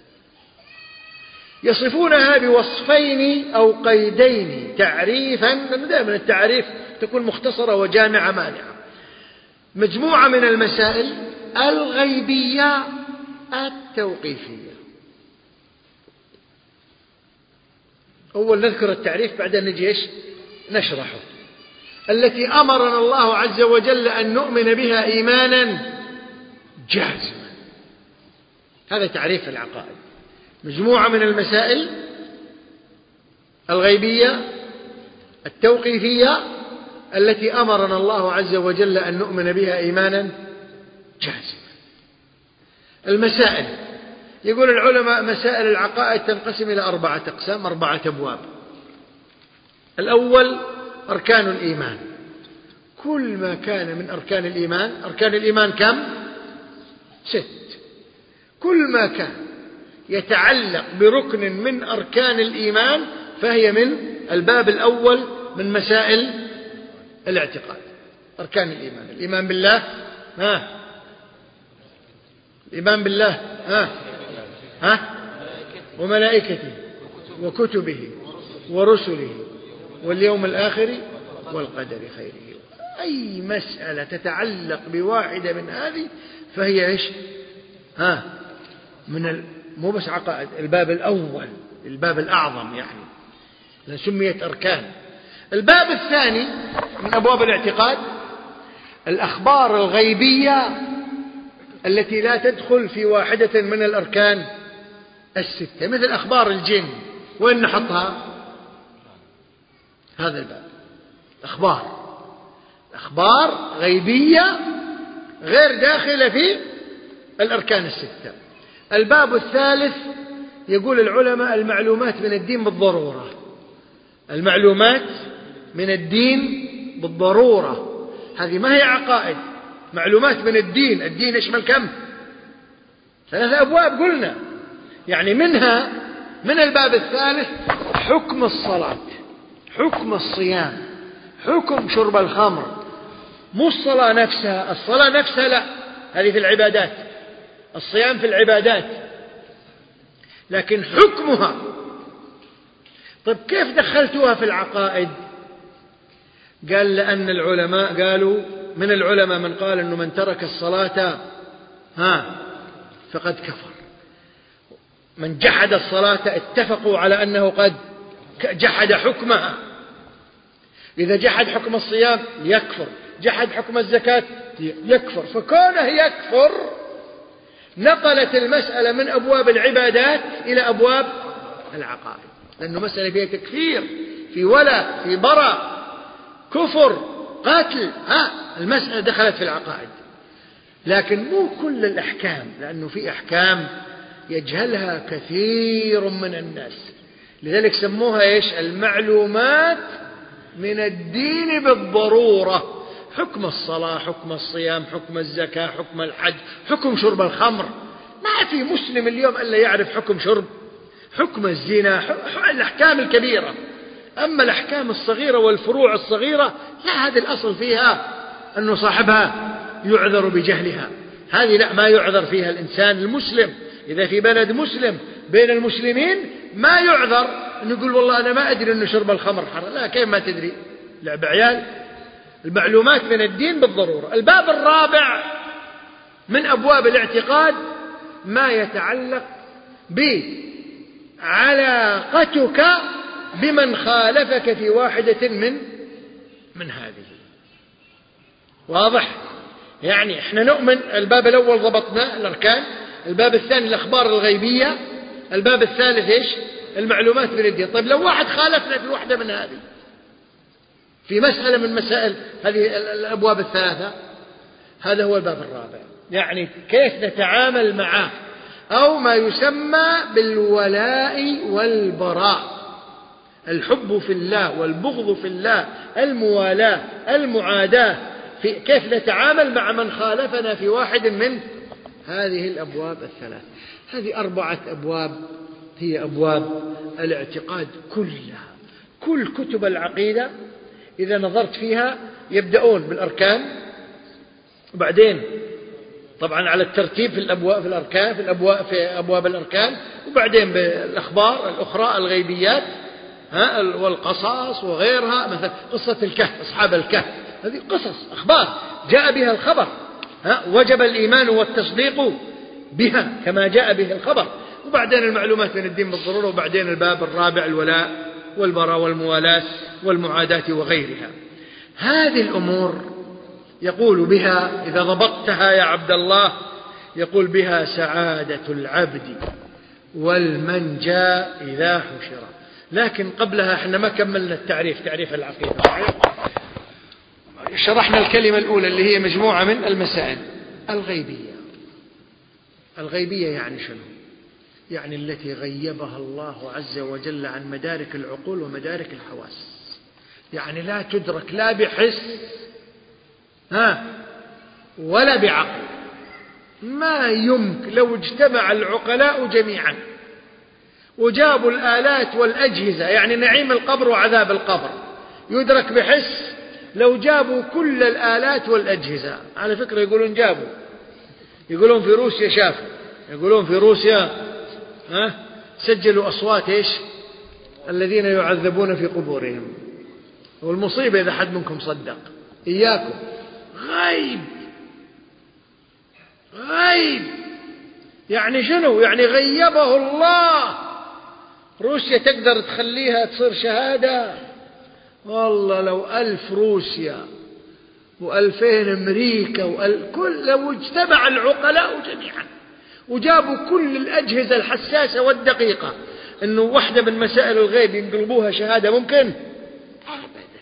يصفونها بوصفين أو قيدين تعريفا، لأنه دائما التعريف تكون مختصرة وجامعة مانعة. مجموعة من المسائل الغيبية التوقيفية. أول نذكر التعريف بعدين نجي إيش نشرحه. التي أمرنا الله عز وجل أن نؤمن بها إيمانا جازما. هذا تعريف العقائد. مجموعة من المسائل الغيبية التوقيفية التي أمرنا الله عز وجل أن نؤمن بها إيمانا جازما. المسائل، يقول العلماء مسائل العقائد تنقسم إلى أربعة أقسام، أربعة أبواب. الأول أركان الإيمان، كل ما كان من أركان الإيمان. أركان الإيمان كم؟ ست. كل ما كان يتعلق بركن من أركان الإيمان فهي من الباب الأول من مسائل الاعتقاد. أركان الإيمان، الإيمان بالله، ها الإيمان بالله ها ها وملائكته وكتبه ورسله واليوم الآخر والقدر خيره. أي مسألة تتعلق بواحدة من هذه فهي إيش ها من ال... مو بس عقائد، الباب الأول، الباب الأعظم يعني، سميت أركان. الباب الثاني من أبواب الاعتقاد الأخبار الغيبية التي لا تدخل في واحدة من الأركان الستة، مثل أخبار الجن. وين نحطها؟ هذا الباب، أخبار أخبار غيبية غير داخلة في الأركان الستة. الباب الثالث يقول العلماء المعلومات من الدين بالضرورة. المعلومات من الدين بالضرورة، هذه ما هي عقائد، معلومات من الدين. الدين يشمل كم؟ ثلاثة أبواب قلنا، يعني منها من الباب الثالث حكم الصلاة، حكم الصيام، حكم شرب الخمر. مو الصلاة نفسها، الصلاة نفسها لا، هذه في العبادات، الصيام في العبادات، لكن حكمها. طيب كيف دخلتوها في العقائد؟ قال لأن العلماء قالوا، من العلماء من قال أنه من ترك الصلاة ها فقد كفر. من جحد الصلاة اتفقوا على أنه قد جحد حكمها. إذا جحد حكم الصيام يكفر، جحد حكم الزكاة يكفر. فكونه يكفر نقلت المسألة من أبواب العبادات إلى أبواب العقائد، لأنه مسألة فيها تكفير، في ولا، في براء، كفر، قتل، ها المسألة دخلت في العقائد. لكن مو كل الأحكام، لأنه في أحكام يجهلها كثير من الناس، لذلك سموها إيش؟ المعلومات من الدين بالضرورة. حكم الصلاة، حكم الصيام، حكم الزكاة، حكم الحج، حكم شرب الخمر. ما في مسلم اليوم إلا يعرف حكم شرب، حكم الزنا، الأحكام الكبيرة. أما الأحكام الصغيرة والفروع الصغيرة لا، هذه الأصل فيها أنه صاحبها يعذر بجهلها. هذه لا، ما يعذر فيها الإنسان المسلم. إذا في بلد مسلم بين المسلمين ما يعذر أن يقول والله أنا ما أدري أنه شرب الخمر حرام. لا، كيف ما تدري؟ لعب عيال. المعلومات من الدين بالضرورة. الباب الرابع من أبواب الاعتقاد ما يتعلق بعلاقتك بمن خالفك في واحدة من من هذه. واضح؟ يعني احنا نؤمن. الباب الأول ضبطنا الأركان، الباب الثاني الأخبار الغيبية، الباب الثالث إيش؟ المعلومات من الدين. طيب لو واحد خالفنا في واحدة من هذه، في مسألة من مسائل هذه الأبواب الثلاثة، هذا هو الباب الرابع. يعني كيف نتعامل معه، أو ما يسمى بالولاء والبراء، الحب في الله والبغض في الله، الموالاة، المعاداة، في كيف نتعامل مع من خالفنا في واحد من هذه الأبواب الثلاث. هذه أربعة أبواب هي أبواب الاعتقاد كلها. كل كتب العقيدة إذا نظرت فيها يبدأون بالأركان، وبعدين طبعا على الترتيب في الأبواب في الأركان في الأبواب في أبواب الأركان، وبعدين بالأخبار الأخرى الغيبيات ها والقصص وغيرها، مثل قصة الكهف، أصحاب الكهف هذه قصص أخبار جاء بها الخبر، ها وجب الإيمان والتصديق بها كما جاء به الخبر. وبعدين المعلومات من الدين بالضرورة، وبعدين الباب الرابع الولاء والبراء والموالاة والمعاداة وغيرها. هذه الأمور يقول بها إذا ضبطتها يا عبد الله، يقول بها سعادة العبد والمنجى إذا حشر. لكن قبلها احنا ما كملنا التعريف، تعريف العقيدة. شرحنا الكلمة الأولى اللي هي مجموعة من المسائل. الغيبية، الغيبية يعني شنو؟ يعني التي غيبها الله عز وجل عن مدارك العقول ومدارك الحواس، يعني لا تدرك لا بحس ها ولا بعقل. ما يمكن لو اجتمع العقلاء جميعا وجابوا الآلات والأجهزة، يعني نعيم القبر وعذاب القبر يدرك بحس، لو جابوا كل الآلات والأجهزة، على فكرة يقولون جابوا، يقولون في روسيا شافوا، يقولون في روسيا ها سجلوا أصوات إيش الذين يعذبون في قبورهم. والمصيبة إذا حد منكم صدق إياكم، غيب غيب يعني شنو؟ يعني غيبه الله. روسيا تقدر تخليها تصير شهادة؟ والله لو ألف روسيا وألفين أمريكا وأل... كل لو اجتمع العقلاء جميعا وجابوا كل الأجهزة الحساسة والدقيقة أنه واحدة من مسائل الغيب ينقلبوها شهادة، ممكن؟ أبدا.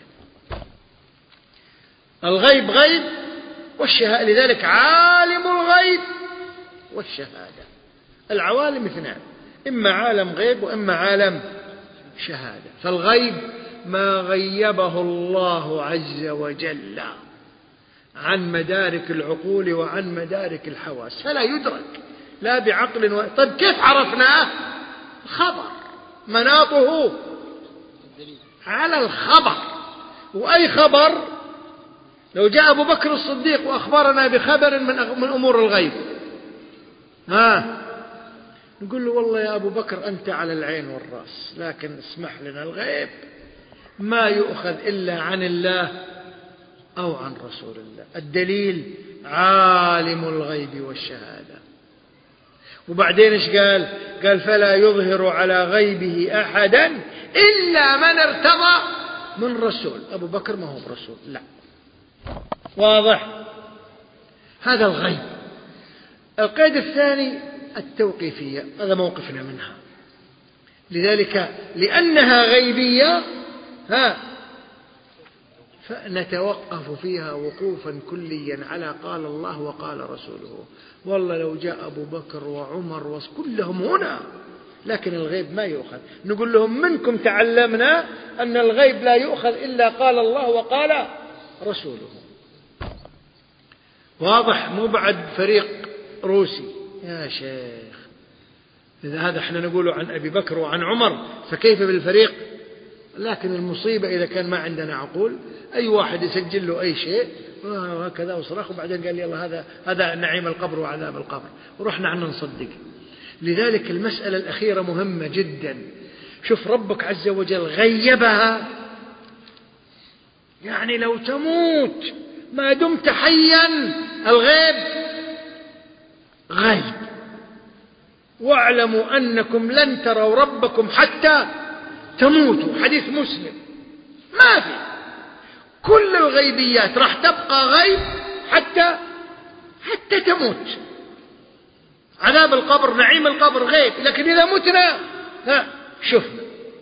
الغيب غيب والشهادة، لذلك عالم الغيب والشهادة. العوالم اثنان، إما عالم غيب وإما عالم شهادة. فالغيب ما غيبه الله عز وجل عن مدارك العقول وعن مدارك الحواس، فلا يدرك لا بعقل و... طيب كيف عرفناه؟ خبر، مناطه على الخبر. وأي خبر؟ لو جاء أبو بكر الصديق وأخبرنا بخبر من من أمور الغيب، ها نقول له والله يا أبو بكر أنت على العين والرأس، لكن اسمح لنا، الغيب ما يؤخذ إلا عن الله أو عن رسول الله. الدليل عالم الغيب والشهادة. وبعدين إيش قال؟ قال فلا يظهر على غيبه أحدا إلا من ارتضى من رسول. أبو بكر ما هو برسول، لا. واضح؟ هذا الغيب. القيد الثاني التوقيفية، هذا موقفنا منها. لذلك لأنها غيبية ها فنتوقف فيها وقوفا كليا على قال الله وقال رسوله. والله لو جاء أبو بكر وعمر وكلهم هنا، لكن الغيب ما يؤخذ. نقول لهم منكم تعلمنا أن الغيب لا يؤخذ إلا قال الله وقال رسوله. واضح؟ مو بعد فريق روسي يا شيخ. إذا هذا احنا نقوله عن أبي بكر وعن عمر، فكيف بالفريق؟ لكن المصيبة إذا كان ما عندنا عقول، أي واحد يسجل له أي شيء وهكذا وصرخ، وبعدين قال يلا هذا هذا نعيم القبر وعذاب القبر، ورحنا عنا نصدق. لذلك المسألة الأخيرة مهمة جدا. شوف ربك عز وجل غيبها، يعني لو تموت ما دمت حيا الغيب غيب. واعلموا أنكم لن تروا ربكم حتى تموتوا، حديث مسلم. ما في، كل الغيبيات راح تبقى غيب حتى حتى تموت. عذاب القبر نعيم القبر غيب، لكن إذا متنا ها شفنا.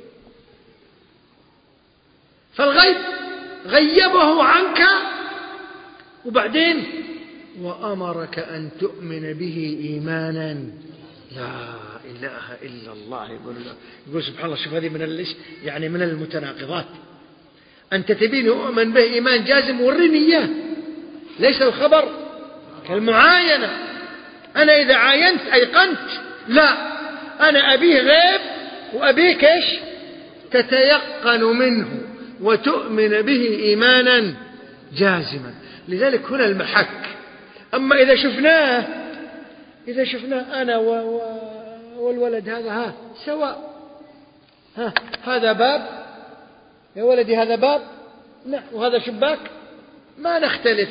فالغيب غيبه عنك، وبعدين وأمرك أن تؤمن به إيمانا لا إله إلا الله. يقول, يقول سبحان الله، شوف هذه من الإيش يعني من المتناقضات. أنت تبيني أؤمن به إيمان جازم، ورني إياه. ليس الخبر كالمعاينة، أنا إذا عاينت أيقنت، لا، أنا أبيه غيب وأبيك إيش تتيقن منه وتؤمن به إيمانا جازما. لذلك هنا المحك. أما إذا شفناه إذا شفناه أنا و... و... والولد هذا ها سواء، ها هذا باب يا ولدي، هذا باب، نعم، وهذا شباك، ما نختلف.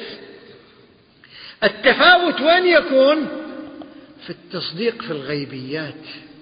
التفاوت وين يكون؟ في التصديق في الغيبيات.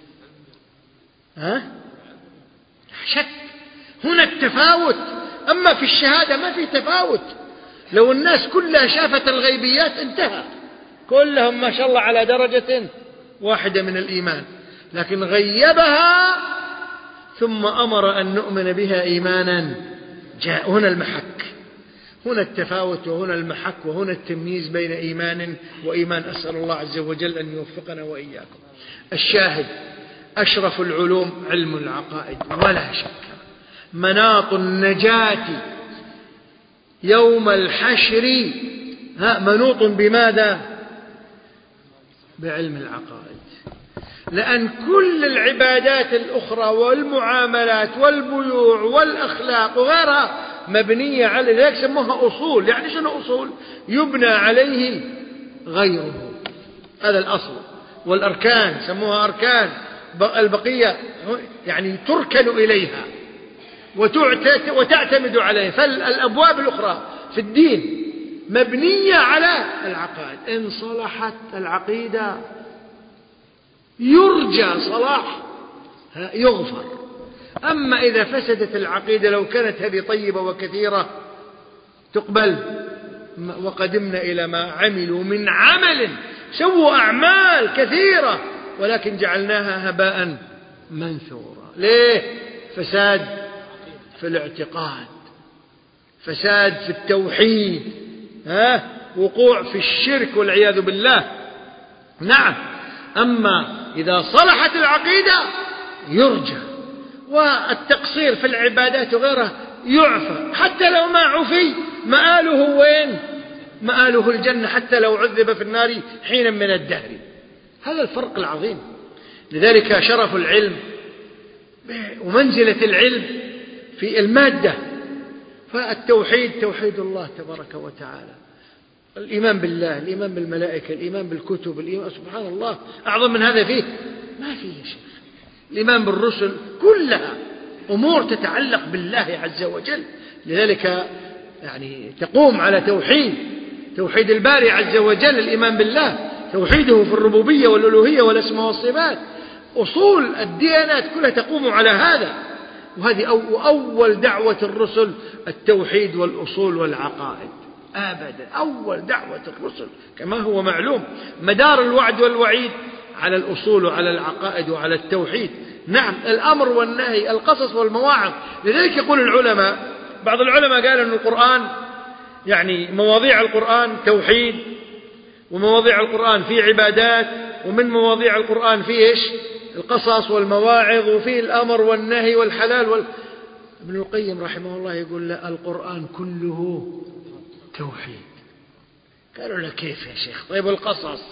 ها؟ شك هنا التفاوت. أما في الشهادة ما في تفاوت. لو الناس كلها شافت الغيبيات انتهى، كلهم ما شاء الله على درجة واحدة من الإيمان، لكن غيبها ثم أمر أن نؤمن بها إيمانا جاء. هنا المحك، هنا التفاوت، وهنا المحك، وهنا التمييز بين إيمان وإيمان. أسأل الله عز وجل أن يوفقنا وإياكم. الشاهد: أشرف العلوم علم العقائد، ولا شك مناط النجاة يوم الحشر ها منوط بماذا؟ بعلم العقائد. لأن كل العبادات الأخرى والمعاملات والبيوع والأخلاق وغيرها مبنية على ذلك، سموها أصول. يعني شنو أصول؟ يبنى عليه غيره، هذا الأصل. والأركان سموها أركان، البقية يعني تركن إليها وتعتمد عليه. فالأبواب الأخرى في الدين مبنية على العقائد. إن صلحت العقيدة يرجى صلاح يغفر. أما إذا فسدت العقيدة لو كانت هذه طيبة وكثيرة تقبل. وقدمنا إلى ما عملوا من عمل، سووا أعمال كثيرة ولكن جعلناها هباء منثورا. ليه؟ فساد في الاعتقاد، فساد في التوحيد، ها؟ وقوع في الشرك والعياذ بالله. نعم. أما إذا صلحت العقيدة يرجى، والتقصير في العبادات وغيرها يعفى. حتى لو ما عفي مآله وين؟ مآله الجنة، حتى لو عذب في النار حينا من الدهر. هذا الفرق العظيم. لذلك شرف العلم ومنزلة العلم في المادة. فالتوحيد توحيد الله تبارك وتعالى، الإيمان بالله، الإيمان بالملائكة، الإيمان بالكتب، الإيمان سبحان الله أعظم من هذا فيه ما فيه يا شيخ. الإيمان بالرسل كلها أمور تتعلق بالله عز وجل. لذلك يعني تقوم على توحيد توحيد الباري عز وجل، الإيمان بالله، توحيده في الربوبية والألوهية والأسماء والصفات. أصول الديانات كلها تقوم على هذا. وهذه أول دعوة الرسل التوحيد والأصول والعقائد. أبدا أول دعوة الرسل كما هو معلوم. مدار الوعد والوعيد على الأصول وعلى العقائد وعلى التوحيد. نعم. الأمر والنهي، القصص والمواعظ. لذلك يقول العلماء، بعض العلماء قال أن القرآن يعني مواضيع القرآن توحيد، ومواضيع القرآن في عبادات، ومن مواضيع القرآن في إيش؟ القصص والمواعظ، وفي الأمر والنهي والحلال وال... ابن القيم رحمه الله يقول لا، القرآن كله توحيد. قالوا له كيف يا شيخ؟ طيب القصص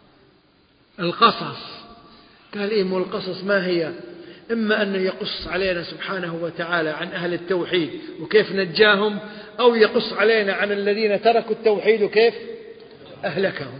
القصص قال إيه؟ مو القصص ما هي؟ إما أنه يقص علينا سبحانه وتعالى عن أهل التوحيد وكيف نجاهم، أو يقص علينا عن الذين تركوا التوحيد وكيف أهلكهم.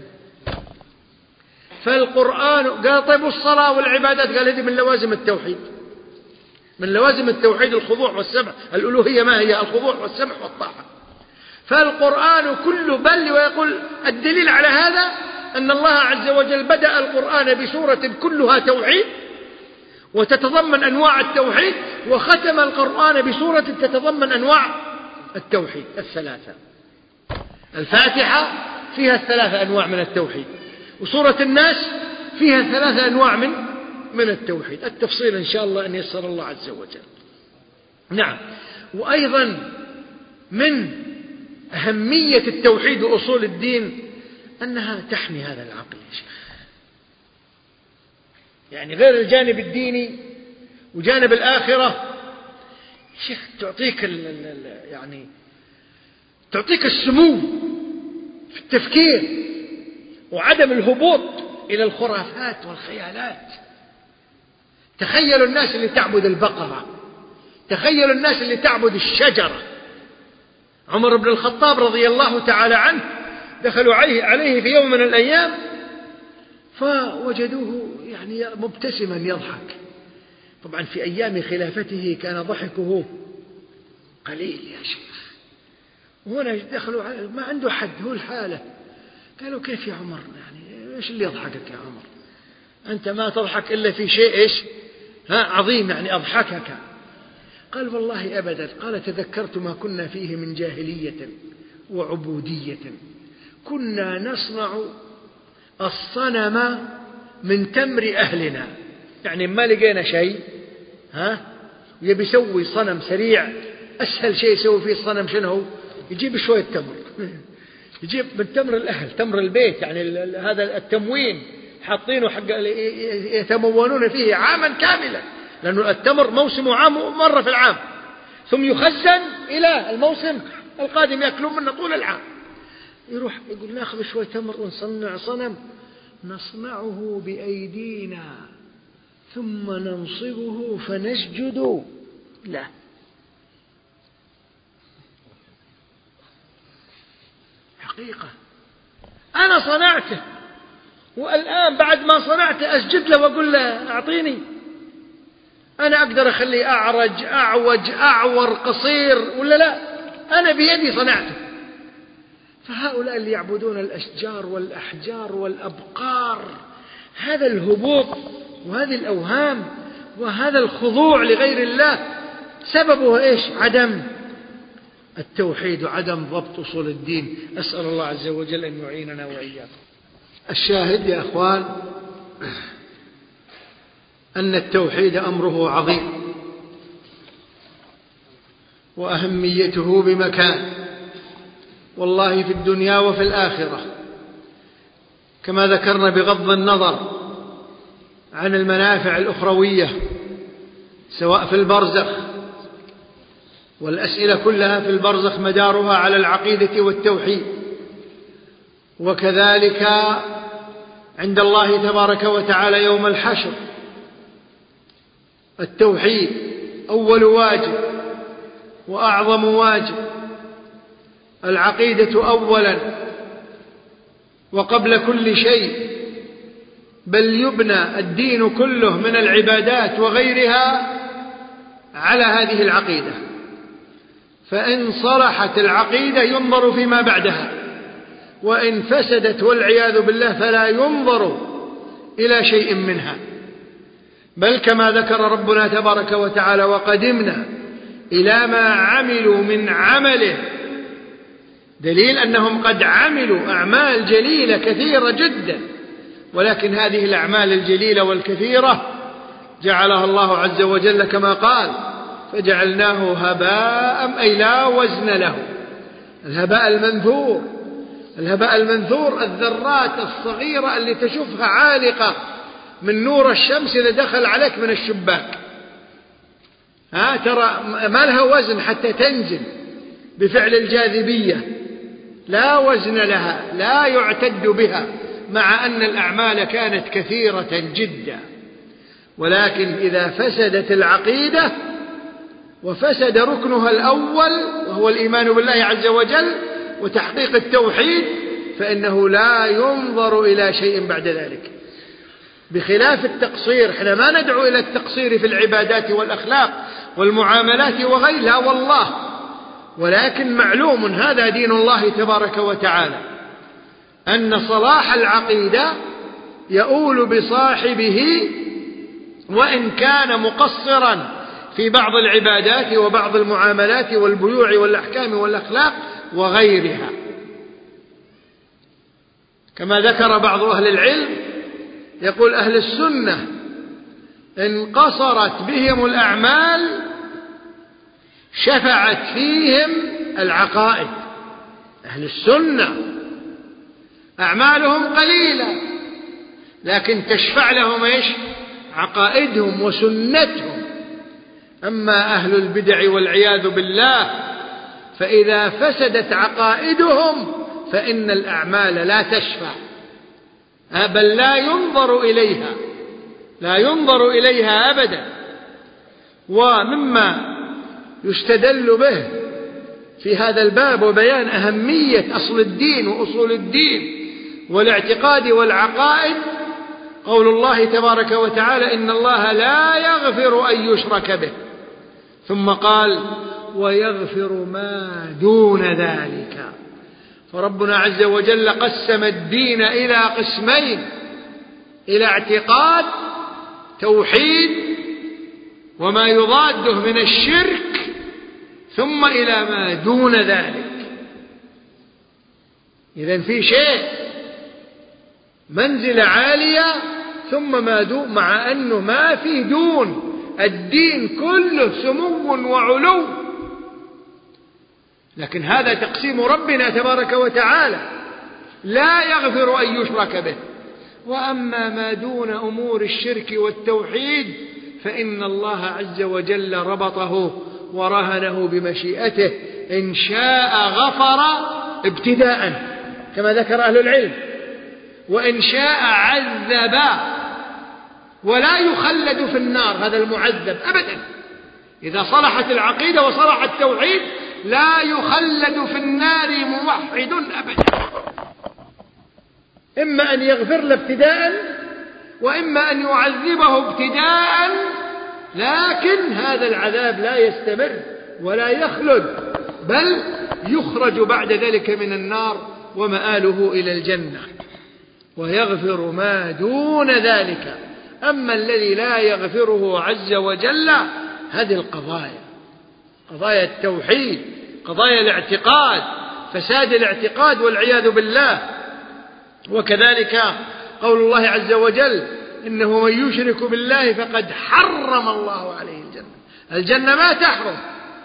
فالقرآن قال طيب الصلاة والعبادات؟ قال هذه من لوازم التوحيد، من لوازم التوحيد الخضوع والسمع. الألوهية ما هي؟ الخضوع والسمع والطاعة. فالقرآن كله بل. ويقول الدليل على هذا أن الله عز وجل بدأ القرآن بسورة كلها توحيد وتتضمن أنواع التوحيد، وختم القرآن بسورة تتضمن أنواع التوحيد الثلاثة. الفاتحة فيها الثلاثة أنواع من التوحيد، وسورة الناس فيها ثلاثة أنواع من من التوحيد. التفصيل إن شاء الله أن يسر الله عز وجل. نعم. وأيضا من أهمية التوحيد وأصول الدين أنها تحمي هذا العقل يا شيخ. يعني غير الجانب الديني وجانب الآخرة شيخ تعطيك ال ال يعني تعطيك السمو في التفكير وعدم الهبوط إلى الخرافات والخيالات. تخيلوا الناس اللي تعبد البقرة، تخيلوا الناس اللي تعبد الشجرة. عمر بن الخطاب رضي الله تعالى عنه دخلوا عليه في يوم من الأيام فوجدوه يعني مبتسما يضحك. طبعا في أيام خلافته كان ضحكه قليل يا شيخ، وهنا دخلوا ما عنده حد، هو الحالة. قالوا كيف يا عمر؟ يعني إيش اللي يضحكك يا عمر؟ أنت ما تضحك إلا في شيء إيش ها عظيم يعني أضحكك. قال والله أبدا. قال تذكرت ما كنا فيه من جاهلية وعبودية، كنا نصنع الصنم من تمر أهلنا، يعني ما لقينا شيء ها يبي يسوي صنم سريع، أسهل شيء يسوي فيه الصنم شنو هو؟ يجيب شوية تمر يجيب من تمر الأهل، تمر البيت، يعني هذا التموين حاطينه حق يتمونون فيه عاما كاملا، لأنه التمر موسمه عام مرة في العام، ثم يخزن إلى الموسم القادم يأكلون منه طول العام. يروح يقول ناخذ شوية تمر ونصنع صنم، نصنعه بأيدينا ثم ننصبه فنسجد له. حقيقة أنا صنعته، والآن بعد ما صنعته أسجد له وأقول له أعطيني. أنا أقدر أخليه أعرج أعوج أعور قصير ولا لا؟ أنا بيدي صنعته. فهؤلاء اللي يعبدون الأشجار والأحجار والأبقار، هذا الهبوط وهذه الأوهام وهذا الخضوع لغير الله سببه إيش؟ عدم التوحيد وعدم ضبط أصول الدين. أسأل الله عز وجل أن يعيننا وإياكم. الشاهد يا أخوان أن التوحيد أمره عظيم وأهميته بمكان، والله في الدنيا وفي الآخرة، كما ذكرنا بغض النظر عن المنافع الأخروية سواء في البرزخ، والأسئلة كلها في البرزخ مدارها على العقيدة والتوحيد، وكذلك عند الله تبارك وتعالى يوم الحشر التوحيد أول واجب وأعظم واجب، العقيدة أولا وقبل كل شيء، بل يبنى الدين كله من العبادات وغيرها على هذه العقيدة، فإن صلحت العقيدة ينظر فيما بعدها، وإن فسدت والعياذ بالله فلا ينظر إلى شيء منها. بل كما ذكر ربنا تبارك وتعالى وقدمنا إلى ما عملوا من عمله، دليل أنهم قد عملوا أعمال جليلة كثيرة جدا، ولكن هذه الأعمال الجليلة والكثيرة جعلها الله عز وجل كما قال فجعلناه هباء، أي لا وزن له. الهباء المنثور، الهباء المنثور الذرات الصغيرة اللي تشوفها عالقة من نور الشمس إذا دخل عليك من الشباك، ها ترى ما لها وزن حتى تنزل بفعل الجاذبية، لا وزن لها، لا يعتد بها، مع أن الأعمال كانت كثيرة جدا. ولكن إذا فسدت العقيدة وفسد ركنها الأول وهو الإيمان بالله عز وجل وتحقيق التوحيد، فإنه لا ينظر إلى شيء بعد ذلك. بخلاف التقصير، احنا ما ندعو إلى التقصير في العبادات والأخلاق والمعاملات وغيرها والله، ولكن معلوم هذا دين الله تبارك وتعالى أن صلاح العقيدة يؤول بصاحبه وإن كان مقصرا في بعض العبادات وبعض المعاملات والبيوع والأحكام والأخلاق وغيرها، كما ذكر بعض أهل العلم، يقول أهل السنة إن قصرت بهم الأعمال شفعت فيهم العقائد. أهل السنة أعمالهم قليلة لكن تشفع لهم إيش؟ عقائدهم وسنتهم. أما أهل البدع والعياذ بالله فإذا فسدت عقائدهم فإن الأعمال لا تشفع، بل لا ينظر إليها، لا ينظر إليها أبدا. ومما يستدل به في هذا الباب وبيان أهمية أصل الدين وأصول الدين والاعتقاد والعقائد قول الله تبارك وتعالى إن الله لا يغفر أن يشرك به، ثم قال ويغفر ما دون ذلك. فربنا عز وجل قسم الدين إلى قسمين: إلى اعتقاد توحيد وما يضاده من الشرك، ثم إلى ما دون ذلك. إذن في شيء منزلة عالية ثم ما دون، مع أنه ما في دون، الدين كله سمو وعلو، لكن هذا تقسيم ربنا تبارك وتعالى، لا يغفر أن يشرك به. وأما ما دون أمور الشرك والتوحيد فإن الله عز وجل ربطه ورهنه بمشيئته، إن شاء غفر ابتداء كما ذكر أهل العلم، وإن شاء عذب، ولا يخلد في النار هذا المعذب أبدا. إذا صلحت العقيدة وصلح التوحيد لا يخلد في النار موحد أبدا، إما أن يغفر له ابتداء وإما أن يعذبه ابتداء، لكن هذا العذاب لا يستمر ولا يخلد، بل يخرج بعد ذلك من النار ومآله إلى الجنة. ويغفر ما دون ذلك. أما الذي لا يغفره عز وجل هذه القضايا، قضايا التوحيد، قضايا الاعتقاد، فساد الاعتقاد والعياذ بالله. وكذلك قول الله عز وجل: إنه من يشرك بالله فقد حرم الله عليه الجنة. الجنة ما تحرم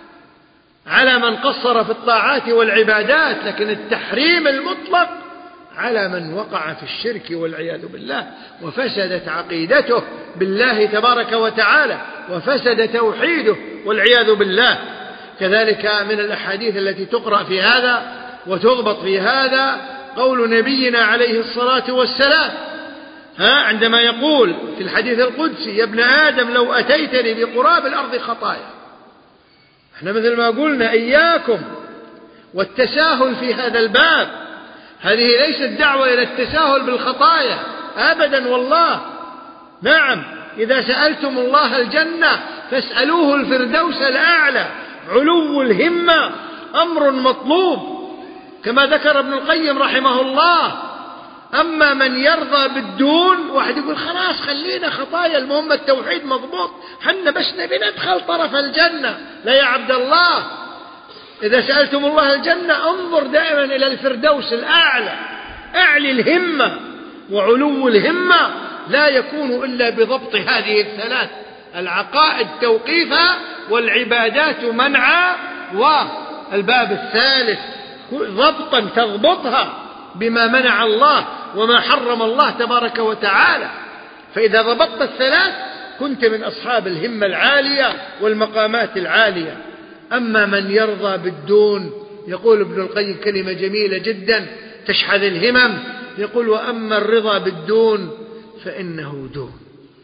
على من قصر في الطاعات والعبادات، لكن التحريم المطلق على من وقع في الشرك والعياذ بالله وفسدت عقيدته بالله تبارك وتعالى وفسد توحيده والعياذ بالله. كذلك من الأحاديث التي تقرأ في هذا وتضبط في هذا قول نبينا عليه الصلاة والسلام ها عندما يقول في الحديث القدسي: يا ابن آدم لو أتيتني بقراب الأرض خطايا. احنا مثل ما قلنا إياكم والتساهل في هذا الباب، هذه ليست دعوة إلى التساهل بالخطايا أبدا والله. نعم، إذا سألتم الله الجنة فاسألوه الفردوس الأعلى، علو الهمة أمر مطلوب كما ذكر ابن القيم رحمه الله. أما من يرضى بالدون، واحد يقول خلاص خلينا خطايا المهم التوحيد مضبوط، حنا بس نبي ندخل طرف الجنة. لا يا عبد الله، إذا سألتم الله الجنة انظر دائما إلى الفردوس الأعلى، أعلي الهمة، وعلو الهمة لا يكون إلا بضبط هذه الثلاث: العقائد توقيفا، والعبادات منعا، والباب الثالث ضبطا تضبطها بما منع الله وما حرم الله تبارك وتعالى. فإذا ضبطت الثلاث كنت من أصحاب الهمة العالية والمقامات العالية. أما من يرضى بالدون، يقول ابن القيم كلمة جميلة جدا تشحذ الهمم، يقول: وأما الرضا بالدون فإنه دون.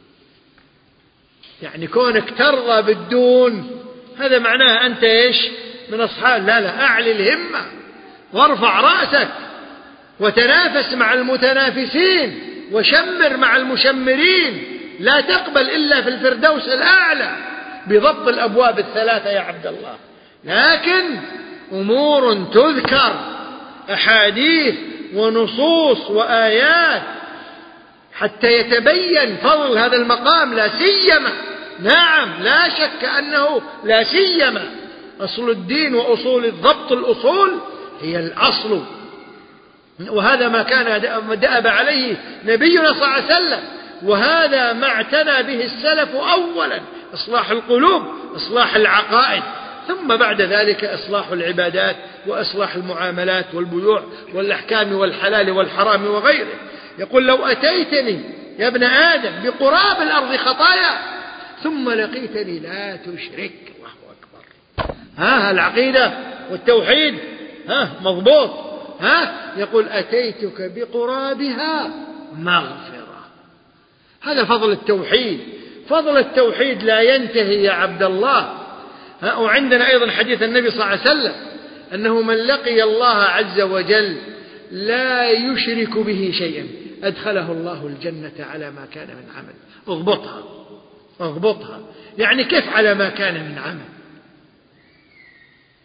يعني كونك ترضى بالدون هذا معناه أنت إيش؟ من أصحاب لا لا أعلي الهمة وارفع رأسك وتنافس مع المتنافسين وشمر مع المشمرين، لا تقبل إلا في الفردوس الأعلى بضبط الأبواب الثلاثة يا عبد الله. لكن أمور تذكر، أحاديث ونصوص وآيات حتى يتبين فضل هذا المقام، لا سيما نعم لا شك أنه لا سيما أصل الدين وأصول الضبط، الأصول هي الأصل، وهذا ما كان دأب عليه نبينا صلى الله عليه وسلم، وهذا ما اعتنى به السلف أولا: إصلاح القلوب، إصلاح العقائد، ثم بعد ذلك إصلاح العبادات وإصلاح المعاملات والبيوع والأحكام والحلال والحرام وغيره. يقول: لو أتيتني يا ابن آدم بقراب الأرض خطايا ثم لقيتني لا تشرك. الله أكبر. ها العقيدة والتوحيد ها مضبوط. ها يقول: أتيتك بقرابها مغفرة. هذا فضل التوحيد. فضل التوحيد لا ينتهي يا عبد الله. ها وعندنا أيضا حديث النبي صلى الله عليه وسلم أنه من لقي الله عز وجل لا يشرك به شيئا أدخله الله الجنة على ما كان من عمل. اضبطها اضبطها، يعني كيف على ما كان من عمل؟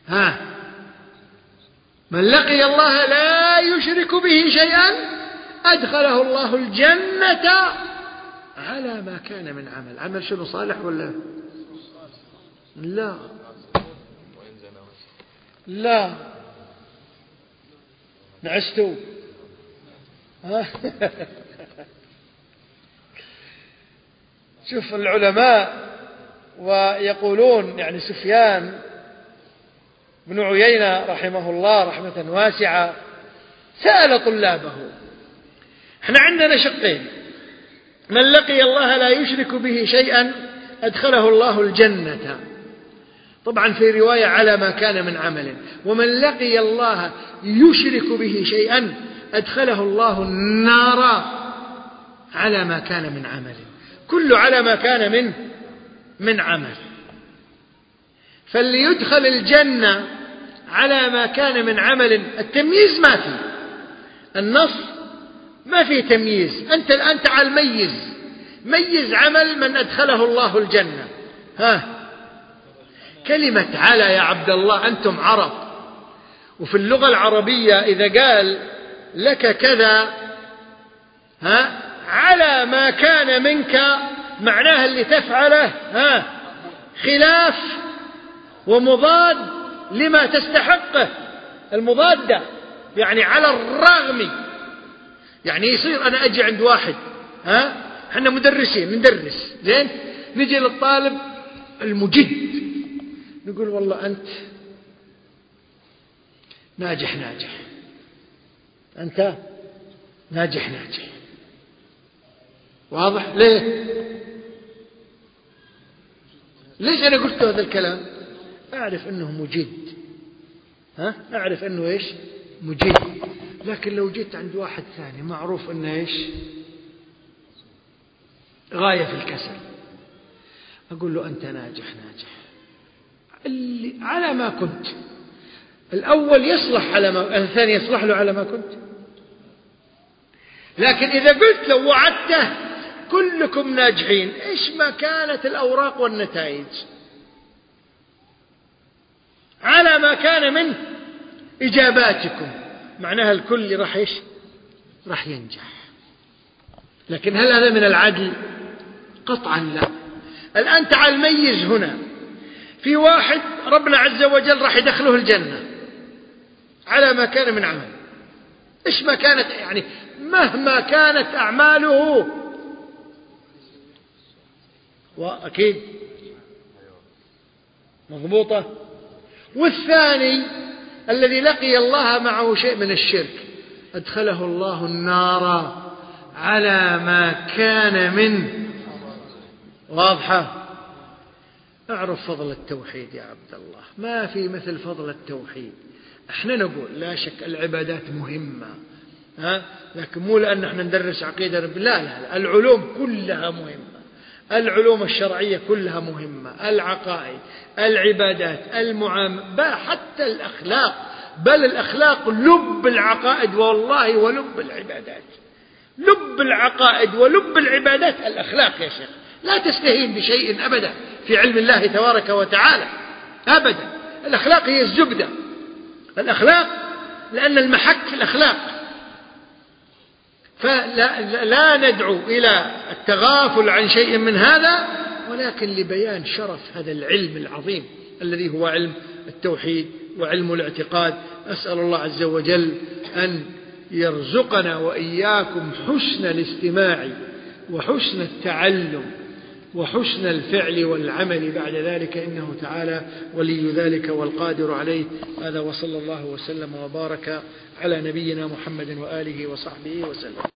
ها من لقي الله لا يشرك به شيئا أدخله الله الجنة على ما كان من عمل. عمل شنو؟ صالح ولا لا؟ لا نعستوا. شوف العلماء ويقولون، يعني سفيان بن عيينة رحمه الله رحمة واسعة سأل طلابه: احنا عندنا شقين، من لقي الله لا يشرك به شيئا أدخله الله الجنة، طبعا في رواية على ما كان من عمل، ومن لقي الله يشرك به شيئا أدخله الله النار على ما كان من عمل. كل على ما كان من من عمل. فاللي يدخل الجنة على ما كان من عمل، التمييز ما فيه، النص ما فيه تمييز. أنت الآن تعال ميز ميز عمل من أدخله الله الجنة. ها كلمة على يا عبد الله، أنتم عرب، وفي اللغة العربية إذا قال لك كذا ها على ما كان منك، معناها اللي تفعله ها خلاف ومضاد لما تستحقه. المضادة يعني على الرغم، يعني يصير أنا أجي عند واحد، ها احنا مدرسين ندرس زين، نجي للطالب المجد نقول والله أنت ناجح ناجح، أنت ناجح ناجح. واضح؟ ليه؟ ليش أنا قلت هذا الكلام؟ أعرف أنه مجد، ها أعرف أنه إيش؟ مجد. لكن لو جيت عند واحد ثاني معروف أنه إيش؟ غاية في الكسل، أقول له أنت ناجح ناجح اللي على ما كنت. الأول يصلح على ما، الثاني يصلح له على ما كنت. لكن إذا قلت لو وعدته كلكم ناجحين، إيش ما كانت الأوراق والنتائج؟ على ما كان من إجاباتكم، معناها الكل راح إيش؟ راح ينجح. لكن هل هذا من العدل؟ قطعا لا. الآن تعال ميز هنا، في واحد ربنا عز وجل راح يدخله الجنة على ما كان من عمل، إيش ما كانت، يعني مهما كانت أعماله، وأكيد مضبوطة. والثاني الذي لقي الله معه شيء من الشرك أدخله الله النار على ما كان من. واضحة؟ أعرف فضل التوحيد يا عبد الله، ما في مثل فضل التوحيد. احنا نقول لا شك العبادات مهمة، ها؟ لكن مو لأن احنا ندرس عقيدة رب، لا لا لا، العلوم كلها مهمة، العلوم الشرعية كلها مهمة، العقائد، العبادات، المعاملة، حتى الأخلاق، بل الأخلاق لب العقائد والله ولب العبادات. لب العقائد ولب العبادات الأخلاق يا شيخ، لا تستهين بشيء أبدا في علم الله تبارك وتعالى أبدا. الأخلاق هي الزبدة، الأخلاق، لأن المحك في الأخلاق. فلا لا ندعو إلى التغافل عن شيء من هذا، ولكن لبيان شرف هذا العلم العظيم الذي هو علم التوحيد وعلم الاعتقاد. أسأل الله عز وجل أن يرزقنا وإياكم حسن الاستماع وحسن التعلم وحسن الفعل والعمل بعد ذلك، إنه تعالى ولي ذلك والقادر عليه. هذا وصلى الله وسلم وبارك على نبينا محمد وآله وصحبه وسلم.